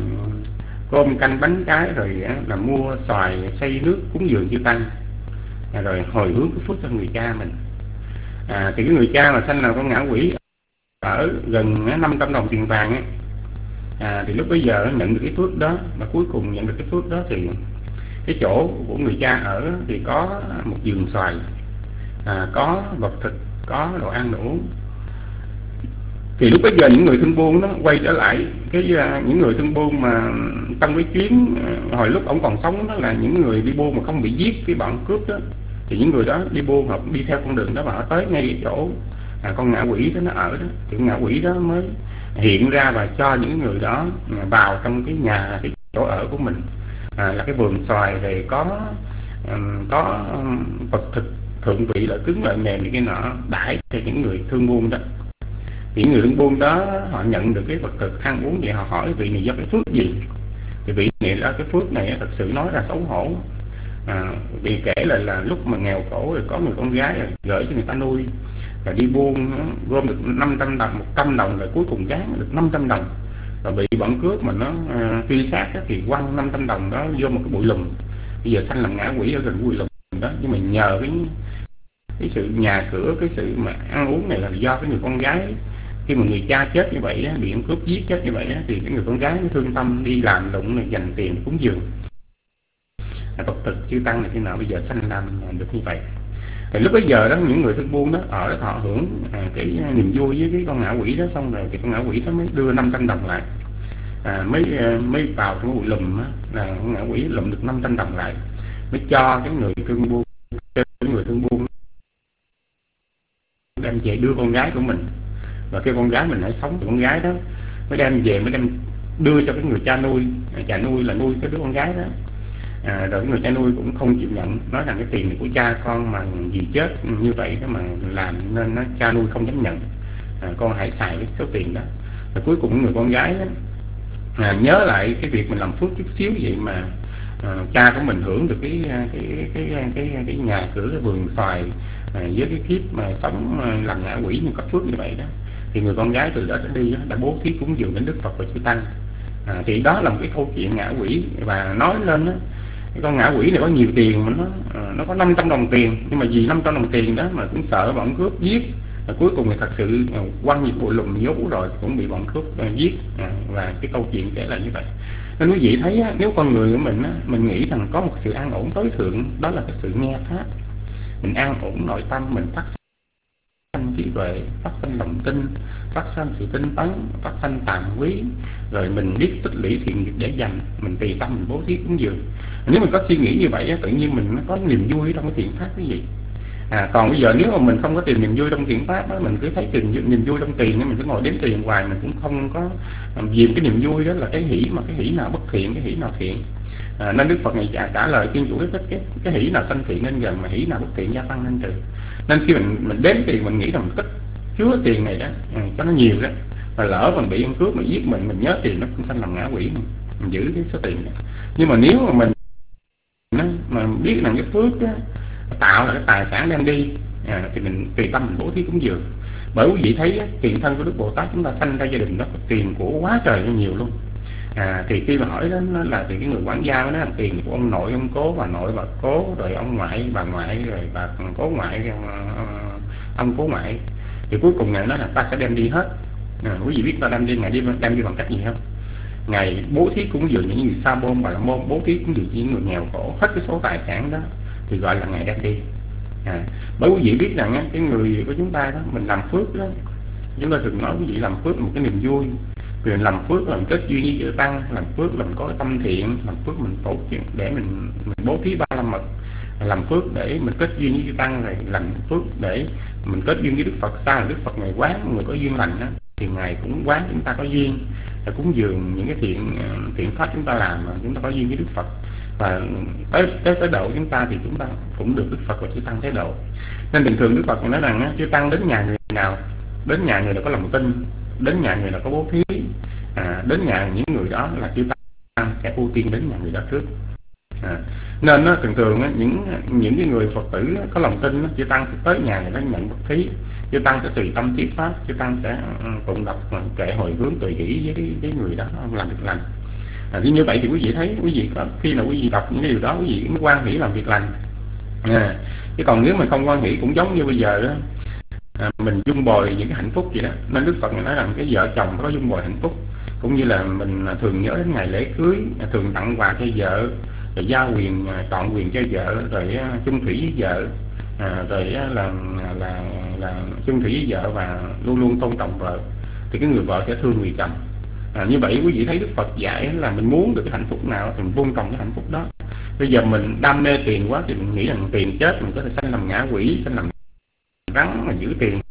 cơm canh bánh trái, rồi là mua xoài xay nước cúng dường chư tăng, à, rồi hồi hướng cái phước cho người cha mình. À, thì cái người cha mà sanh là con ngã quỷ ở gần năm trăm đồng tiền vàng ấy, à, thì lúc bấy giờ nhận được cái phước đó, mà cuối cùng nhận được cái phước đó thì cái chỗ của người cha ở thì có một vườn xoài, à, có vật thực, có đồ ăn đồ uống. Thì lúc bấy giờ những người thương buôn đó quay trở lại cái uh, những người thương buôn mà trong cái chuyến uh, hồi lúc ông còn sống đó, là những người đi buôn mà không bị giết cái bọn cướp đó, thì những người đó đi buôn, họ đi theo con đường đó và họ tới ngay cái chỗ à, con ngạ quỷ đó nó ở đó, thì ngạ quỷ đó mới hiện ra và cho những người đó vào trong cái nhà, cái chỗ ở của mình, à, là cái vườn xoài, rồi có um, có um, vật thực thượng vị, lợi cứng lợi mềm cái nọ đãi cho những người thương buôn đó. Thì người thương buôn đó họ nhận được cái vật thực ăn uống vậy, họ hỏi vị này do cái phước gì, thì vị này là cái phước này thật sự nói ra xấu hổ. À, vì kể lại là lúc mà nghèo khổ rồi có người con gái rồi gửi cho người ta nuôi, rồi đi buôn gom được năm trăm đồng, một trăm đồng, rồi cuối cùng gán được năm trăm đồng, rồi bị bọn cướp mà nó uh, truy sát đó, thì quăng năm trăm đồng đó vô một cái bụi lùm. Bây giờ sanh làm ngã quỷ ở gần bụi lùm đó. Nhưng mà nhờ cái cái sự nhà cửa, cái sự mà ăn uống này là do cái người con gái, khi mà người cha chết như vậy á, bị cướp giết chết như vậy á, thì cái người con gái nó thương tâm đi làm lụng này, dành tiền cúng dường Phật thực chư tăng này, khi nào bây giờ sanh làm được như vậy. Thì lúc bấy giờ đó những người thương buôn đó ở đó họ hưởng à, cái niềm vui với cái con ngạ quỷ đó, xong rồi thì con ngạ quỷ đó mới đưa năm trăm đồng lại, à, mới mới vào trong bụi lùm á, là con ngạ quỷ lụm được năm trăm đồng lại, mới cho cái người thương buôn cái người thương buôn đem về đưa con gái của mình, và cái con gái mình hãy sống với con gái đó. mới đem về, mới đem đưa cho cái người cha nuôi. Cha nuôi là nuôi cái đứa con gái đó. À, rồi người cha nuôi cũng không chịu nhận, nói rằng cái tiền này của cha con, mà vì chết như vậy đó mà làm nên nó cha nuôi không dám nhận, à, con hãy xài cái số tiền đó. Rồi cuối cùng người con gái đó, à, nhớ lại cái việc mình làm phước chút xíu vậy mà à, cha của mình hưởng được cái cái cái cái cái, cái nhà cửa, cái vườn xoài, à, với cái kiếp mà sống à, làm ngạ quỷ nhưng có phước như vậy đó, thì người con gái từ đó trở đi đó, đã bố thí cúng dường đến Đức Phật và chư Tăng. À, thì đó là một cái câu chuyện ngạ quỷ, và nói lên đó, cái con ngạ quỷ này có nhiều tiền mà nó à, nó có năm trăm đồng tiền, nhưng mà vì năm trăm đồng tiền đó mà cũng sợ bọn cướp giết. À, cuối cùng thì thật sự à, quăng nhiệt bụi lùm nhú rồi cũng bị bọn cướp à, giết. À, và cái câu chuyện sẽ là như vậy. Nên quý vị thấy á, nếu con người của mình á, mình nghĩ rằng có một sự an ổn tối thượng, đó là cái sự nghe pháp. Mình an ổn nội tâm, mình phát sanh trí tuệ, phát sanh lòng tin, phát sanh sự tinh tấn, phát sanh tàm quý, rồi mình biết tích lũy thiện nghiệp để dành, mình tùy tâm mình bố thí cúng dường. Nếu mình có suy nghĩ như vậy á, tự nhiên mình nó có niềm vui trong cái thiện pháp cái gì. À, còn bây giờ nếu mà mình không có tìm niềm vui trong thiện pháp đó, mình cứ thấy tìm niềm vui trong tiền, mình cứ ngồi đếm tiền hoài, mình cũng không có dìm cái niềm vui đó là cái hỷ, mà cái hỷ nào bất thiện, cái hỷ nào thiện. À, nên Đức Phật này trả, trả lời Thiên Chủ cái cái cái hỷ nào sanh thiện nên gần, mà hỷ nào bất thiện gia tăng nên trừ. Nên khi mình mình đếm tiền, mình nghĩ rằng mình tích chứa tiền này đó, à, cho nó nhiều đó, và lỡ mình bị ăn cướp mà giết mình, mình nhớ tiền nó cũng sanh làm ngã quỷ, mình, mình giữ cái số tiền đó. Nhưng mà nếu mà mình nó, mà biết rằng cái phước đó, tạo là cái tài sản đem đi, à, thì mình tùy tâm mình bố thí cúng dường. Bởi quý vị thấy tiền thân của Đức Bồ Tát chúng ta sanh ra gia đình đó tiền của quá trời nhiều luôn. À, thì khi mà hỏi đến nó là thì cái người quản gia nó là tiền của ông nội, ông cố, bà nội, bà cố, rồi ông ngoại, bà ngoại, rồi bà cố ngoại, ông cố ngoại, thì cuối cùng ngài nói là ta sẽ đem đi hết. À, quý vị biết ta đem đi, ngài đi đem đi bằng cách gì không? Ngài bố thí cúng dường những người sa môn, bà la môn, bố thí cúng dường những người nghèo khổ, hết cái số tài sản đó thì gọi là ngài đem đi. À, bởi quý vị biết rằng á, cái người của chúng ta đó, mình làm phước đó, chúng ta thường nói quý vị làm phước là một cái niềm vui. Vì mình làm phước là mình kết duyên với chư Tăng, làm phước là mình có cái tâm thiện, làm phước mình tổ chức để mình, mình bố thí ba la mật, làm phước để mình kết duyên với chư Tăng, rồi làm phước để mình kết duyên với Đức Phật. Sao là Đức Phật ngày quán người có duyên lành đó, thì ngài cũng quán chúng ta có duyên, là cúng dường những cái thiện thiện pháp chúng ta làm mà chúng ta có duyên với Đức Phật, và tới tới tới độ chúng ta thì chúng ta cũng được Đức Phật và chư Tăng thế độ. Nên bình thường Đức Phật nói rằng chư Tăng đến nhà người nào, đến nhà người nào có lòng tin, đến nhà người nào có bố thí, à, đến nhà những người đó là chư Tăng sẽ ưu tiên đến nhà người đó trước. À, nên nó thường thường á, những những cái người Phật tử á, có lòng tin á, chư Tăng sẽ tới nhà người đó nhận bố thí, chư Tăng sẽ tùy tâm thuyết pháp, chư Tăng sẽ tụng đọc kệ hồi hướng tùy hỷ với cái, cái người đó làm việc lành. À, thì như vậy thì quý vị thấy, quý vị có khi nào quý vị đọc những cái điều đó, quý vị mới quan hỷ làm việc lành. À, chứ còn nếu mình không quan hỷ cũng giống như bây giờ đó, à, mình dung bồi những cái hạnh phúc vậy đó. Nên Đức Phật nói rằng cái vợ chồng có dung bồi hạnh phúc, cũng như là mình thường nhớ đến ngày lễ cưới, thường tặng quà cho vợ, rồi giao quyền chọn quyền cho vợ, rồi chung thủy với vợ, à, rồi là, là là là chung thủy với vợ và luôn luôn tôn trọng vợ, thì cái người vợ sẽ thương người chồng. À, như vậy quý vị thấy Đức Phật dạy là mình muốn được cái hạnh phúc nào thì mình vun trồng cái hạnh phúc đó. Bây giờ mình đam mê tiền quá thì mình nghĩ rằng tiền chết mình có thể sanh làm ngã quỷ, sanh làm rắn mà giữ tiền.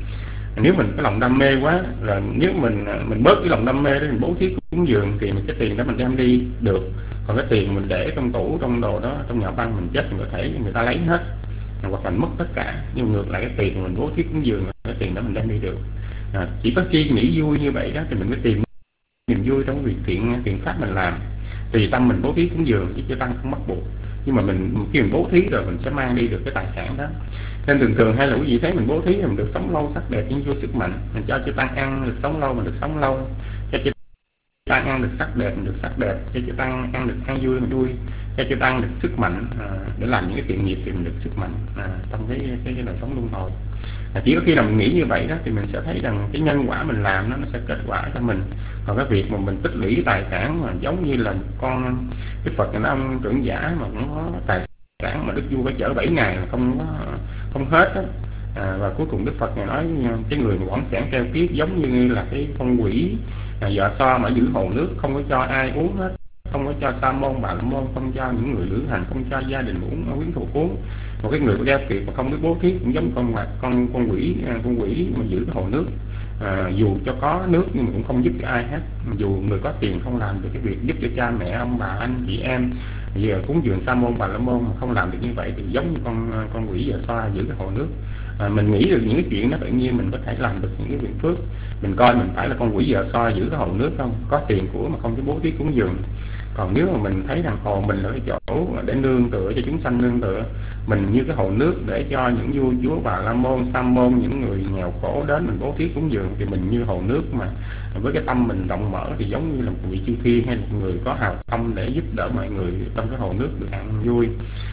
Nếu mình có lòng đam mê quá, là nếu mình mình bớt cái lòng đam mê đó, mình bố thí cúng dường thì mình cái tiền đó mình đem đi được. Còn cái tiền mình để trong tủ, trong đồ đó, trong nhà băng, mình chết mình có thể người ta lấy hết hoặc là mất tất cả. Nhưng ngược lại cái tiền mình bố thí cúng dường, cái tiền đó mình đem đi được. À, chỉ có khi nghĩ vui như vậy đó thì mình mới tìm niềm vui trong việc thiện thiện pháp mình làm, tùy tâm mình bố thí cúng dường chứ chưa Tăng không bắt buộc. Nhưng mà mình khi mình bố thí rồi mình sẽ mang đi được cái tài sản đó. Nên thường thường hay là quý vị thấy mình bố thí mình được sống lâu sắc đẹp nhưng vô sức mạnh, mình cho chư Tăng ăn được sống lâu mình được sống lâu, cho chư Tăng ăn được sắc đẹp mình được sắc đẹp, cho chư Tăng ăn được ăn vui mình vui, cho chư Tăng được sức mạnh, à, để làm những cái thiện nghiệp thì mình được sức mạnh, à, trong cái cái, cái đời sống luân hồi. À, chỉ có khi nào mình nghĩ như vậy đó thì mình sẽ thấy rằng cái nhân quả mình làm nó, nó sẽ kết quả cho mình. Còn cái việc mà mình tích lũy tài sản mà giống như là con cái Phật là ông trưởng giả mà nó có tài sản mà Đức Vua phải chở bảy ngày mà không có không hết đó. À, và cuối cùng Đức Phật này nói cái người mà quảng sản treo kiết giống như là cái con quỷ à, vợ so mà giữ hồ nước, không có cho ai uống hết, không có cho sa môn bà la môn, không cho những người lữ hành, không cho gia đình uống quyến thuộc uống. Một cái người đeo kiệt mà không biết bố thí cũng giống con mặt con con quỷ con quỷ mà giữ cái hồ nước. À, dù cho có nước nhưng mà cũng không giúp cho ai hết. Dù người có tiền không làm được cái việc giúp cho cha mẹ, ông bà, anh chị em, giờ cúng dường Sa môn Bà la môn mà không làm được như vậy thì giống như con con quỷ vợ xoa giữ cái hồ nước. À, mình nghĩ được những cái chuyện đó tự nhiên mình có thể làm được những cái việc phước. Mình coi mình phải là con quỷ vợ xoa giữ cái hồ nước không? Có tiền của mà không có bố thí cúng dường. Còn nếu mà mình thấy rằng hồ mình là cái chỗ để nương tựa cho chúng sanh nương tựa, mình như cái hồ nước để cho những vua chúa Bà la môn, Sa môn, những người nghèo khổ đến mình bố thí cúng dường, thì mình như hồ nước mà với cái tâm mình rộng mở thì giống như là một vị chư thiên hay một người có hào tâm để giúp đỡ mọi người trong cái hồ nước được an vui.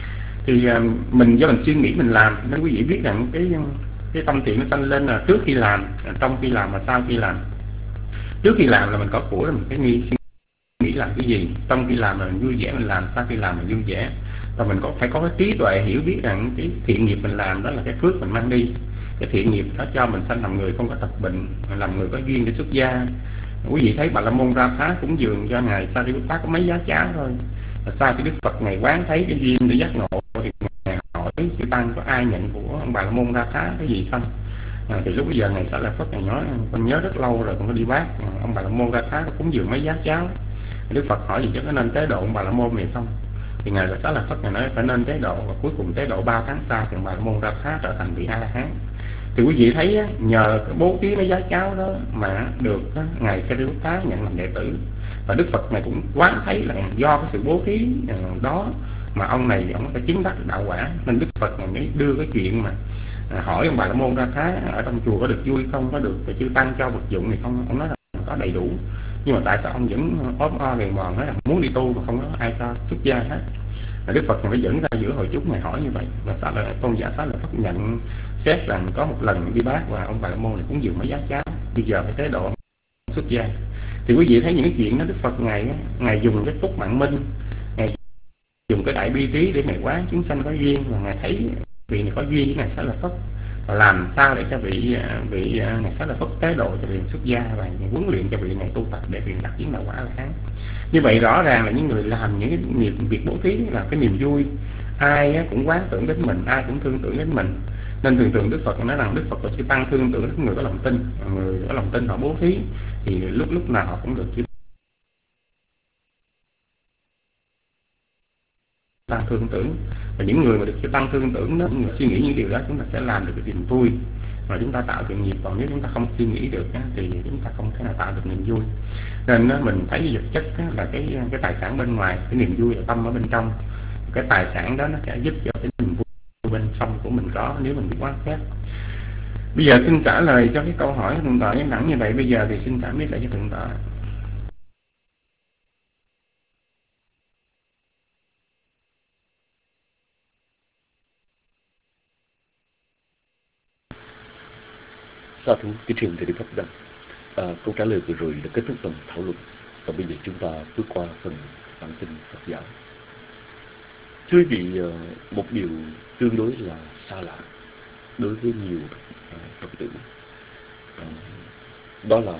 Thì uh, mình do mình suy nghĩ mình làm nên quý vị biết rằng cái cái tâm thiện nó sanh lên là trước khi làm, trong khi làm và sau khi làm. Trước khi làm là mình có của là mình phải nghi nghĩ làm cái gì, trong khi làm là mình vui vẻ mình làm, sau khi làm mình vui vẻ. Và mình có phải có cái trí tuệ hiểu biết rằng cái thiện nghiệp mình làm đó là cái phước mình mang đi. Cái thiện nghiệp đó cho mình sanh làm người không có tật bệnh, làm người có duyên để xuất gia. Quý vị thấy Bà la môn Ra Thá cúng dường cho ngài Sariputta có mấy giá cháo thôi. Và sau khi Đức Phật ngài quán thấy cái duyên để giác ngộ thì ngài hỏi chư tăng có ai nhận của ông Bà la môn Ra Thá cái gì không? À, thì lúc bây giờ ngài Xá Lợi Phất ngài nói con nhớ rất lâu rồi con có đi bác ông Bà la môn Ra Thá có cúng dường mấy giá cháo. Đức Phật hỏi gì chứ có nên tế độ ông Bà la môn này không? Thì ngài Xá Lợi Phất ngài nói phải nên tế độ, và cuối cùng tế độ ba tháng sau thì Bà la môn Ra Thá trở thành vị A La Hán. Thì quý vị thấy nhờ cái bố thí mấy giá cháo đó mà được ngài Sariputta nhận làm đệ tử. Và Đức Phật này cũng quán thấy là do cái sự bố thí đó mà ông này ông phải chứng đắc đạo quả, nên Đức Phật này mới đưa cái chuyện mà hỏi ông Bà la môn Ra Thá ở trong chùa có được vui không, có được chư tăng cho vật dụng thì không. Ông nói là có đầy đủ, nhưng mà tại sao ông vẫn ốm o gầy mòn nói là muốn đi tu mà không có ai cho xuất gia hết. Và Đức Phật này mới dẫn ra giữa hội chúng này hỏi như vậy. Và Xá Lợi tôn giả Xá Lợi Phất nhận xét rằng có một lần đi bác và ông Bà la môn này cũng dường mấy giá cháo, bây giờ phải tế độ xuất gia. Thì quý vị thấy những cái chuyện đó Đức Phật ngài ngài dùng cái phúc mạng minh, ngài dùng cái đại bi trí để ngài quán chúng sanh có duyên, và ngài thấy vị này có duyên với ngài Xá Lợi Phất, và làm sao để cho vị vị ngài Xá Lợi Phất tế độ cho vị xuất gia và huấn luyện cho vị này tu tập để vị đạt chứng đạo quả là hán. Như vậy rõ ràng là những người làm những cái nghiệp việc bố thí là cái niềm vui, ai cũng quán tưởng đến mình, ai cũng thương tưởng đến mình. Nên thường thường Đức Phật nói rằng Đức Phật có chư tăng thương tưởng đến người có lòng tin, người có lòng tin họ bố thí thì lúc lúc nào họ cũng được chư tăng thương tưởng. Và những người mà được chư tăng thương tưởng đó, những người suy nghĩ những điều đó, chúng ta sẽ làm được cái niềm vui và chúng ta tạo thiện nghiệp. Còn nếu chúng ta không suy nghĩ được thì chúng ta không thể nào tạo được niềm vui. Nên mình thấy vật chất là cái cái tài sản bên ngoài, cái niềm vui là tâm ở bên trong. Cái tài sản đó nó sẽ giúp cho cái niềm vui bên trong của mình có nếu mình biết quán xét. Bây giờ xin trả lời cho cái câu hỏi thượng tọa nhân đẳng như vậy. Bây giờ thì xin trả biết lại cho thượng tọa. Sa thú kính thưa thầy Đức Pháp Đăng. À, câu trả lời vừa rồi đã kết thúc phần thảo luận, và bây giờ chúng ta bước qua phần bản tin Phật giáo. Thưa quý vị, một điều tương đối là xa lạ đối với nhiều Phật tử, à, đó là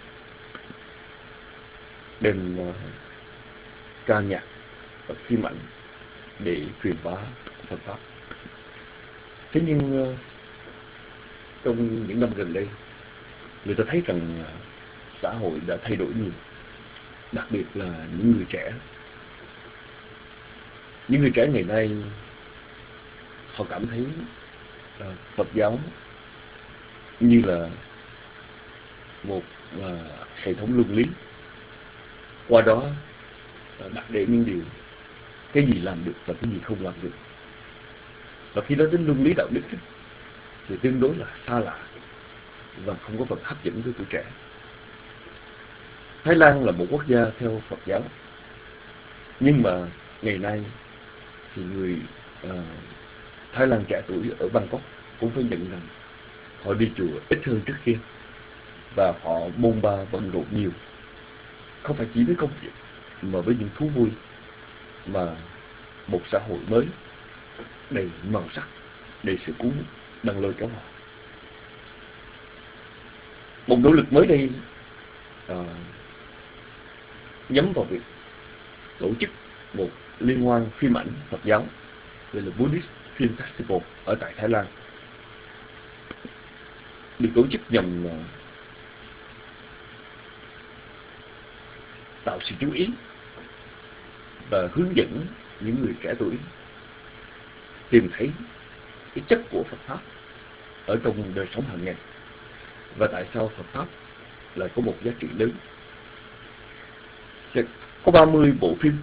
đem uh, ca nhạc và phim ảnh để truyền bá Phật pháp. Thế nhưng uh, trong những năm gần đây, người ta thấy rằng uh, xã hội đã thay đổi nhiều, đặc biệt là những người trẻ. Những người trẻ ngày nay họ cảm thấy uh, Phật giáo như là một uh, hệ thống luân lý, qua đó uh, đặt để những điều cái gì làm được và cái gì không làm được. Và khi nói đến luân lý đạo đức thì tương đối là xa lạ và không có phần hấp dẫn với tuổi trẻ. Thái Lan là một quốc gia theo Phật giáo, nhưng mà ngày nay thì người uh, Thái Lan trẻ tuổi ở Bangkok cũng phải nhận rằng họ đi chùa ít hơn trước kia, và họ bôn ba bận rộn nhiều, không phải chỉ với công việc mà với những thú vui, mà một xã hội mới đầy màu sắc, đầy sự cuốn đang lôi kéo họ. Một nỗ lực mới đây uh, nhắm vào việc tổ chức một liên hoan phim ảnh Phật giáo, gọi là Buddhist Film Festival ở tại Thái Lan, được tổ chức nhằm uh, tạo sự chú ý và hướng dẫn những người trẻ tuổi tìm thấy cái chất của Phật Pháp ở trong đời sống hàng ngày, và tại sao Phật Pháp lại có một giá trị lớn. Sẽ có ba mươi bộ phim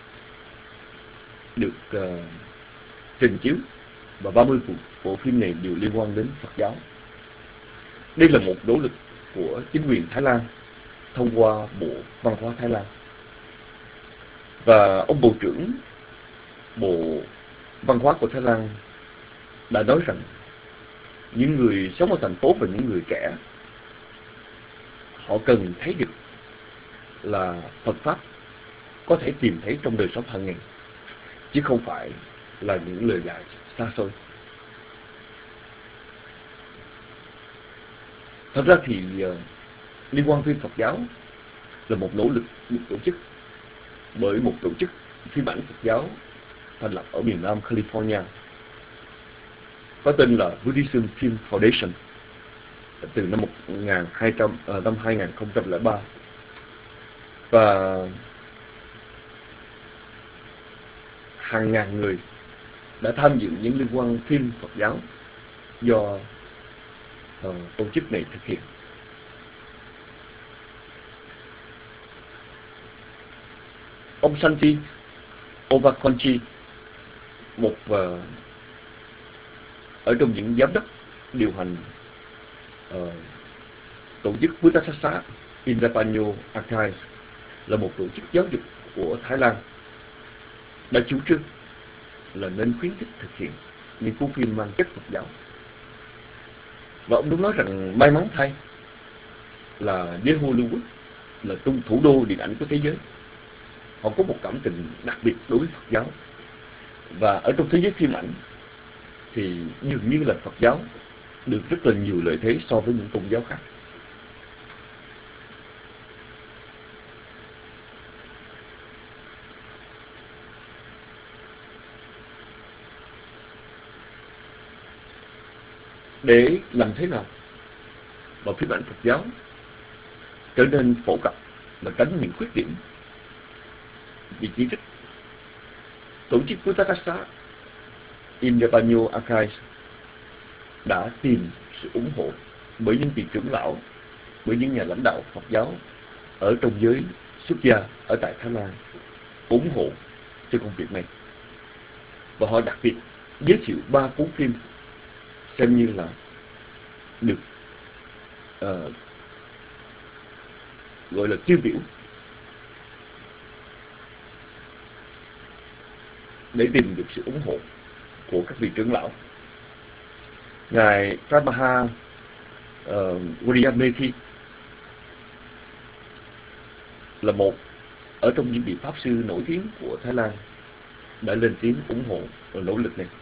được uh, trình chiếu, và ba mươi bộ, bộ phim này đều liên quan đến Phật giáo. Đây là một nỗ lực của chính quyền Thái Lan thông qua Bộ Văn hóa Thái Lan. Và ông Bộ trưởng Bộ Văn hóa của Thái Lan đã nói rằng những người sống ở thành phố và những người trẻ, họ cần thấy được là Phật Pháp có thể tìm thấy trong đời sống hàng ngày, chứ không phải là những lời dạy xa xôi. Thật ra thì uh, Liên hoan phim Phật giáo là một nỗ lực được tổ chức bởi một tổ chức phim ảnh Phật giáo thành lập ở miền Nam California, có tên là Buddhism Film Foundation, từ năm một nghìn hai trăm, uh, năm hai nghìn không trăm lẻ ba. Và hàng ngàn người đã tham dự những liên hoan phim Phật giáo do uh, tổ chức này thực hiện. Ông Santi Ovakonchi, một uh, ở trong những giám đốc điều hành uh, tổ chức Buddhasasa Indrapanyo Archives, là một tổ chức giáo dục của Thái Lan, đã chủ trương là nên khuyến khích thực hiện những cuốn phim mang chất Phật giáo. Và ông đúng nói rằng may mắn thay là đế Hollywood là trung thủ đô điện ảnh của thế giới, họ có một cảm tình đặc biệt đối với Phật giáo. Và ở trong thế giới phim ảnh thì dường như là Phật giáo được rất là nhiều lợi thế so với những tôn giáo khác. Để làm thế nào mà phim ảnh Phật giáo trở nên phổ cập và tránh những khuyết điểm bị chỉ trích, tổ chức Buddhasasa Indrapanyo Archives đã tìm sự ủng hộ bởi những vị trưởng lão, bởi những nhà lãnh đạo Phật giáo ở trong giới xuất gia ở tại Thái Lan ủng hộ cho công việc này. Và họ đặc biệt giới thiệu ba cuốn phim xem như là được uh, gọi là tiêu biểu để tìm được sự ủng hộ của các vị trưởng lão. Ngài Pramaha uh, Vajramethi là một ở trong những vị pháp sư nổi tiếng của Thái Lan đã lên tiếng ủng hộ và nỗ lực này.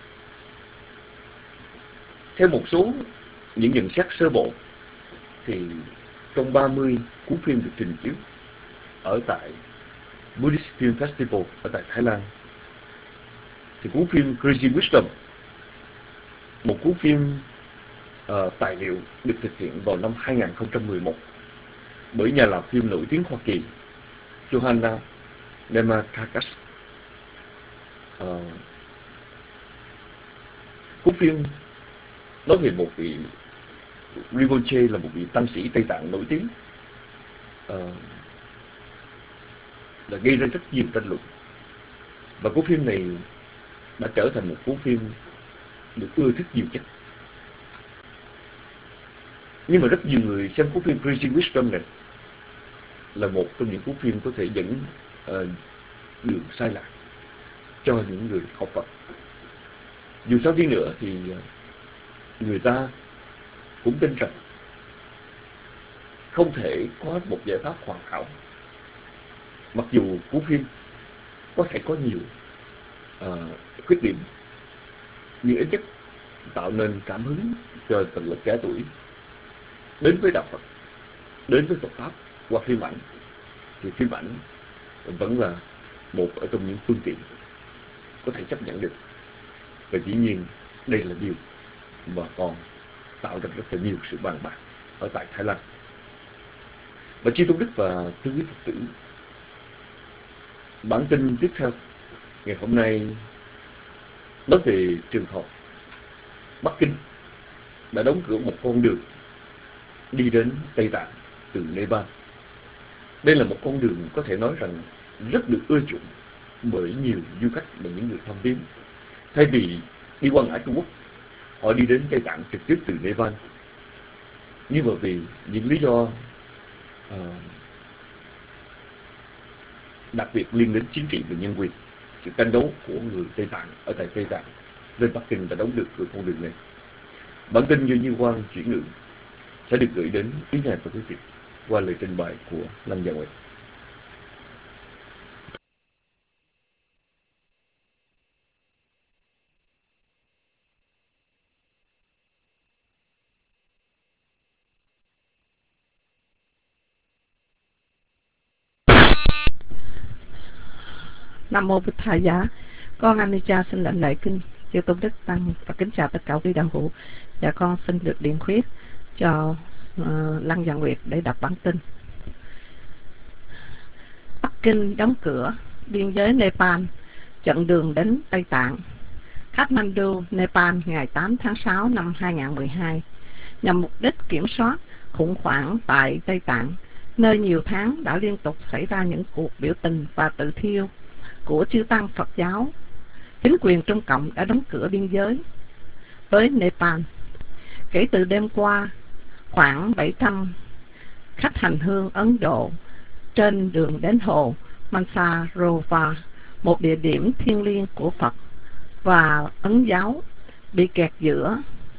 Theo một số những nhận xét sơ bộ thì trong ba mươi cuốn phim được trình chiếu ở tại Buddhist Film Festival ở tại Thái Lan, thì cuốn phim Crazy Wisdom, một cuốn phim uh, tài liệu được thực hiện vào năm hai nghìn không trăm mười một bởi nhà làm phim nổi tiếng Hoa Kỳ Johanna Dematakis. Uh, cuốn phim nói về một vị Rinpoche, là một vị tăng sĩ Tây Tạng nổi tiếng, uh, là gây ra rất nhiều tranh luận. Và cuốn phim này đã trở thành một cuốn phim được ưa thích nhiều nhất. Nhưng mà rất nhiều người xem cuốn phim Crazy Wisdom này là một trong những cuốn phim có thể dẫn uh, đường sai lạc cho những người học Phật. Dù sao đi nữa thì uh, người ta cũng tin rằng không thể có một giải pháp hoàn hảo. Mặc dù cuốn phim có thể có nhiều uh, khuyết điểm, nhưng ít nhất tạo nên cảm hứng cho tầng lớp trẻ tuổi đến với đạo Phật, đến với Phật Pháp qua phim ảnh, thì phim ảnh vẫn là một ở trong những phương tiện có thể chấp nhận được. Và dĩ nhiên đây là điều mà còn tạo ra rất là nhiều sự bàn bạc ở tại Thái Lan. Và chư Tôn Đức và quý Phật tử Bản tin tiếp theo ngày hôm nay nói về trường học Bắc Kinh đã đóng cửa một con đường đi đến Tây Tạng từ Nepal. Đây là một con đường có thể nói rằng rất được ưa chuộng bởi nhiều du khách và những người thăm viếng. Thay vì đi qua ngã Trung Quốc, họ đi đến Tây Tạng trực tiếp từ Nepal. Nhưng mà vì những lý do uh, đặc biệt liên đến chính trị và nhân quyền, sự tranh đấu của người Tây Tạng ở tại Tây Tạng, nên Bắc Kinh đã đóng được cửa con đường này. Bản tin do Như Quang chuyển ngữ sẽ được gửi đến quý nhà và quý vị qua lời trình bày của Lâm Gia Nguyệt. Nam mô Bụt Thầy Giá. Con Anica xin lãnh lễ kinh chư tôn đức tăng và kính chào tất cả quý đạo hữu. Và con xin được điện khuyết cho uh, Lăng Gia Nguyệt để đọc bản tin. Bắc Kinh đóng cửa biên giới Nepal, chặn đường đến Tây Tạng. Kathmandu, Nepal ngày tám tháng sáu năm hai nghìn không trăm mười hai nhằm mục đích kiểm soát khủng hoảng tại Tây Tạng, nơi nhiều tháng đã liên tục xảy ra những cuộc biểu tình và tự thiêu của chư tăng Phật giáo. Chính quyền Trung Cộng đã đóng cửa biên giới với Nepal. Kể từ đêm qua, khoảng bảy trăm khách hành hương Ấn Độ trên đường đến hồ Mansarova, một địa điểm thiêng liêng của Phật và Ấn giáo, bị kẹt giữa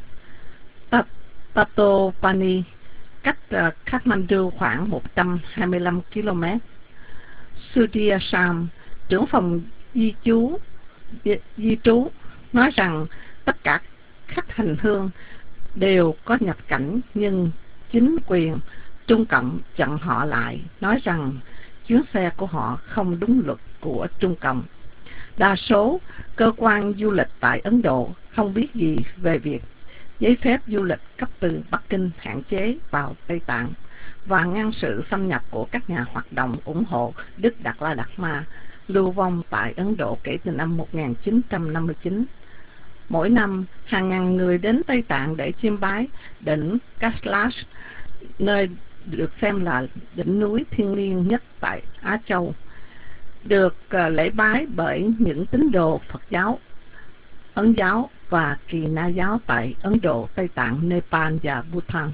Tatopani, cách uh, Kathmandu khoảng một trăm hai mươi lăm ki lô mét. Sudhir Sam, trưởng phòng di trú di, di trú nói rằng tất cả khách hành hương đều có nhập cảnh, nhưng chính quyền Trung Cộng chặn họ lại, nói rằng chuyến xe của họ không đúng luật của Trung Cộng. Đa số cơ quan du lịch tại Ấn Độ không biết gì về việc giấy phép du lịch cấp từ Bắc Kinh hạn chế vào Tây Tạng và ngăn sự xâm nhập của các nhà hoạt động ủng hộ Đức Đạt Lai Đạt Ma lưu vong tại Ấn Độ kể từ năm một nghìn chín trăm năm mươi chín. Mỗi năm, hàng ngàn người đến Tây Tạng để chiêm bái đỉnh Kailash, nơi được xem là đỉnh núi thiêng liêng nhất tại Á Châu, được uh, lễ bái bởi những tín đồ Phật giáo, Ấn giáo và Kỳ Na giáo tại Ấn Độ, Tây Tạng, Nepal và Bhutan.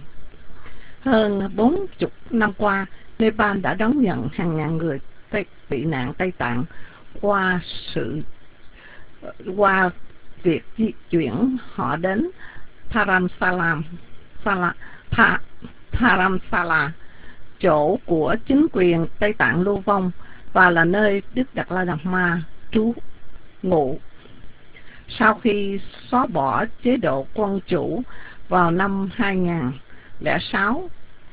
Hơn bốn mươi năm qua, Nepal đã đón nhận hàng ngàn người Tây, tị nạn Tây Tạng qua sự qua việc di chuyển họ đến Dharamsala, Sala, Tha, Dharamsala, chỗ của chính quyền Tây Tạng lưu vong và là nơi Đức Đạt Lai Đạt Ma trú ngụ. Sau khi xóa bỏ chế độ quân chủ vào năm hai nghìn không trăm lẻ sáu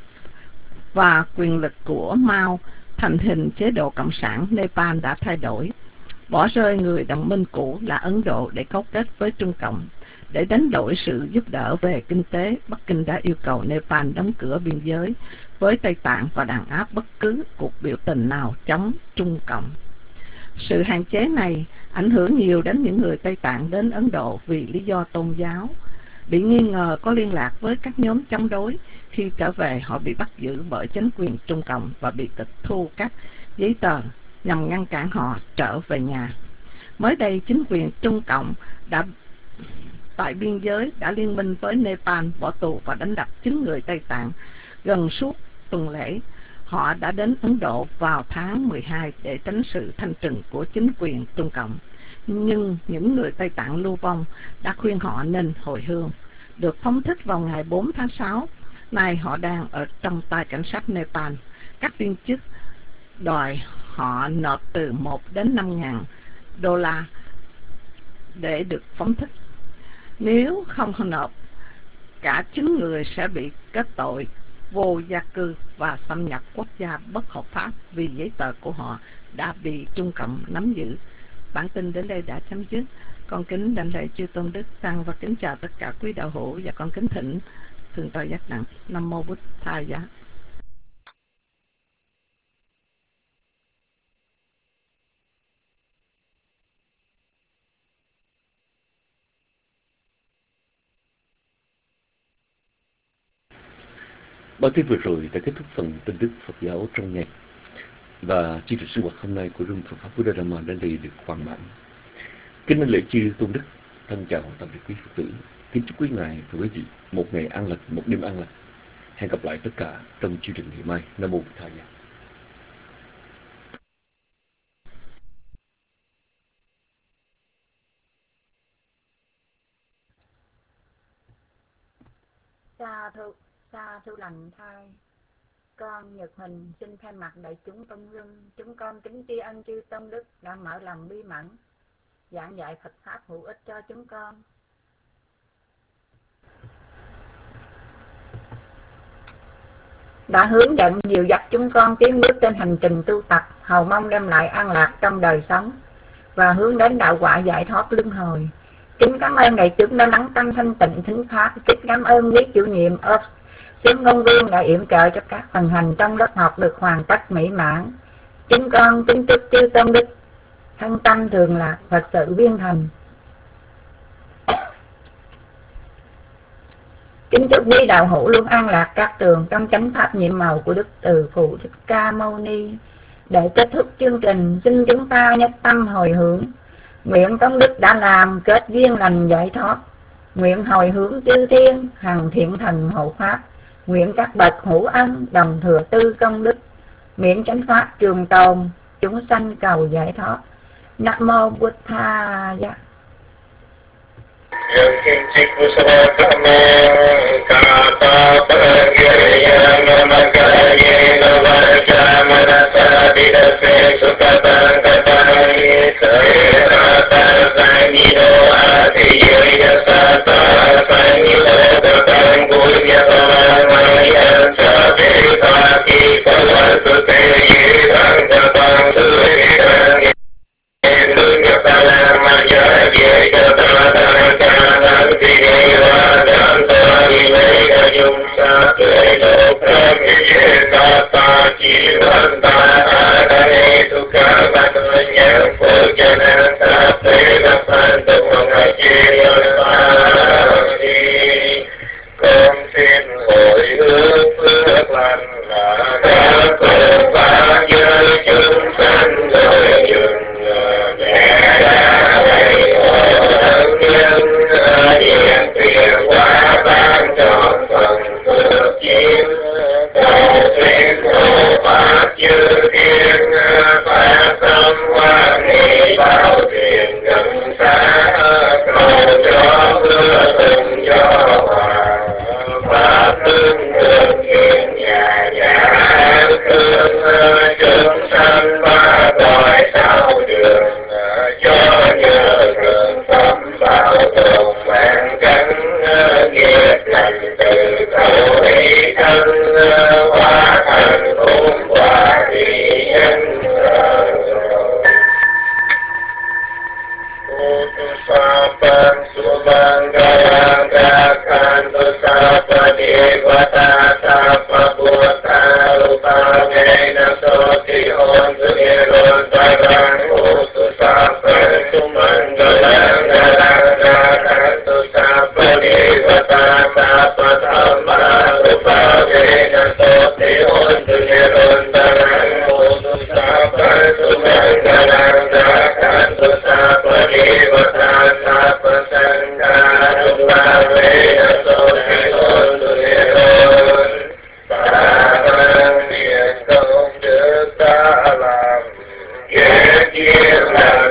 và quyền lực của Mao thành hình chế độ Cộng sản, Nepal đã thay đổi, bỏ rơi người đồng minh cũ là Ấn Độ để cấu kết với Trung Cộng. Để đánh đổi sự giúp đỡ về kinh tế, Bắc Kinh đã yêu cầu Nepal đóng cửa biên giới với Tây Tạng và đàn áp bất cứ cuộc biểu tình nào chống Trung Cộng. Sự hạn chế này ảnh hưởng nhiều đến những người Tây Tạng đến Ấn Độ vì lý do tôn giáo. Bị nghi ngờ có liên lạc với các nhóm chống đối, khi trở về họ bị bắt giữ bởi chính quyền Trung Cộng và bị tịch thu các giấy tờ nhằm ngăn cản họ trở về nhà. Mới đây, chính quyền Trung Cộng đã tại biên giới đã liên minh với Nepal bỏ tù và đánh đập chín người Tây Tạng gần suốt tuần lễ. Họ đã đến Ấn Độ vào tháng mười hai để tránh sự thanh trừng của chính quyền Trung Cộng. Nhưng những người Tây Tạng lưu vong đã khuyên họ nên hồi hương. Được phóng thích vào ngày bốn tháng sáu, nay họ đang ở trong tay cảnh sát Nepal. Các viên chức đòi họ nộp từ một đến năm ngàn đô la để được phóng thích. Nếu không nộp, cả chín người sẽ bị kết tội vô gia cư và xâm nhập quốc gia bất hợp pháp vì giấy tờ của họ đã bị Trung Cộng nắm giữ. Bản tin đến đây đã chấm dứt. Con kính đảnh lễ chư tôn đức tăng và kính chào tất cả quý đạo hữu, và con kính thỉnh Thượng tọa Giác Đặng. Nam mô Bụt Thầy. Giá. Báo tin vừa rồi đã kết thúc phần tin tức Phật giáo trong ngày. Và chương trình sinh hoạt hôm nay của Rung Phật Pháp Buddha Dhamma đến đây được hoàn mãn. Kính mến lễ chư tôn đức, thân chào tạm biệt quý Phật tử. Kính chúc quý ngài và quý vị một ngày an lành, một đêm an lành. Hẹn gặp lại tất cả trong chương trình ngày mai. Nam mô Bụt Thầy. Sa thu sa thu lành thai, con Nhật Huỳnh xin thay mặt đại chúng Tông Luân, chúng con kính tri ân chư Tông Đức đã mở lòng bi mẫn, giảng dạy Phật Pháp hữu ích cho chúng con. Đã hướng dẫn dìu dắt chúng con tiến bước trên hành trình tu tập, hầu mong đem lại an lạc trong đời sống và hướng đến đạo quả giải thoát luân hồi. Kính cảm ơn đại chúng đã lắng tâm thanh tịnh thính pháp. Kính cảm ơn quý chủ nhiệm ốp Xuyến Ngôn Vương đã yểm trợ cho các phần hành trong lớp học được hoàn tất mỹ mãn. Chúng con kính chúc chư Tôn Đức thân tâm thường lạc, Phật sự viên thành. Kính chúc quý đạo hữu luôn an lạc các tường trong chánh pháp nhiệm màu của Đức Từ Phụ Thích Ca Mâu Ni. Để kết thúc chương trình, xin chúng ta nhất tâm hồi hướng. Nguyện công đức đã làm kết duyên lành giải thoát. Nguyện hồi hướng chư thiên hằng thiện thần hộ pháp. Nguyện các bậc hữu ân đồng thừa tư công đức. Nguyện chánh pháp trường tồn, chúng sanh cầu giải thoát. Nam mô Bụt Thaya. Hãy subscribe cho kênh Ghiền Mì Gõ để không bỏ lỡ những video hấp dẫn.